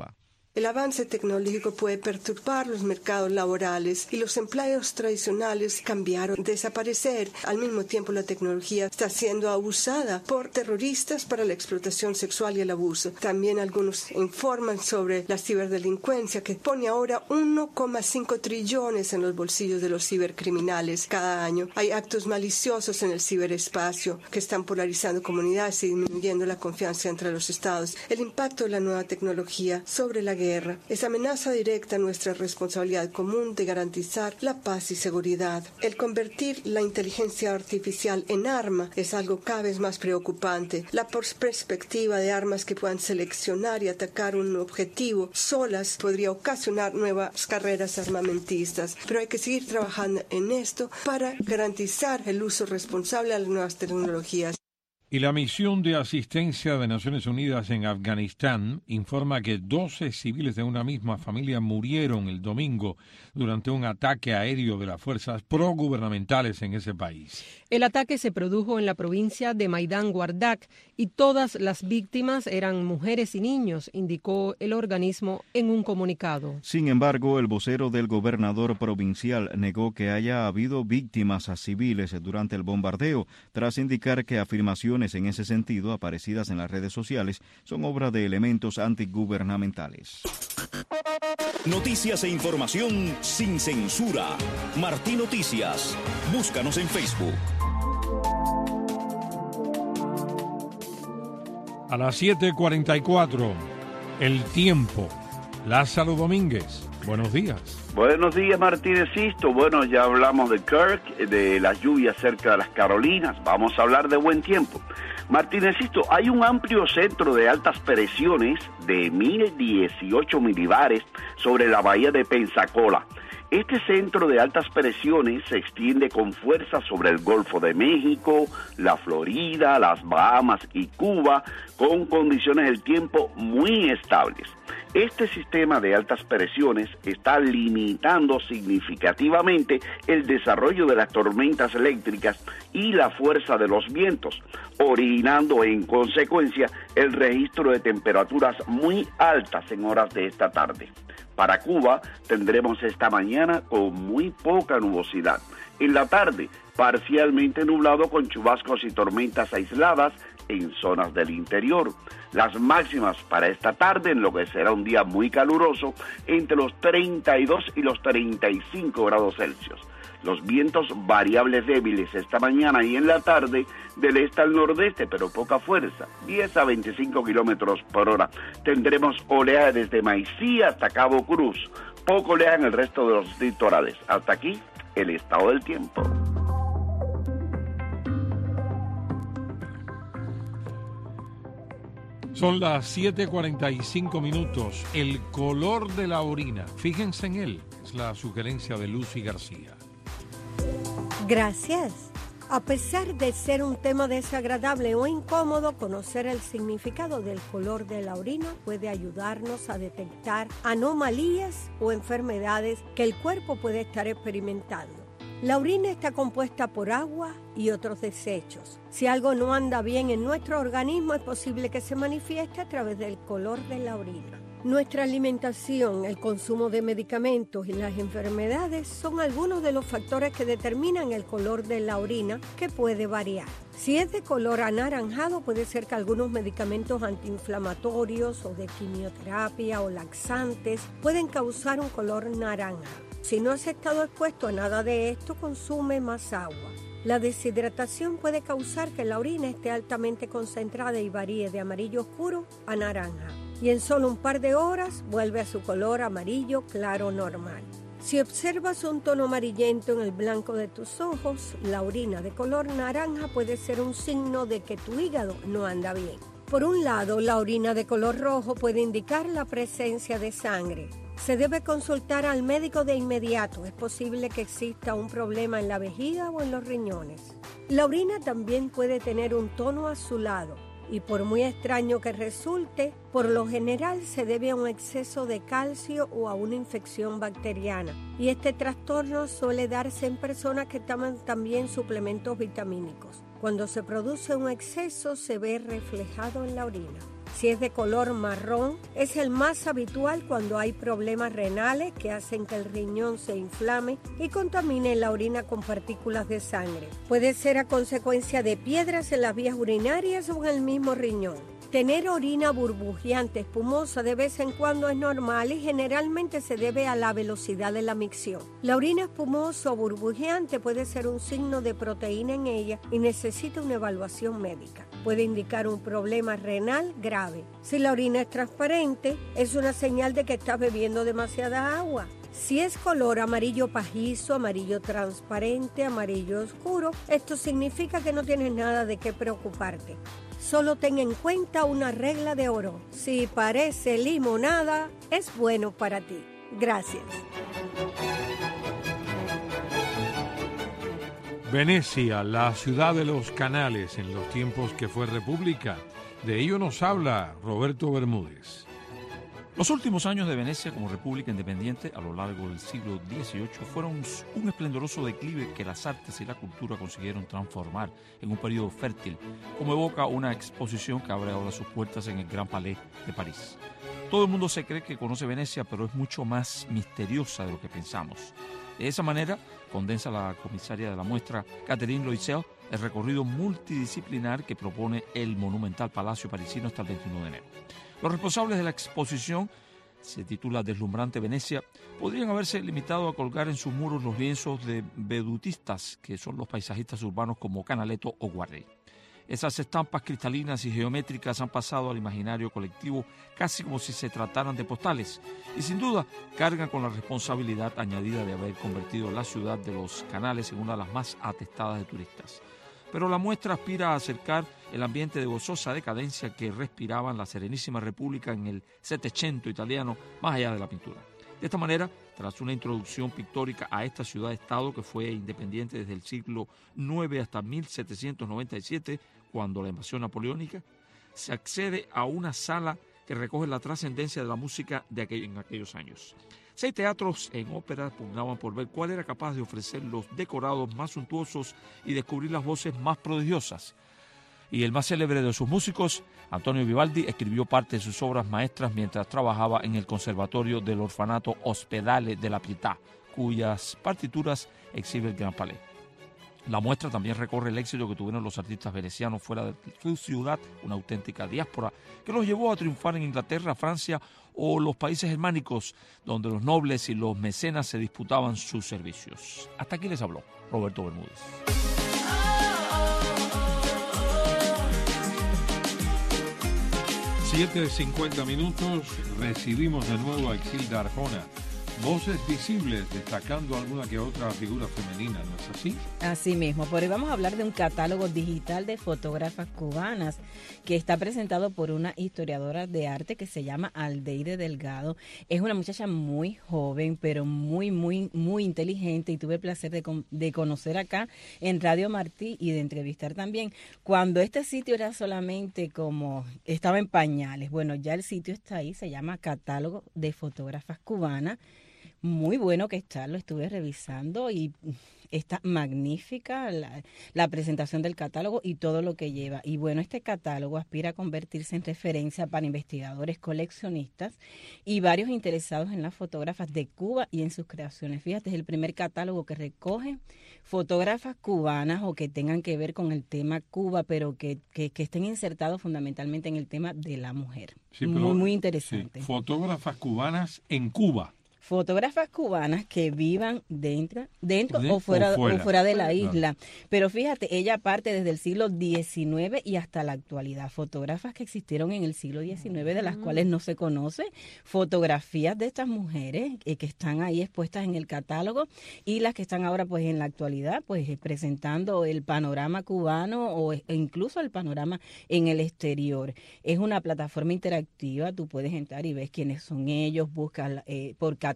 El avance tecnológico puede perturbar los mercados laborales y los empleos tradicionales cambiaron, desaparecer. Al mismo tiempo, la tecnología está siendo abusada por terroristas para la explotación sexual y el abuso. También algunos informan sobre la ciberdelincuencia, que pone ahora 1,5 trillones en los bolsillos de los cibercriminales cada año. Hay actos maliciosos en el ciberespacio que están polarizando comunidades y disminuyendo la confianza entre los estados. El impacto de la nueva tecnología sobre la guerra es amenaza directa a nuestra responsabilidad común de garantizar la paz y seguridad. El convertir la inteligencia artificial en arma es algo cada vez más preocupante. La perspectiva de armas que puedan seleccionar y atacar un objetivo solas podría ocasionar nuevas carreras armamentistas, pero hay que seguir trabajando en esto para garantizar el uso responsable de las nuevas tecnologías. Y la misión de asistencia de Naciones Unidas en Afganistán informa que 12 civiles de una misma familia murieron el domingo durante un ataque aéreo de las fuerzas progubernamentales en ese país. El ataque se produjo en la provincia de Maidan Wardak y todas las víctimas eran mujeres y niños, indicó el organismo en un comunicado. Sin embargo, el vocero del gobernador provincial negó que haya habido víctimas a civiles durante el bombardeo, tras indicar que afirmaciones en ese sentido aparecidas en las redes sociales son obra de elementos antigubernamentales. Noticias e información sin censura. Martí Noticias. Búscanos en Facebook. A las 7:44, el tiempo. Lázaro Domínguez, buenos días. Buenos días, Martínez Sisto. Bueno, ya hablamos de Kirk, de las lluvias cerca de las Carolinas. Vamos a hablar de buen tiempo. Martínez Sisto, hay un amplio centro de altas presiones de 1018 milibares sobre la bahía de Pensacola. Este centro de altas presiones se extiende con fuerza sobre el Golfo de México, la Florida, las Bahamas y Cuba, con condiciones del tiempo muy estables. Este sistema de altas presiones está limitando significativamente el desarrollo de las tormentas eléctricas y la fuerza de los vientos, originando en consecuencia el registro de temperaturas muy altas en horas de esta tarde. Para Cuba tendremos esta mañana con muy poca nubosidad. En la tarde, parcialmente nublado con chubascos y tormentas aisladas en zonas del interior. Las máximas para esta tarde, en lo que será un día muy caluroso, entre los 32 y los 35 grados Celsius. Los vientos variables débiles esta mañana y en la tarde del este al nordeste, pero poca fuerza, 10 a 25 kilómetros por hora. Tendremos oleaje desde Maicí hasta Cabo Cruz, poco oleaje en el resto de los litorales. Hasta aquí, el estado del tiempo. Son las 7:45 minutos. El color de la orina, fíjense en él, es la sugerencia de Lucy García. Gracias. A pesar de ser un tema desagradable o incómodo, conocer el significado del color de la orina puede ayudarnos a detectar anomalías o enfermedades que el cuerpo puede estar experimentando. La orina está compuesta por agua y otros desechos. Si algo no anda bien en nuestro organismo, es posible que se manifieste a través del color de la orina. Nuestra alimentación, el consumo de medicamentos y las enfermedades son algunos de los factores que determinan el color de la orina, que puede variar. Si es de color anaranjado, puede ser que algunos medicamentos antiinflamatorios o de quimioterapia o laxantes pueden causar un color naranja. Si no has estado expuesto a nada de esto, consume más agua. La deshidratación puede causar que la orina esté altamente concentrada y varíe de amarillo oscuro a naranja. Y en solo un par de horas vuelve a su color amarillo claro normal. Si observas un tono amarillento en el blanco de tus ojos, la orina de color naranja puede ser un signo de que tu hígado no anda bien. Por un lado, la orina de color rojo puede indicar la presencia de sangre. Se debe consultar al médico de inmediato. Es posible que exista un problema en la vejiga o en los riñones. La orina también puede tener un tono azulado. Y por muy extraño que resulte, por lo general se debe a un exceso de calcio o a una infección bacteriana. Y este trastorno suele darse en personas que toman también suplementos vitamínicos. Cuando se produce un exceso, se ve reflejado en la orina. Si es de color marrón, es el más habitual cuando hay problemas renales que hacen que el riñón se inflame y contamine la orina con partículas de sangre. Puede ser a consecuencia de piedras en las vías urinarias o en el mismo riñón. Tener orina burbujeante, espumosa de vez en cuando es normal y generalmente se debe a la velocidad de la micción. La orina espumosa o burbujeante puede ser un signo de proteína en ella y necesita una evaluación médica. Puede indicar un problema renal grave. Si la orina es transparente, es una señal de que estás bebiendo demasiada agua. Si es color amarillo pajizo, amarillo transparente, amarillo oscuro, esto significa que no tienes nada de qué preocuparte. Solo ten en cuenta una regla de oro. Si parece limonada, es bueno para ti. Gracias. Venecia, la ciudad de los canales en los tiempos que fue república. De ello nos habla Roberto Bermúdez. Los últimos años de Venecia como república independiente a lo largo del siglo XVIII fueron un esplendoroso declive que las artes y la cultura consiguieron transformar en un periodo fértil, como evoca una exposición que abre ahora sus puertas en el Gran Palais de París. Todo el mundo se cree que conoce Venecia, pero es mucho más misteriosa de lo que pensamos. De esa manera, condensa la comisaria de la muestra, Catherine Loisel, el recorrido multidisciplinar que propone el monumental Palacio Parisino hasta el 21 de enero. Los responsables de la exposición, se titula Deslumbrante Venecia, podrían haberse limitado a colgar en sus muros los lienzos de vedutistas, que son los paisajistas urbanos como Canaletto o Guardi. Esas estampas cristalinas y geométricas han pasado al imaginario colectivo casi como si se trataran de postales y sin duda cargan con la responsabilidad añadida de haber convertido la ciudad de los canales en una de las más atestadas de turistas. Pero la muestra aspira a acercar el ambiente de gozosa decadencia que respiraban la Serenísima República en el Settecento italiano más allá de la pintura. De esta manera, tras una introducción pictórica a esta ciudad-estado que fue independiente desde el siglo IX hasta 1797, cuando la invasión napoleónica, se accede a una sala que recoge la trascendencia de la música en aquellos años. 6 teatros en ópera pugnaban por ver cuál era capaz de ofrecer los decorados más suntuosos y descubrir las voces más prodigiosas. Y el más célebre de sus músicos, Antonio Vivaldi, escribió parte de sus obras maestras mientras trabajaba en el Conservatorio del Orfanato Ospedale de la Pietà, cuyas partituras exhibe el Gran Palais. La muestra también recorre el éxito que tuvieron los artistas venecianos fuera de su ciudad, una auténtica diáspora que los llevó a triunfar en Inglaterra, Francia o los países germánicos, donde los nobles y los mecenas se disputaban sus servicios. Hasta aquí les habló Roberto Bermúdez. Siete de 50 minutos, recibimos de nuevo a Exilda Arjona. Voces visibles, destacando alguna que otra figura femenina, ¿no es así? Así mismo, por hoy vamos a hablar de un catálogo digital de fotógrafas cubanas que está presentado por una historiadora de arte que se llama Aldeide Delgado. Es una muchacha muy joven, pero muy inteligente, y tuve el placer de conocer acá en Radio Martí y de entrevistar también. Cuando este sitio era solamente como, estaba en pañales, bueno, ya el sitio está ahí, se llama Catálogo de Fotógrafas Cubanas. Muy bueno que está, lo estuve revisando y está magnífica la presentación del catálogo y todo lo que lleva. Y bueno, este catálogo aspira a convertirse en referencia para investigadores, coleccionistas y varios interesados en las fotógrafas de Cuba y en sus creaciones. Fíjate, es el primer catálogo que recoge fotógrafas cubanas o que tengan que ver con el tema Cuba, pero que estén insertados fundamentalmente en el tema de la mujer. Sí, muy interesante. Sí, fotógrafas cubanas en Cuba. Fotógrafas cubanas que vivan dentro o fuera de la isla. Pero fíjate, ella parte desde el siglo XIX y hasta la actualidad. Fotógrafas que existieron en el siglo XIX, de las cuales no se conoce. Fotografías de estas mujeres que están ahí expuestas en el catálogo y las que están ahora pues en la actualidad pues presentando el panorama cubano o incluso el panorama en el exterior. Es una plataforma interactiva, tú puedes entrar y ves quiénes son ellos, buscas por categoría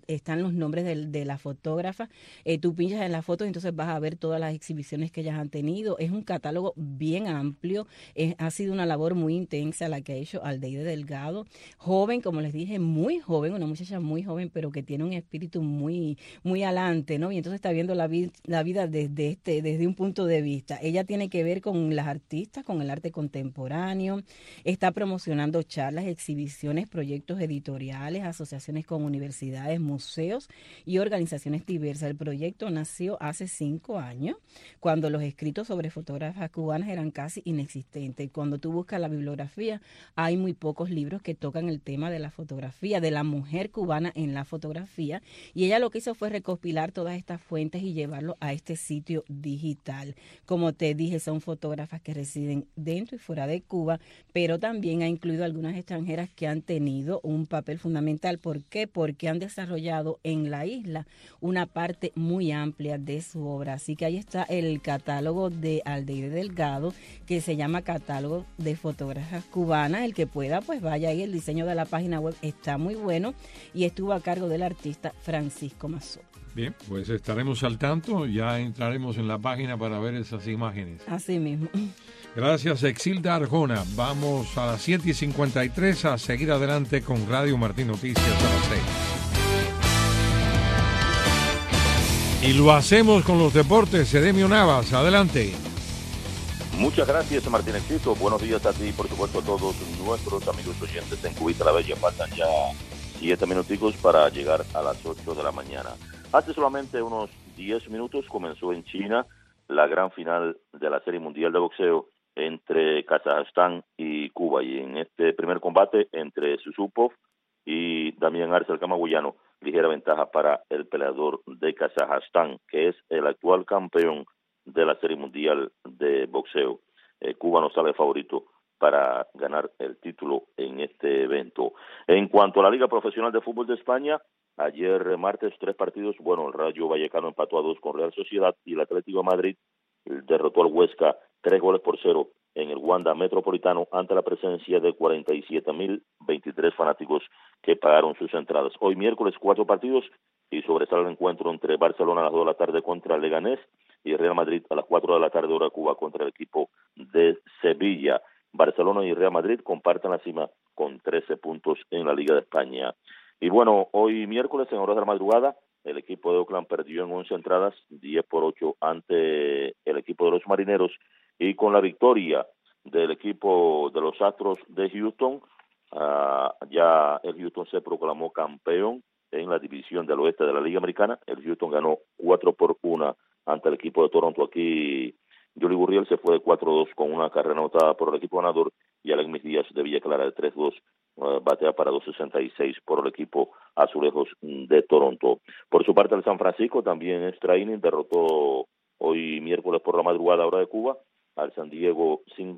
están los nombres de la fotógrafa. Tú pinchas en la foto y entonces vas a ver todas las exhibiciones que ellas han tenido. Es un catálogo bien amplio. Ha sido una labor muy intensa la que ha hecho Aldeide Delgado. Joven, como les dije, muy joven, una muchacha muy joven, pero que tiene un espíritu muy, muy alante, ¿no? Y entonces está viendo la vida desde un punto de vista. Ella tiene que ver con las artistas, con el arte contemporáneo. Está promocionando charlas, exhibiciones, proyectos editoriales, asociaciones con universidades, museos y organizaciones diversas. El proyecto nació hace 5 años, cuando los escritos sobre fotógrafas cubanas eran casi inexistentes. Cuando tú buscas la bibliografía, hay muy pocos libros que tocan el tema de la fotografía, de la mujer cubana en la fotografía, y ella lo que hizo fue recopilar todas estas fuentes y llevarlo a este sitio digital. Como te dije, son fotógrafas que residen dentro y fuera de Cuba, pero también ha incluido algunas extranjeras que han tenido un papel fundamental. ¿Por qué? Porque han desarrollado en la isla una parte muy amplia de su obra. Así que ahí está el catálogo de Aldeide Delgado, que se llama Catálogo de Fotógrafas Cubanas. El que pueda, pues vaya ahí. El diseño de la página web está muy bueno y estuvo a cargo del artista Francisco Mazó. Bien, pues estaremos al tanto, ya entraremos en la página para ver esas imágenes. Así mismo. Gracias, Exilda Arjona. Vamos a las 7:53 a seguir adelante con Radio Martín Noticias a las 6. Y lo hacemos con los deportes. Edemio Navas, adelante. Muchas gracias, Martín Exito. Buenos días a ti y por supuesto a todos nuestros amigos oyentes en Cubita la Bella. Faltan ya 7 minuticos para llegar a las 8 de la mañana. Hace solamente unos 10 minutos comenzó en China la gran final de la Serie Mundial de Boxeo entre Kazajstán y Cuba. Y en este primer combate entre Yusupov y Damián Arce, el camagüeyano, ligera ventaja para el peleador de Kazajstán, que es el actual campeón de la Serie Mundial de Boxeo. Cuba no sale favorito para ganar el título en este evento. En cuanto a la Liga Profesional de Fútbol de España, ayer martes 3 partidos. Bueno, el Rayo Vallecano empató a 2 con Real Sociedad y el Atlético de Madrid derrotó al Huesca 3-0 en el Wanda Metropolitano ante la presencia de 47.023 fanáticos que pagaron sus entradas. Hoy miércoles 4 partidos y sobresale el encuentro entre Barcelona a las 2 de la tarde contra Leganés y Real Madrid a las 4 de la tarde hora Cuba contra el equipo de Sevilla. Barcelona y Real Madrid comparten la cima con 13 puntos en la Liga de España. Y bueno, hoy miércoles en horas de la madrugada, el equipo de Oakland perdió en 11 entradas, 10-8 ante el equipo de los Marineros, y con la victoria del equipo de los Astros de Houston, ya el Houston se proclamó campeón en la división del oeste de la Liga Americana. El Houston ganó 4-1 ante el equipo de Toronto. Aquí Yoli Gurriel se fue de 4-2 con una carrera anotada por el equipo ganador y Alex Díaz de Villa Clara de 3-2 batea para 2.66 por el equipo Azulejos de Toronto. Por su parte, el San Francisco también extra inning derrotó hoy miércoles por la madrugada hora de Cuba al San Diego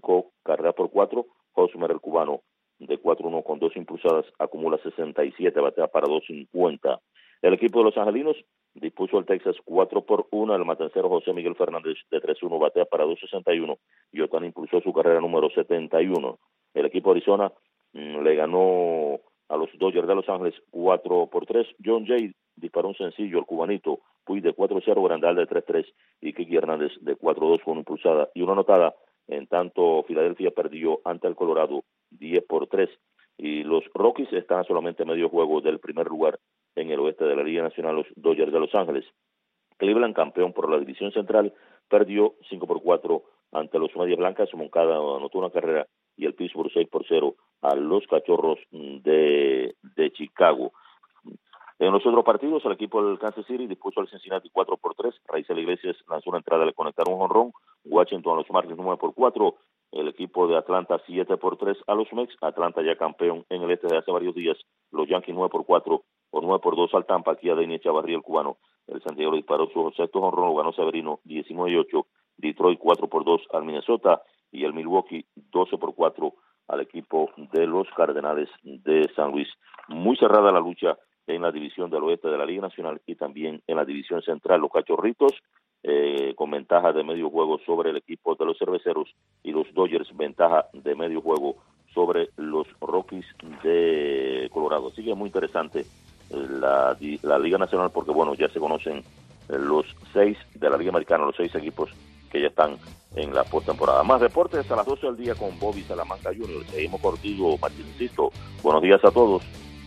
5-4. Hosmer, el cubano, de 4-1 con 2 impulsadas, acumula 67, batea para 2.50. El equipo de los angelinos dispuso al Texas 4-1. El matancero José Miguel Fernández de 3-1 batea para 2.61 y Otani impulsó su carrera número 71. El equipo de Arizona le ganó a los Dodgers de Los Ángeles 4-3. John Jay disparó un sencillo, el cubanito, Puig de 4-0, Grandal de 3-3 y Kiki Hernández de 4-2 con una impulsada y una anotada. En tanto, Filadelfia perdió ante el Colorado 10-3 y los Rockies están a solamente medio juego del primer lugar en el oeste de la Liga Nacional, los Dodgers de Los Ángeles. Cleveland, campeón por la división central, perdió 5-4 ante los Medias Blancas. Moncada anotó una carrera y el Pittsburgh 6-0 a los Cachorros de Chicago. En los otros partidos, el equipo del Kansas City dispuso al Cincinnati 4-3. Raíces Iglesias lanzó una entrada, le conectaron un jonrón. Washington a los Marlins 9-4. El equipo de Atlanta 7-3 a los Mets. Atlanta ya campeón en el este de hace varios días. Los Yankees 9-4 o 9-2 al Tampa. Aquí a Denis Chavarría, el cubano. El Santiago disparó su sexto jonrón, lo ganó Severino 19-8. Detroit 4-2 al Minnesota y el Milwaukee 12-4 al equipo de los Cardenales de San Luis. Muy cerrada la lucha en la división del oeste de la Liga Nacional y también en la división central. Los Cachorritos con ventaja de medio juego sobre el equipo de los Cerveceros y los Dodgers ventaja de medio juego sobre los Rockies de Colorado. Así que es muy interesante la Liga Nacional, porque bueno, ya se conocen los 6 de la Liga Americana, los 6 equipos que ya están en la postemporada. Más deportes a las 12 del día con Bobby Salamanca Jr. Seguimos contigo, Martín Sisto. Buenos días a todos.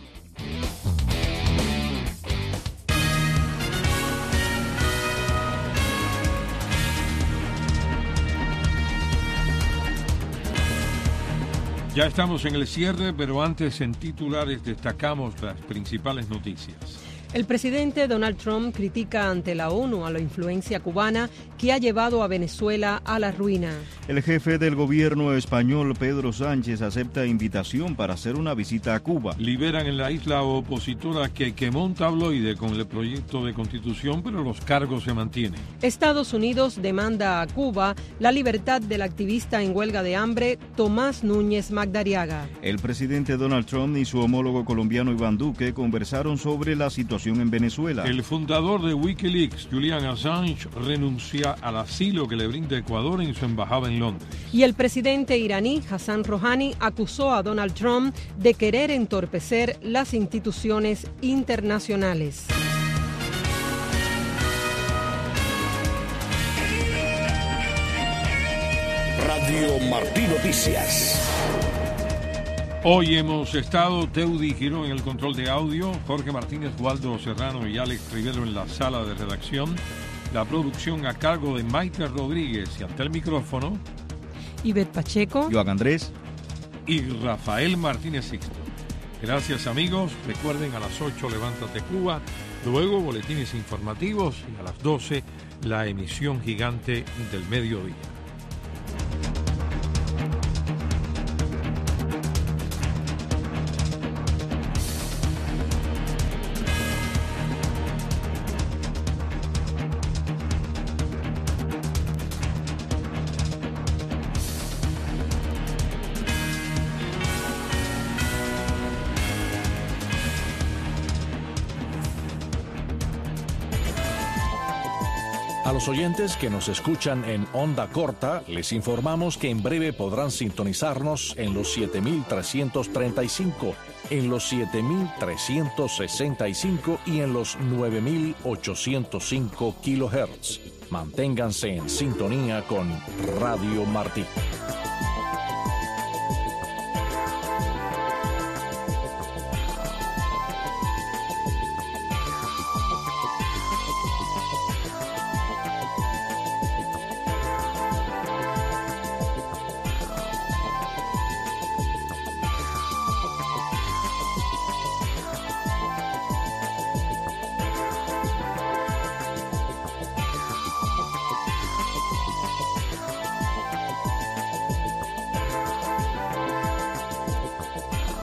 Ya estamos en el cierre, pero antes en titulares destacamos las principales noticias. El presidente Donald Trump critica ante la ONU a la influencia cubana que ha llevado a Venezuela a la ruina. El jefe del gobierno español, Pedro Sánchez, acepta invitación para hacer una visita a Cuba. Liberan en la isla opositora que quemó un tabloide con el proyecto de constitución, pero los cargos se mantienen. Estados Unidos demanda a Cuba la libertad del activista en huelga de hambre, Tomás Núñez Magdariaga. El presidente Donald Trump y su homólogo colombiano Iván Duque conversaron sobre la situación en Venezuela. El fundador de Wikileaks, Julian Assange, renuncia al asilo que le brinda Ecuador en su embajada en Londres. Y el presidente iraní, Hassan Rouhani, acusó a Donald Trump de querer entorpecer las instituciones internacionales. Radio Martí Noticias. Hoy hemos estado Teudi Girón en el control de audio, Jorge Martínez, Waldo Serrano y Alex Rivero en la sala de redacción. La producción a cargo de Maite Rodríguez y ante el micrófono, Ivette Pacheco, Joan Andrés y Rafael Martínez Sixto. Gracias amigos, recuerden a las 8 Levántate Cuba, luego boletines informativos y a las 12 la emisión gigante del mediodía. A los oyentes que nos escuchan en onda corta, les informamos que en breve podrán sintonizarnos en los 7.335, en los 7.365 y en los 9.805 kilohertz. Manténganse en sintonía con Radio Martí.